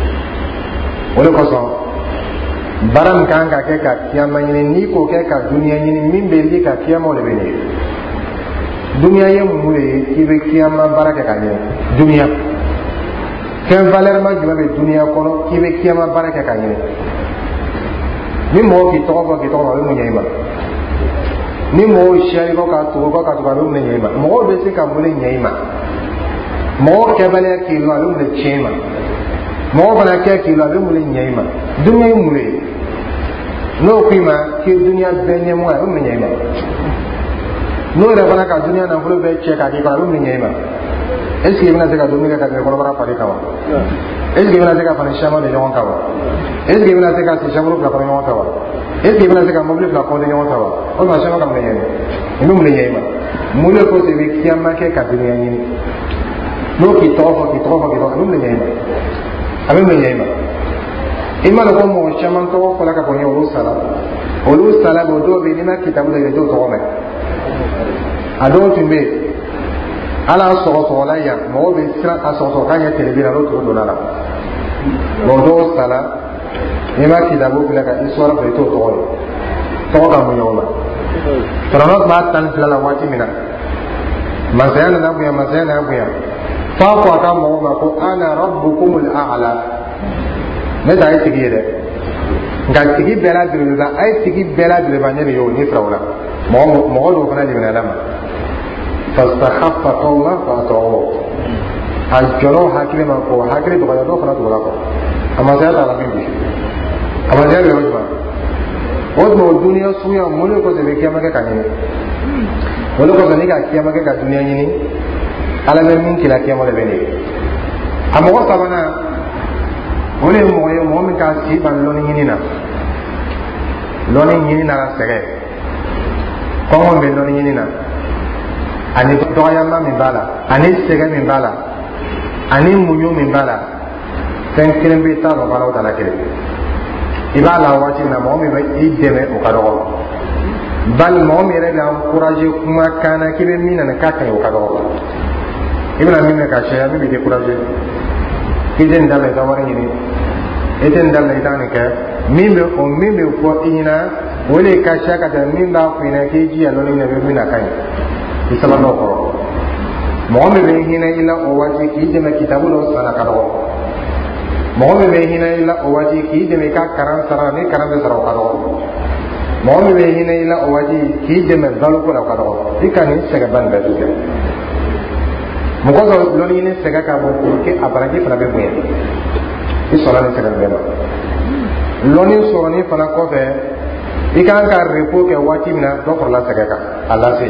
o de kosɔn baara min kan ka kɛ ka kiyama ɲini n'i k'o kɛ ka duniya ɲini min bɛ li ka kiyamaw de bɛ ɲini duniya ye mun de ye k'i bɛ kiyama baara kɛ ka ɲini duniya fɛn valeur ma jumɛn bɛ duniya kɔnɔ k'i bɛ kiyama baara kɛ ka ɲini ni mɔgɔ k'i tɔgɔ fɔ k'i tɔgɔ fɔ a bɛ mun ɲɛ i ma ni mɔgɔw siyari kɔ ka tugu kɔ ka tugu a bɛ mun ɲɛ i ma mɔgɔw bɛ se ka mun de ɲɛ i ma mɔgɔ kɛbaliya k'i lɔ a bɛ mun de tiɲɛ i ma mɔgɔ fana kɛ k'i lɔ a bɛ mun de ɲɛ i ma duniya ye mun de ye n'o k'i ma k'i ye duniya bɛɛ ɲɛmɔgɔ a bɛ mun ɲɛ i ma n'o yɛrɛ fana ka duniya nafolo bɛɛ cɛ k'a k'i kɔrɔ a bɛ mun ɲɛ i ma est ce que i bɛna se ka dumuni kɛ ka tɛmɛ kɔnɔbara fari kan wa est ce que i bɛna se ka fani caman de ɲɔgɔn kan wa est ce que i bɛna se ka si chambre fila fara ɲɔgɔn kan wa est ce que i bɛna se ka mobili fila kɔnte ɲɔgɔn kan wa o tuma caman ka mun de ɲɛ i ma i bɛ mun de ɲɛ i ma mun de kosɔn i bɛ kiyama kɛ ka duniya ɲini n'o k'i tɔgɔ fɔ k'i tɔgɔ fɔ k'i tɔgɔ a bɛ mun de ɲɛ i ma a bɛ mun de ɲɛ i ma i ma dɔn ko mɔgɔ caman tɔgɔ fɔla ka bɔ ɲɛ olu sara olu sara bɔ dɔw bɛ yen n'i ma kitabu lajɛ dɔw tɔgɔ mɛn a dɔw tun bɛ yen ala sɔgɔsɔgɔla yan mɔgɔw bɛ siran a sɔgɔsɔgɔ k'a ɲɛ tɛlɛbi la n'o tɔgɔ donna la bon dɔw sara n'i ma kitabu filɛ ka histoire fɛ i t'o tɔgɔ ye tɔgɔ ka mun ɲɔgɔn ma tɔrɔnɔ tun b'a tan ni fila la waati min na masaya nana bonya masaya nana bonya f'a ko a ka mɔgɔw ma ko ana rabbukumul a'la ne ta ye tigi ye dɛ nka tigi bɛɛ la belebeleba a ye tigi bɛɛ la belebeleba ɲɛ de ye o ni firaw la mɔgɔ mɔgɔ dɔw fana jiginna ala ma fastakhaffa qawla fa ata'uhu a jɔlɔ hakili ma ko hakili dɔgɔya dɔw fana tugula kɔ a masaya t'a la min bi a masaya bɛ yɔrɔ jumɛn o tuma o duniya suguya mun de kosɔn i bɛ kiyama kɛ ka ɲini o de kosɔn n'i ka kiyama kɛ ka duniya ɲini ala bɛ min k'i la kiyama de bɛ nin ye a mɔgɔ sabanan o de ye mɔgɔ ye mɔgɔ min ka si ban lɔnni ɲini na lɔnni ɲini na la sɛgɛ kɔngɔ bɛ lɔnni ɲini na ani dɔgɔyama min b'a la ani sɛgɛ min b'a la ani muɲu min b'a la fɛn kelen bɛ taa dɔn baaraw ta la kelen i b'a la waati min na mɔgɔ min bɛ i dɛmɛ o ka dɔgɔ bali mɔgɔ min yɛrɛ bɛ encourager kumakan na k'i bɛ min na k'a ka ɲi o ka dɔgɔ i bɛna min mɛn ka caya min b'i décourager k'i tɛ nin dabila i ka wari ɲini i tɛ nin dabila i t'a nin kɛ min bɛ o min bɛ fɔ i ɲɛna o de ka ca ka tɛmɛ min b'a f'i ɲɛna k'i jija lɔnni minɛ bɛ min na ka ɲi i saba dɔw kɔrɔ mɔgɔ min bɛ hinɛ i la o waati k'i dɛmɛ kitabu dɔw san ka dɔgɔ mɔgɔ min bɛ hinɛ i la o waati k'i dɛmɛ i ka karan sara ni karan bɛ sara o ka dɔgɔ mɔgɔ min bɛ hinɛ i la o waati k'i dɛmɛ baloko la o ka dɔgɔ i ka nin sɛgɛnba nin bɛɛ to kɛ mɔgɔ dɔ lɔnni ɲini sɛgɛ ka bon pour que a baraji fana bɛ bonya i sɔnna nin sɛgɛn bɛɛ ma lɔnni sɔrɔni fana kɔfɛ i kan ka repos kɛ waati min na dɔ farala sɛgɛ kan a lase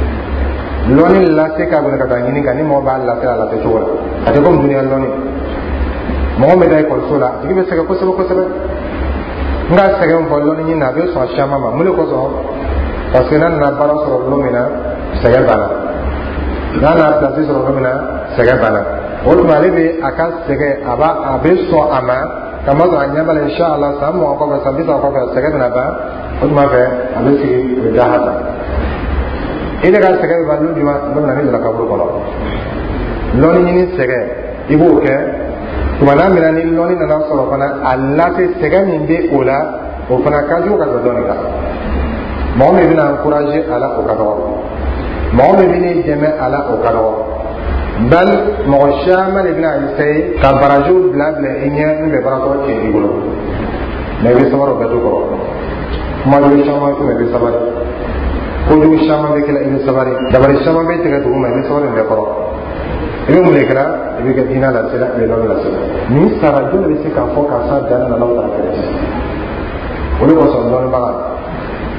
lɔnni lase ka bon ka taa ɲini kan ni mɔgɔ b'a lase a lase cogo la a tɛ komi duniya lɔnni mɔgɔ min bɛ taa ekɔliso la a tigi bɛ sɛgɛn kosɛbɛ kosɛbɛ n ka sɛgɛn fɔ lɔnni ɲini na a bɛ sɔn caman ma mun de kosɔn parce que n'a nana baara sɔrɔ don min na sɛgɛn banna n'a nana place sɔrɔ don min na sɛgɛn banna o tuma ale bɛ a ka sɛgɛn a b'a a bɛ sɔn a ma ka ma sɔrɔ a ɲɛ b'a la inshallah san mugan kɔfɛ san bi saba kɔfɛ sɛgɛn bɛna ban o tuma fɛ a bɛ sigi o bɛ da hata i de ka sɛgɛn bɛ ban don jumɛn don min na ne donna kaburu kɔnɔ lɔnni ɲini sɛgɛn i b'o kɛ tuma n'a minɛ ni lɔnni nana sɔrɔ fana a lase sɛgɛn min bɛ o la o fana ka jugu ka tɛmɛ dɔnni kan mɔgɔ min bɛna encourager a la o ka dɔgɔ mɔgɔ min bɛna dɛmɛ a la o ka dɔgɔ bali mɔgɔ caman de bɛna essayer ka barajiw bila bila i ɲɛ min bɛ baara sɔrɔ tiɲɛ i bolo mɛ i bɛ sabari o bɛɛ to kɔrɔ kumajugu caman fɛ i bɛ sabari kojugu caman bɛ kɛ i bɛ sabari dabali caman bɛ tigɛ dugu ma i bɛ sabari nin bɛɛ kɔrɔ i bɛ mun de kɛra i bɛ kɛ diinɛ lasela i bɛ lɔnni lasela nin sara jɔn bɛ se k'a fɔ k'a s'a dan na n'aw ta kɛlɛ o de kosɔn lɔnnibaga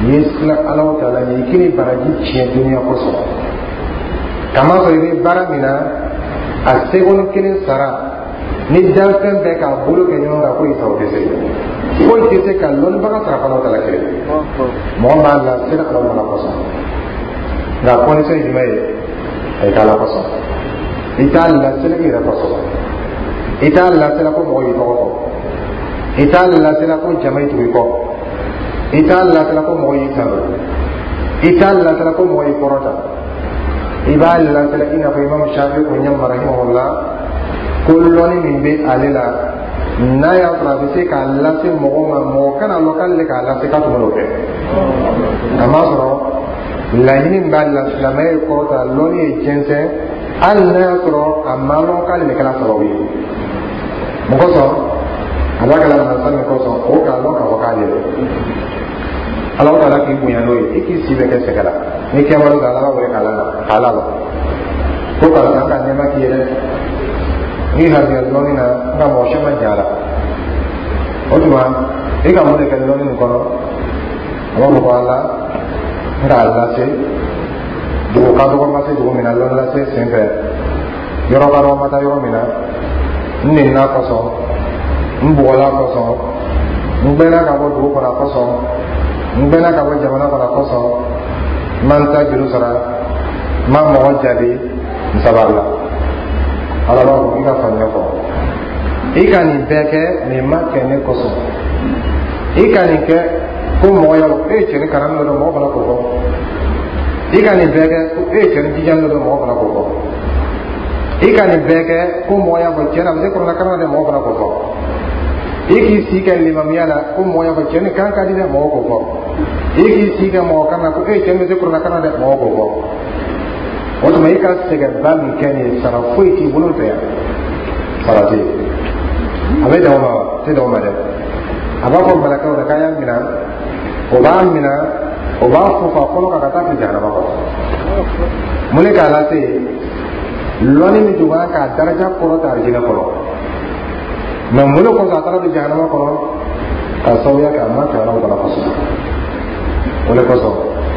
yesla ala taala ni kini baraji tiɲɛ duniya kosɔn kama sɔrɔ i bɛ baara min na a seconde kelen sara ni danfɛn bɛɛ k'a bolo kɛ ɲɔgɔn kan ko i sago tɛ se foyi tɛ se ka lɔnnibaga sara ala taala kelen mɔgɔ b'a la sira ala taala kosɔn nka condition ye jumɛn ye a ye k'ala kosɔn i t'a lasela i yɛrɛ kosɔn i t'a lasela ko mɔgɔ y'i tɔgɔ fɔ i t'a lasela ko jama y'i tugu i kɔ i t'a lasela ko mɔgɔ y'i kanu i t'a lasela ko mɔgɔ y'i kɔrɔta i b'a lasela i n'a fɔ imam Shafi ko ɲɛma rahimahullah ko lɔnni min bɛ ale la n'a y'a sɔrɔ a bɛ se k'a lase mɔgɔ ma mɔgɔ kana lɔ k'ale k'a lase k'a tun b'o kɛ kama sɔrɔ laɲini min b'a la silamɛya ye kɔrɔta lɔnni ye jɛnsɛn hali n'a y'a sɔrɔ a ma lɔn k'ale de kɛra sababu ye mun kosɔn a b'a kɛra mansa min kosɔn o k'a lɔn k'a fɔ k'ale de ala taala k'i bonya n'o ye i k'i si bɛ kɛ sɛgɛ la ni kɛwale don ala b'a wele k'a la k'a la ko karisa an ka nɛɛma k'i ye dɛ n'i hariya lɔnni na nka mɔgɔ si ma jan a la o tuma i ka mun de kɛ lɔnni nin kɔnɔ a b'a fɔ ko ala n k'a lase dugu ka dɔgɔ ma se dugu min na lɔnni lase sen fɛ yɔrɔ ka dɔgɔ ma taa yɔrɔ min na n nenina kosɔn n bugɔla kosɔn n gbɛnna ka bɔ dugu kɔnɔ kosɔn n gbɛnna ka bɔ jamana kɔnɔ kosɔn n ma n ta juru sara n ma mɔgɔ jaabi n sabarila ala b'a fɔ i ka faamuya fɔ i ka nin bɛɛ kɛ nin ma kɛ ne kosɔn i ka nin kɛ ko mɔgɔ ya e ye cɛni kalan dɔ dɔn mɔgɔ fana k'o fɔ i ka nin bɛɛ kɛ e ye cɛni jijan dɔ dɔn mɔgɔ fana k'o fɔ i ka nin bɛɛ kɛ ko mɔgɔ y'a fɔ cɛn na a bɛ se kɔrɔna kalan dɛ mɔgɔ fana k'o fɔ i k'i si kɛ limamiya la ko mɔgɔ y'a fɔ cɛni kan ka di dɛ mɔgɔ k'o fɔ i k'i si kɛ mɔgɔ kan na ko e ye cɛn bɛ se kɔrɔna kalan dɛ mɔgɔ k'o fɔ o tuma i ka sɛgɛnba min kɛ nin ye sara foyi t'i bolo fɛ yan sara tɛ yen a bɛ d'aw ma wa tɛ d'aw ma dɛ a b'a fɔ malakaw la k'a y'a minɛ o b'a minɛ o b'a fɔ fa kɔnɔ kan ka taa fili jahanama kɔnɔ mun de k'a lase lɔnni min tun b'a k'a daraja kɔrɔ ta alijinɛ kɔnɔ mɛ mun de kɔsɔn a taara don jahanama kɔnɔ ka sababuya kɛ a ma kɛ Alahu Taala kosɔn o de kosɔn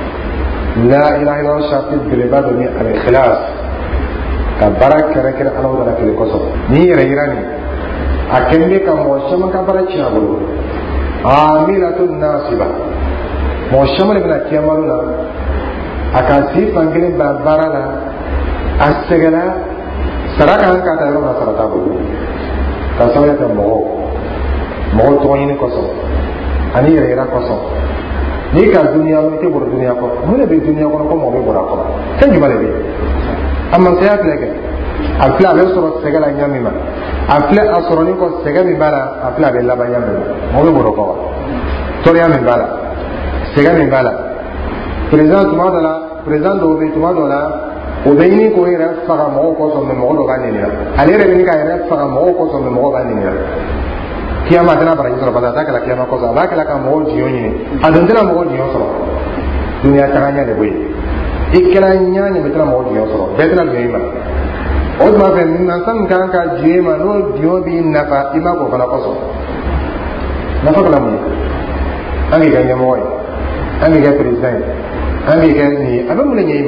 la ilaha illallah sharti belebeleba dɔ ni al-ikhlas ka baara kɛrɛ kɛrɛ Alahu Taala kelen kosɔn ni yɛrɛ yira nin a kɛlen bɛ ka mɔgɔ caman ka baara tiɲɛ a bolo amilatun nasiba mɔgɔ caman de bɛna kiyama la a ka si fan kelen ba baara la a sɛgɛnna sara kan ka ta yɔrɔ min na sara t'a bolo ka sababuya kɛ mɔgɔw mɔgɔw tɔgɔ ɲini kosɔn ani yɛrɛ yira kosɔn n'i ka duniya i tɛ bɔra duniya kɔnɔ mun de bɛ duniya kɔnɔ ko mɔgɔ bɛ bɔra a kɔnɔ fɛn jumɛn de bɛ yen a mansaya filɛ kɛ a filɛ a bɛ sɔrɔ sɛgɛ la ɲa min ma a filɛ a sɔrɔlen kɔ sɛgɛ min b'a la a filɛ a bɛ laban ɲa min ma mɔgɔ bɛ bɔra o kɔ wa tɔɔrɔya min b'a la sɛgɛ min b'a la président tuma dɔ la président dɔw bɛ tuma dɔ la o bɛ ɲini k'o yɛrɛ faga mɔgɔw kɔsɔn mɛ mɔgɔ dɔ b'a ɲininka ale yɛrɛ bɛ ɲini k'a yɛrɛ faga mɔgɔw kɔsɔn mɛ mɔgɔ b'a ɲininka kiyama a tɛna baraji sɔrɔ parce que a t'a kɛla kiyama kɔsɔn a b'a kɛla ka mɔgɔw jiyɔn ɲini a dun tɛna mɔgɔw jiyɔn sɔrɔ duniya tagaɲɛ de bɛ yen i kɛra ɲa ɲɛ bɛ tɛna mɔgɔw jiyɔn sɔrɔ bɛɛ tɛna jiyɔn i ma o tuma fɛ mansa min kan ka jiyɔn i ma n'o jiyɔn b'i nafa i ma k'o fana kɔsɔn nafa kana mun ye an k'i kɛ ɲɛmɔgɔ ye an k'i kɛ président ye an k'i kɛ nin ye a bɛ mun de ɲɛ i ma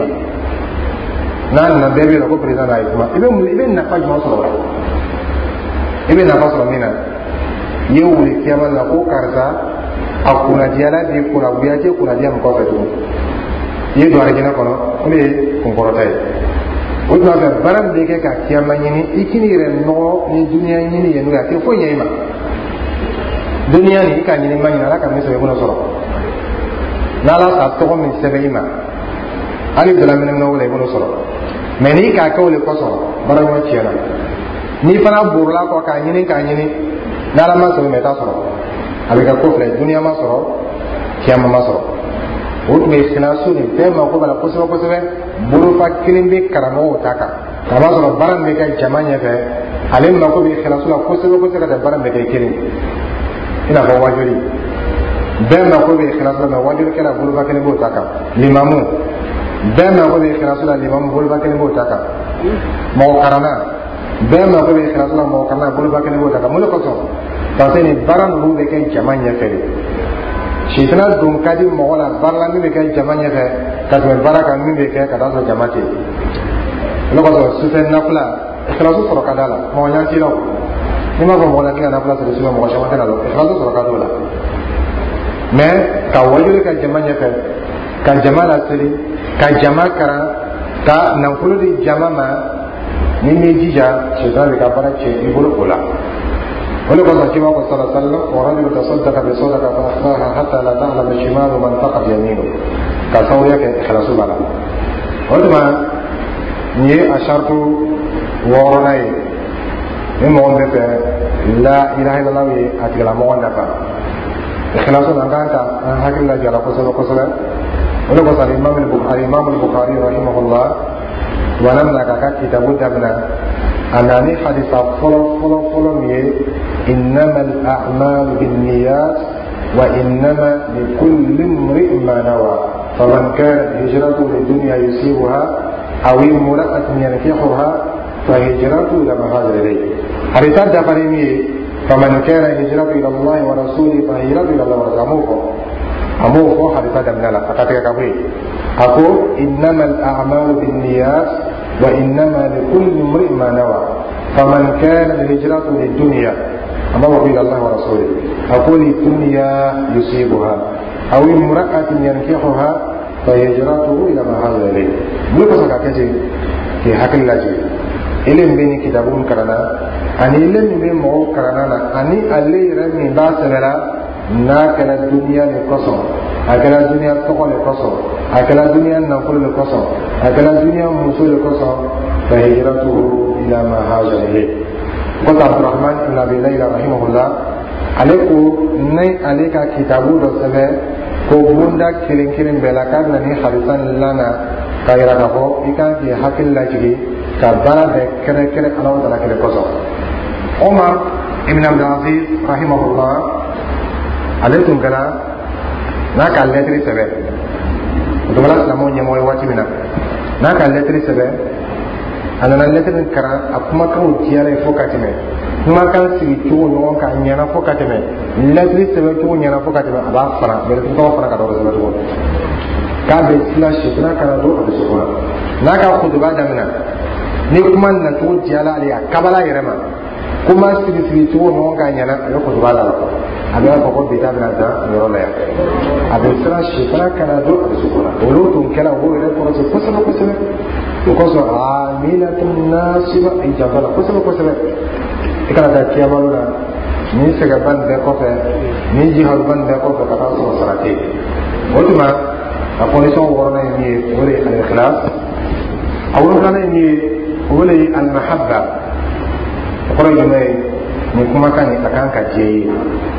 n'a nana bɛɛ bɛ la ko président n'a ye kuma i bɛ mun i bɛ nafa jumɛn sɔrɔ o la i bɛ nafa sɔrɔ min na i ye wuli kiyama la ko karisa a kunnadiyala de kunnagoya tɛ kunnadiya min kɔfɛ tuguni i ye don alijinɛ kɔnɔ o de ye kunkɔrɔta ye o tuma fɛ baara min bɛ kɛ ka kiyama ɲini i k'i yɛrɛ nɔgɔ ni duniya ɲini ye n'o ye a tɛ foyi ɲɛ i ma duniya nin i ka ɲini ma ɲini ala ka min sɛbɛn i bɛna sɔrɔ n'ala ka tɔgɔ min sɛbɛn i ma hali dalaminɛminɛw la i b'o sɔrɔ mɛ n'i k'a kɛ o de kosɔn baara ɲuman tiɲɛna n'i fana borila kɔ k'a ɲini k'a ɲini n'ala ma sɔrɔ mɛ i t'a sɔrɔ a bɛ kɛ ko filɛ duniya ma sɔrɔ kiyama ma sɔrɔ o tun bɛ sinaso nin bɛɛ mako b'a la kosɛbɛ kosɛbɛ bolofa kelen bɛ karamɔgɔw ta kan ka b'a sɔrɔ baara min bɛ kɛ jama ɲɛfɛ ale mako bɛ sinaso la kosɛbɛ kosɛbɛ ka baara min bɛ kɛ kelen i n'a fɔ wajuli bɛɛ mako bɛ sinaso la mɛ wajuli kɛra bolofa kelen b'o ta kan limamu bɛɛ mako bɛ sinaso la limamu bolofa kelen b'o ta kan mɔgɔ karanna bɛɛ mako bɛ sinaso la mɔgɔ karanna bolofa kelen b'o ta kan mun de kosɔn parce que nin baara ninnu bɛ kɛ jama ɲɛfɛ de shaytan dum kadi mo wala barla mi be kay jamanya ka ka to baraka mi be kay ka da so jamati lo ko so sen nafla ikhlasu sura kadala mo nya ti lo ni ma ko mo la kila nafla so so mo shama kana lo ikhlasu sura kadala me ka wajure ka jamanya ka ka jamala siri ka jama kara ka nankulu di jama ma ni me jija shaytan ka bara che ibulu kula ولو قال كما قال صلى الله عليه وسلم ورجل تصدق بصدقة فأخفاها حتى لا تعلم الشمال من فقد يمينه كصوريك إخلاص بلا ولما ني أشرت ورناي مما هم لا إله إلا الله أتكلم مغان نفا إخلاص أنت هكذا الله جل قصر قصر ولو قال الإمام البخاري الإمام البخاري رحمه الله ولم نكاك كتاب دمنا أنني حديث فلو فلو فلو مي إنما الأعمال بالنيات وإنما لكل امرئ ما نوى فمن كانت هجرته للدنيا يصيبها أو امرأة ينكحها فهجرته إلى ما هاجر إليه حديث دفرمي فمن كان هجرته إلى الله ورسوله فهجرته إلى الله ورسوله أموه حديث دمنا لا أكاتك كبري أقول إنما الأعمال بالنيات وإنما لكل امرئ ما نوى فمن كان هجرته للدنيا أما هو إلى الله ورسوله أقول الدنيا يصيبها أو امرأة ينكحها فهجرته إلى ما هاجر إليه ملك سكاكتي في حق الله إلين بيني كتابون كرنا أني إلين بين مو كرنا أني اللي رمي باسمنا ناكل الدنيا لقصر أكل الدنيا تقول لقصر أكل الدنيا نقول لقصر أكل الدنيا مسؤول لقصر فهجرته إلى ما هاجر إليه قلت عبد الرحمن بن أبي ليلى رحمه الله عليكم ني عليك كتابو دسبه ko bunda kirin kirin belakar nani hadisan lana kaira nako ikan ki hakil lagi ka bala de kere kere Allah taala kere koso Umar ibn Abdul Aziz rahimahullah alaikum kala naka letri sebe tumala namo nyamo wati mina naka letri sebe anana letri kara akuma ka utiare fokatime kuma kan sigi tuwo ɲɔgɔn ka ɲɛna fo ka tɛmɛ lettre sɛbɛn cogo ɲɛna fo ka tɛmɛ a b'a fara bɛrɛ tɔgɔ fara ka dɔgɔ sɛbɛn cogo k'a bɛ tila sitana kana don a bɛ se kɔnɔ n'a ka kutuba daminɛ ni kuma na cogo diyala ale a kabala yɛrɛ ma kuma sigi sigi cogo ɲɔgɔn ka ɲɛna a bɛ kutuba la a bɛ fɔ ko bi ta bɛna dan yɔrɔ la yan a bɛ siran sitana kana don a bɛ se kɔnɔ olu tun kɛra o yɛrɛ kɔrɔsi kosɛbɛ kosɛbɛ o kosɔn aa milatun nasiba i janto la kosɛbɛ kosɛbɛ i kana taa kiyamalu la ni sɛgɛban bɛɛ kɔfɛ ni jihaduban bɛɛ kɔfɛ ka taa sɔrɔ sara tɛ o tuma a condition wɔɔrɔnan ye min ye o de ye al-ikhlas a wolonfilanan ye min ye o de ye al-mahabba o kɔrɔ ye jumɛn ye nin kumakan nin a kan ka diya ye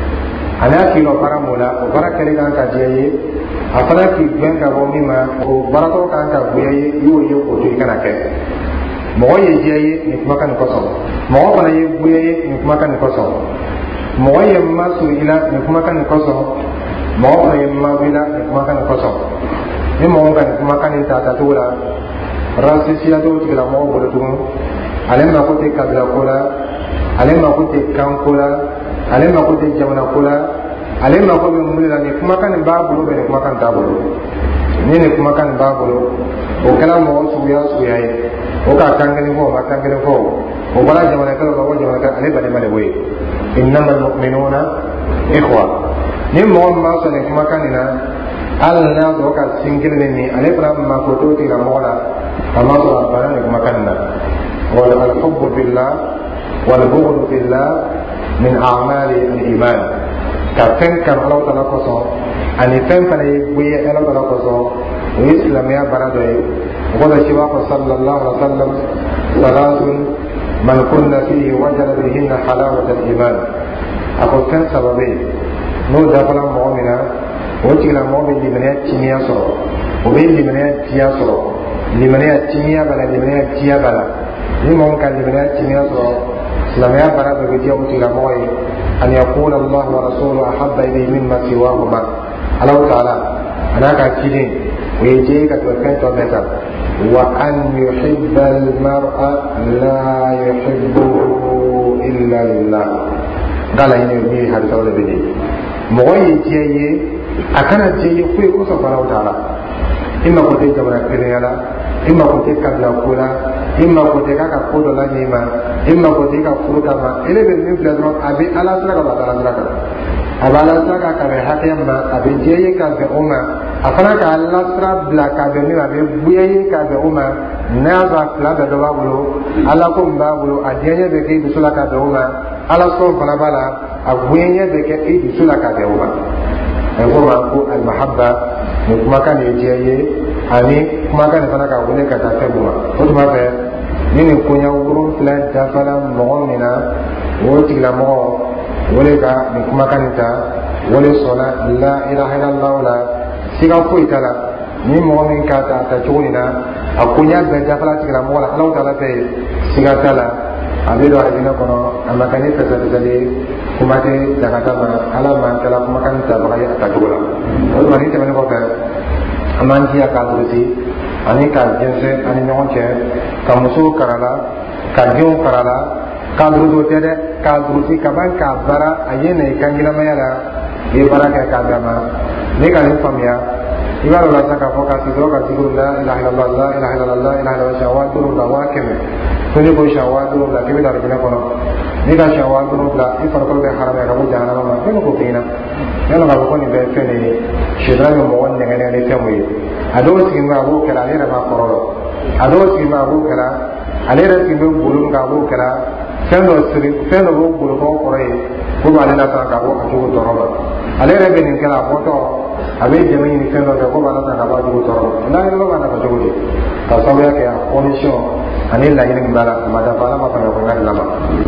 a n'a k'i lɔ baara mun la o baara kɛli kan ka diya ye a fana k'i gɛn ka bɔ min ma o baaratɔ kan ka goya ye i y'o ye k'o to i kana kɛ mɔgɔ ye diya ye nin kumakan nin kɔsɔn mɔgɔ fana ye goya ye nin kumakan nin kɔsɔn mɔgɔ ye ma suri i la nin kumakan nin kɔsɔn mɔgɔ fana ye ma wuli la nin kumakan nin kɔsɔn ni mɔgɔ ka nin kumakan nin ta tacogo la rasisiya t'o tigila mɔgɔ bolo tugun ale mako tɛ kabila ko la ale mako tɛ kan ko la ale mako tɛ jamana ko la ale mako bɛ mun de la nin kumakan nin b'a bolo bɛ nin kumakan t'a bolo ni nin kumakan nin b'a bolo o kɛra mɔgɔ suguya suguya ye o ka kan kelen fɔ o ma kan kelen fɔ o bɔra jamana kelen ka bɔ jamana kelen ale balima de b'o ye innama al-mu'minuna ikhwa ni mɔgɔ min b'a sɔn nin kumakan nin na hali n'a sɔrɔ ka sin kelen de min ale fana mako t'o tigila mɔgɔ la a ma sɔrɔ a banna nin kumakan nin na wal al-hubbu fillah wal bughdu fillah min a'mali al-iman ka fɛn kanu Alahu Taala kosɔn ani fɛn fana ye goya Alahu Taala kosɔn o ye silamɛya baara dɔ ye وقال الشيخ صلى الله عليه وسلم ثلاث من كنا فيه وجد بهن حلاوة الإيمان أقول كان سببين نو دفن مؤمنا وجعل مؤمن لمنيات تيمية صرو وبين لمنيات تيا صرو لمنيات تيمية بلا لمنيات تيا بلا لمن كان لمنيات تيمية صرو سلاميا بلا بجيا وجعل مؤمن أن يقول الله ورسوله أحب إليه مما سواهما الله تعالى أنا كاتشين ويجيك توكل توبتا وأن يحب المرء لا يحبه إلا لله قال هنا يبني حديث أولا بدي mɔgɔ ye diɲɛ ye a kana diɲɛ ye foyi kosɔn fana t'a la i mako tɛ jamana kelenya la i mako tɛ kabila ko la i mako tɛ k'a ka ko dɔ la ɲɛ ma i mako tɛ ka furu kama ele bɛ min filɛ dɔrɔn a bɛ ala sira ka taa ala sira kan a bɛ ala sira kan ka bɛn hakɛya ma a bɛ diɲɛ ye ka bɛn o ma a fana ka ala sira bila ka bɛn min ma a bɛ buya ye ka bɛn o ma n'a y'a sɔrɔ a fila bɛɛ dɔ b'a bolo ala ko min b'a bolo a diɲɛ bɛ kɛ i dusu la ka bɛn o ma ala sɔn fana b'a la a bonya bɛ kɛ i dusu la ka bɛn o ma a ko ma ko alimahabba nin kumakan de ye diɲɛ ye ani kumakan de fana ka wele ka taa fɛn ma o tuma fɛ ni nin koɲɛ wolonfila dafala mɔgɔ min na o tigilamɔgɔ o de ka nin kumakan nin ta o de sɔnna la ilaha illallah la siga foyi t'a la ni mɔgɔ min ka ta a ta cogo in na a koɲɛ bɛɛ dafala tigilamɔgɔ la ala ta'ala fɛ siga t'a la a bɛ don alijinɛ kɔnɔ a ma kɛ ni fɛsɛfɛsɛli kuma tɛ dagata ma ala man kɛla kumakan nin tabaga ye a ta cogo la o tuma ni tɛmɛnen kɔfɛ an b'an jija k'a durusi ani k'a jɛnsɛn ani ɲɔgɔn cɛ ka musow kara la ka denw kara la k'a durusi tɛ dɛ k'a durusi ka ban k'a baara a ye na i ka ɲɛnamaya la i ye baara kɛ k'a dama ne ka nin faamuya i b'a dɔn la sa k'a fɔ k'a sigi dɔrɔn ka sigiru la ilaha illallah la ilaha illallah la ilaha illallah siɲɛ waa duuru la waa kɛmɛ ko ne ko siɲɛ waa duuru la k'i bɛ taa alijinɛ kɔnɔ ne ka siɲɛ waa duuru la i farikolo bɛ haramaya ka bɔ jahanama ma fɛn ko k'i na yala k'a fɔ ko nin bɛ fɛn de ye sitana bɛ mɔgɔ nɛgɛnɛ ni fɛn mun ye a dɔw sigi bɛ a b'o kɛra ale yɛrɛ b'a kɔrɔ dɔn a dɔw sigi bɛ a b'o kɛra ale yɛrɛ sigi bɛ bolo min kan a b'o kɛra fɛn dɔ siri fɛn dɔ b'o bolokɔrɔ kɔrɔ ye ko b'ale la san ka bɔ a cogo tɔɔrɔ ma ale yɛrɛ bɛ nin kɛra a bɔtɔ a bɛ dɛmɛ ɲini fɛn dɔ fɛ ko b'ale san ka bɔ a cogo tɔɔrɔ ma n'a yɛrɛ b'a nafa cogo di ka sababuya kɛ a condition ani laɲini min b'a la a ma dafa ala ma faamuya ko n ka dilan ma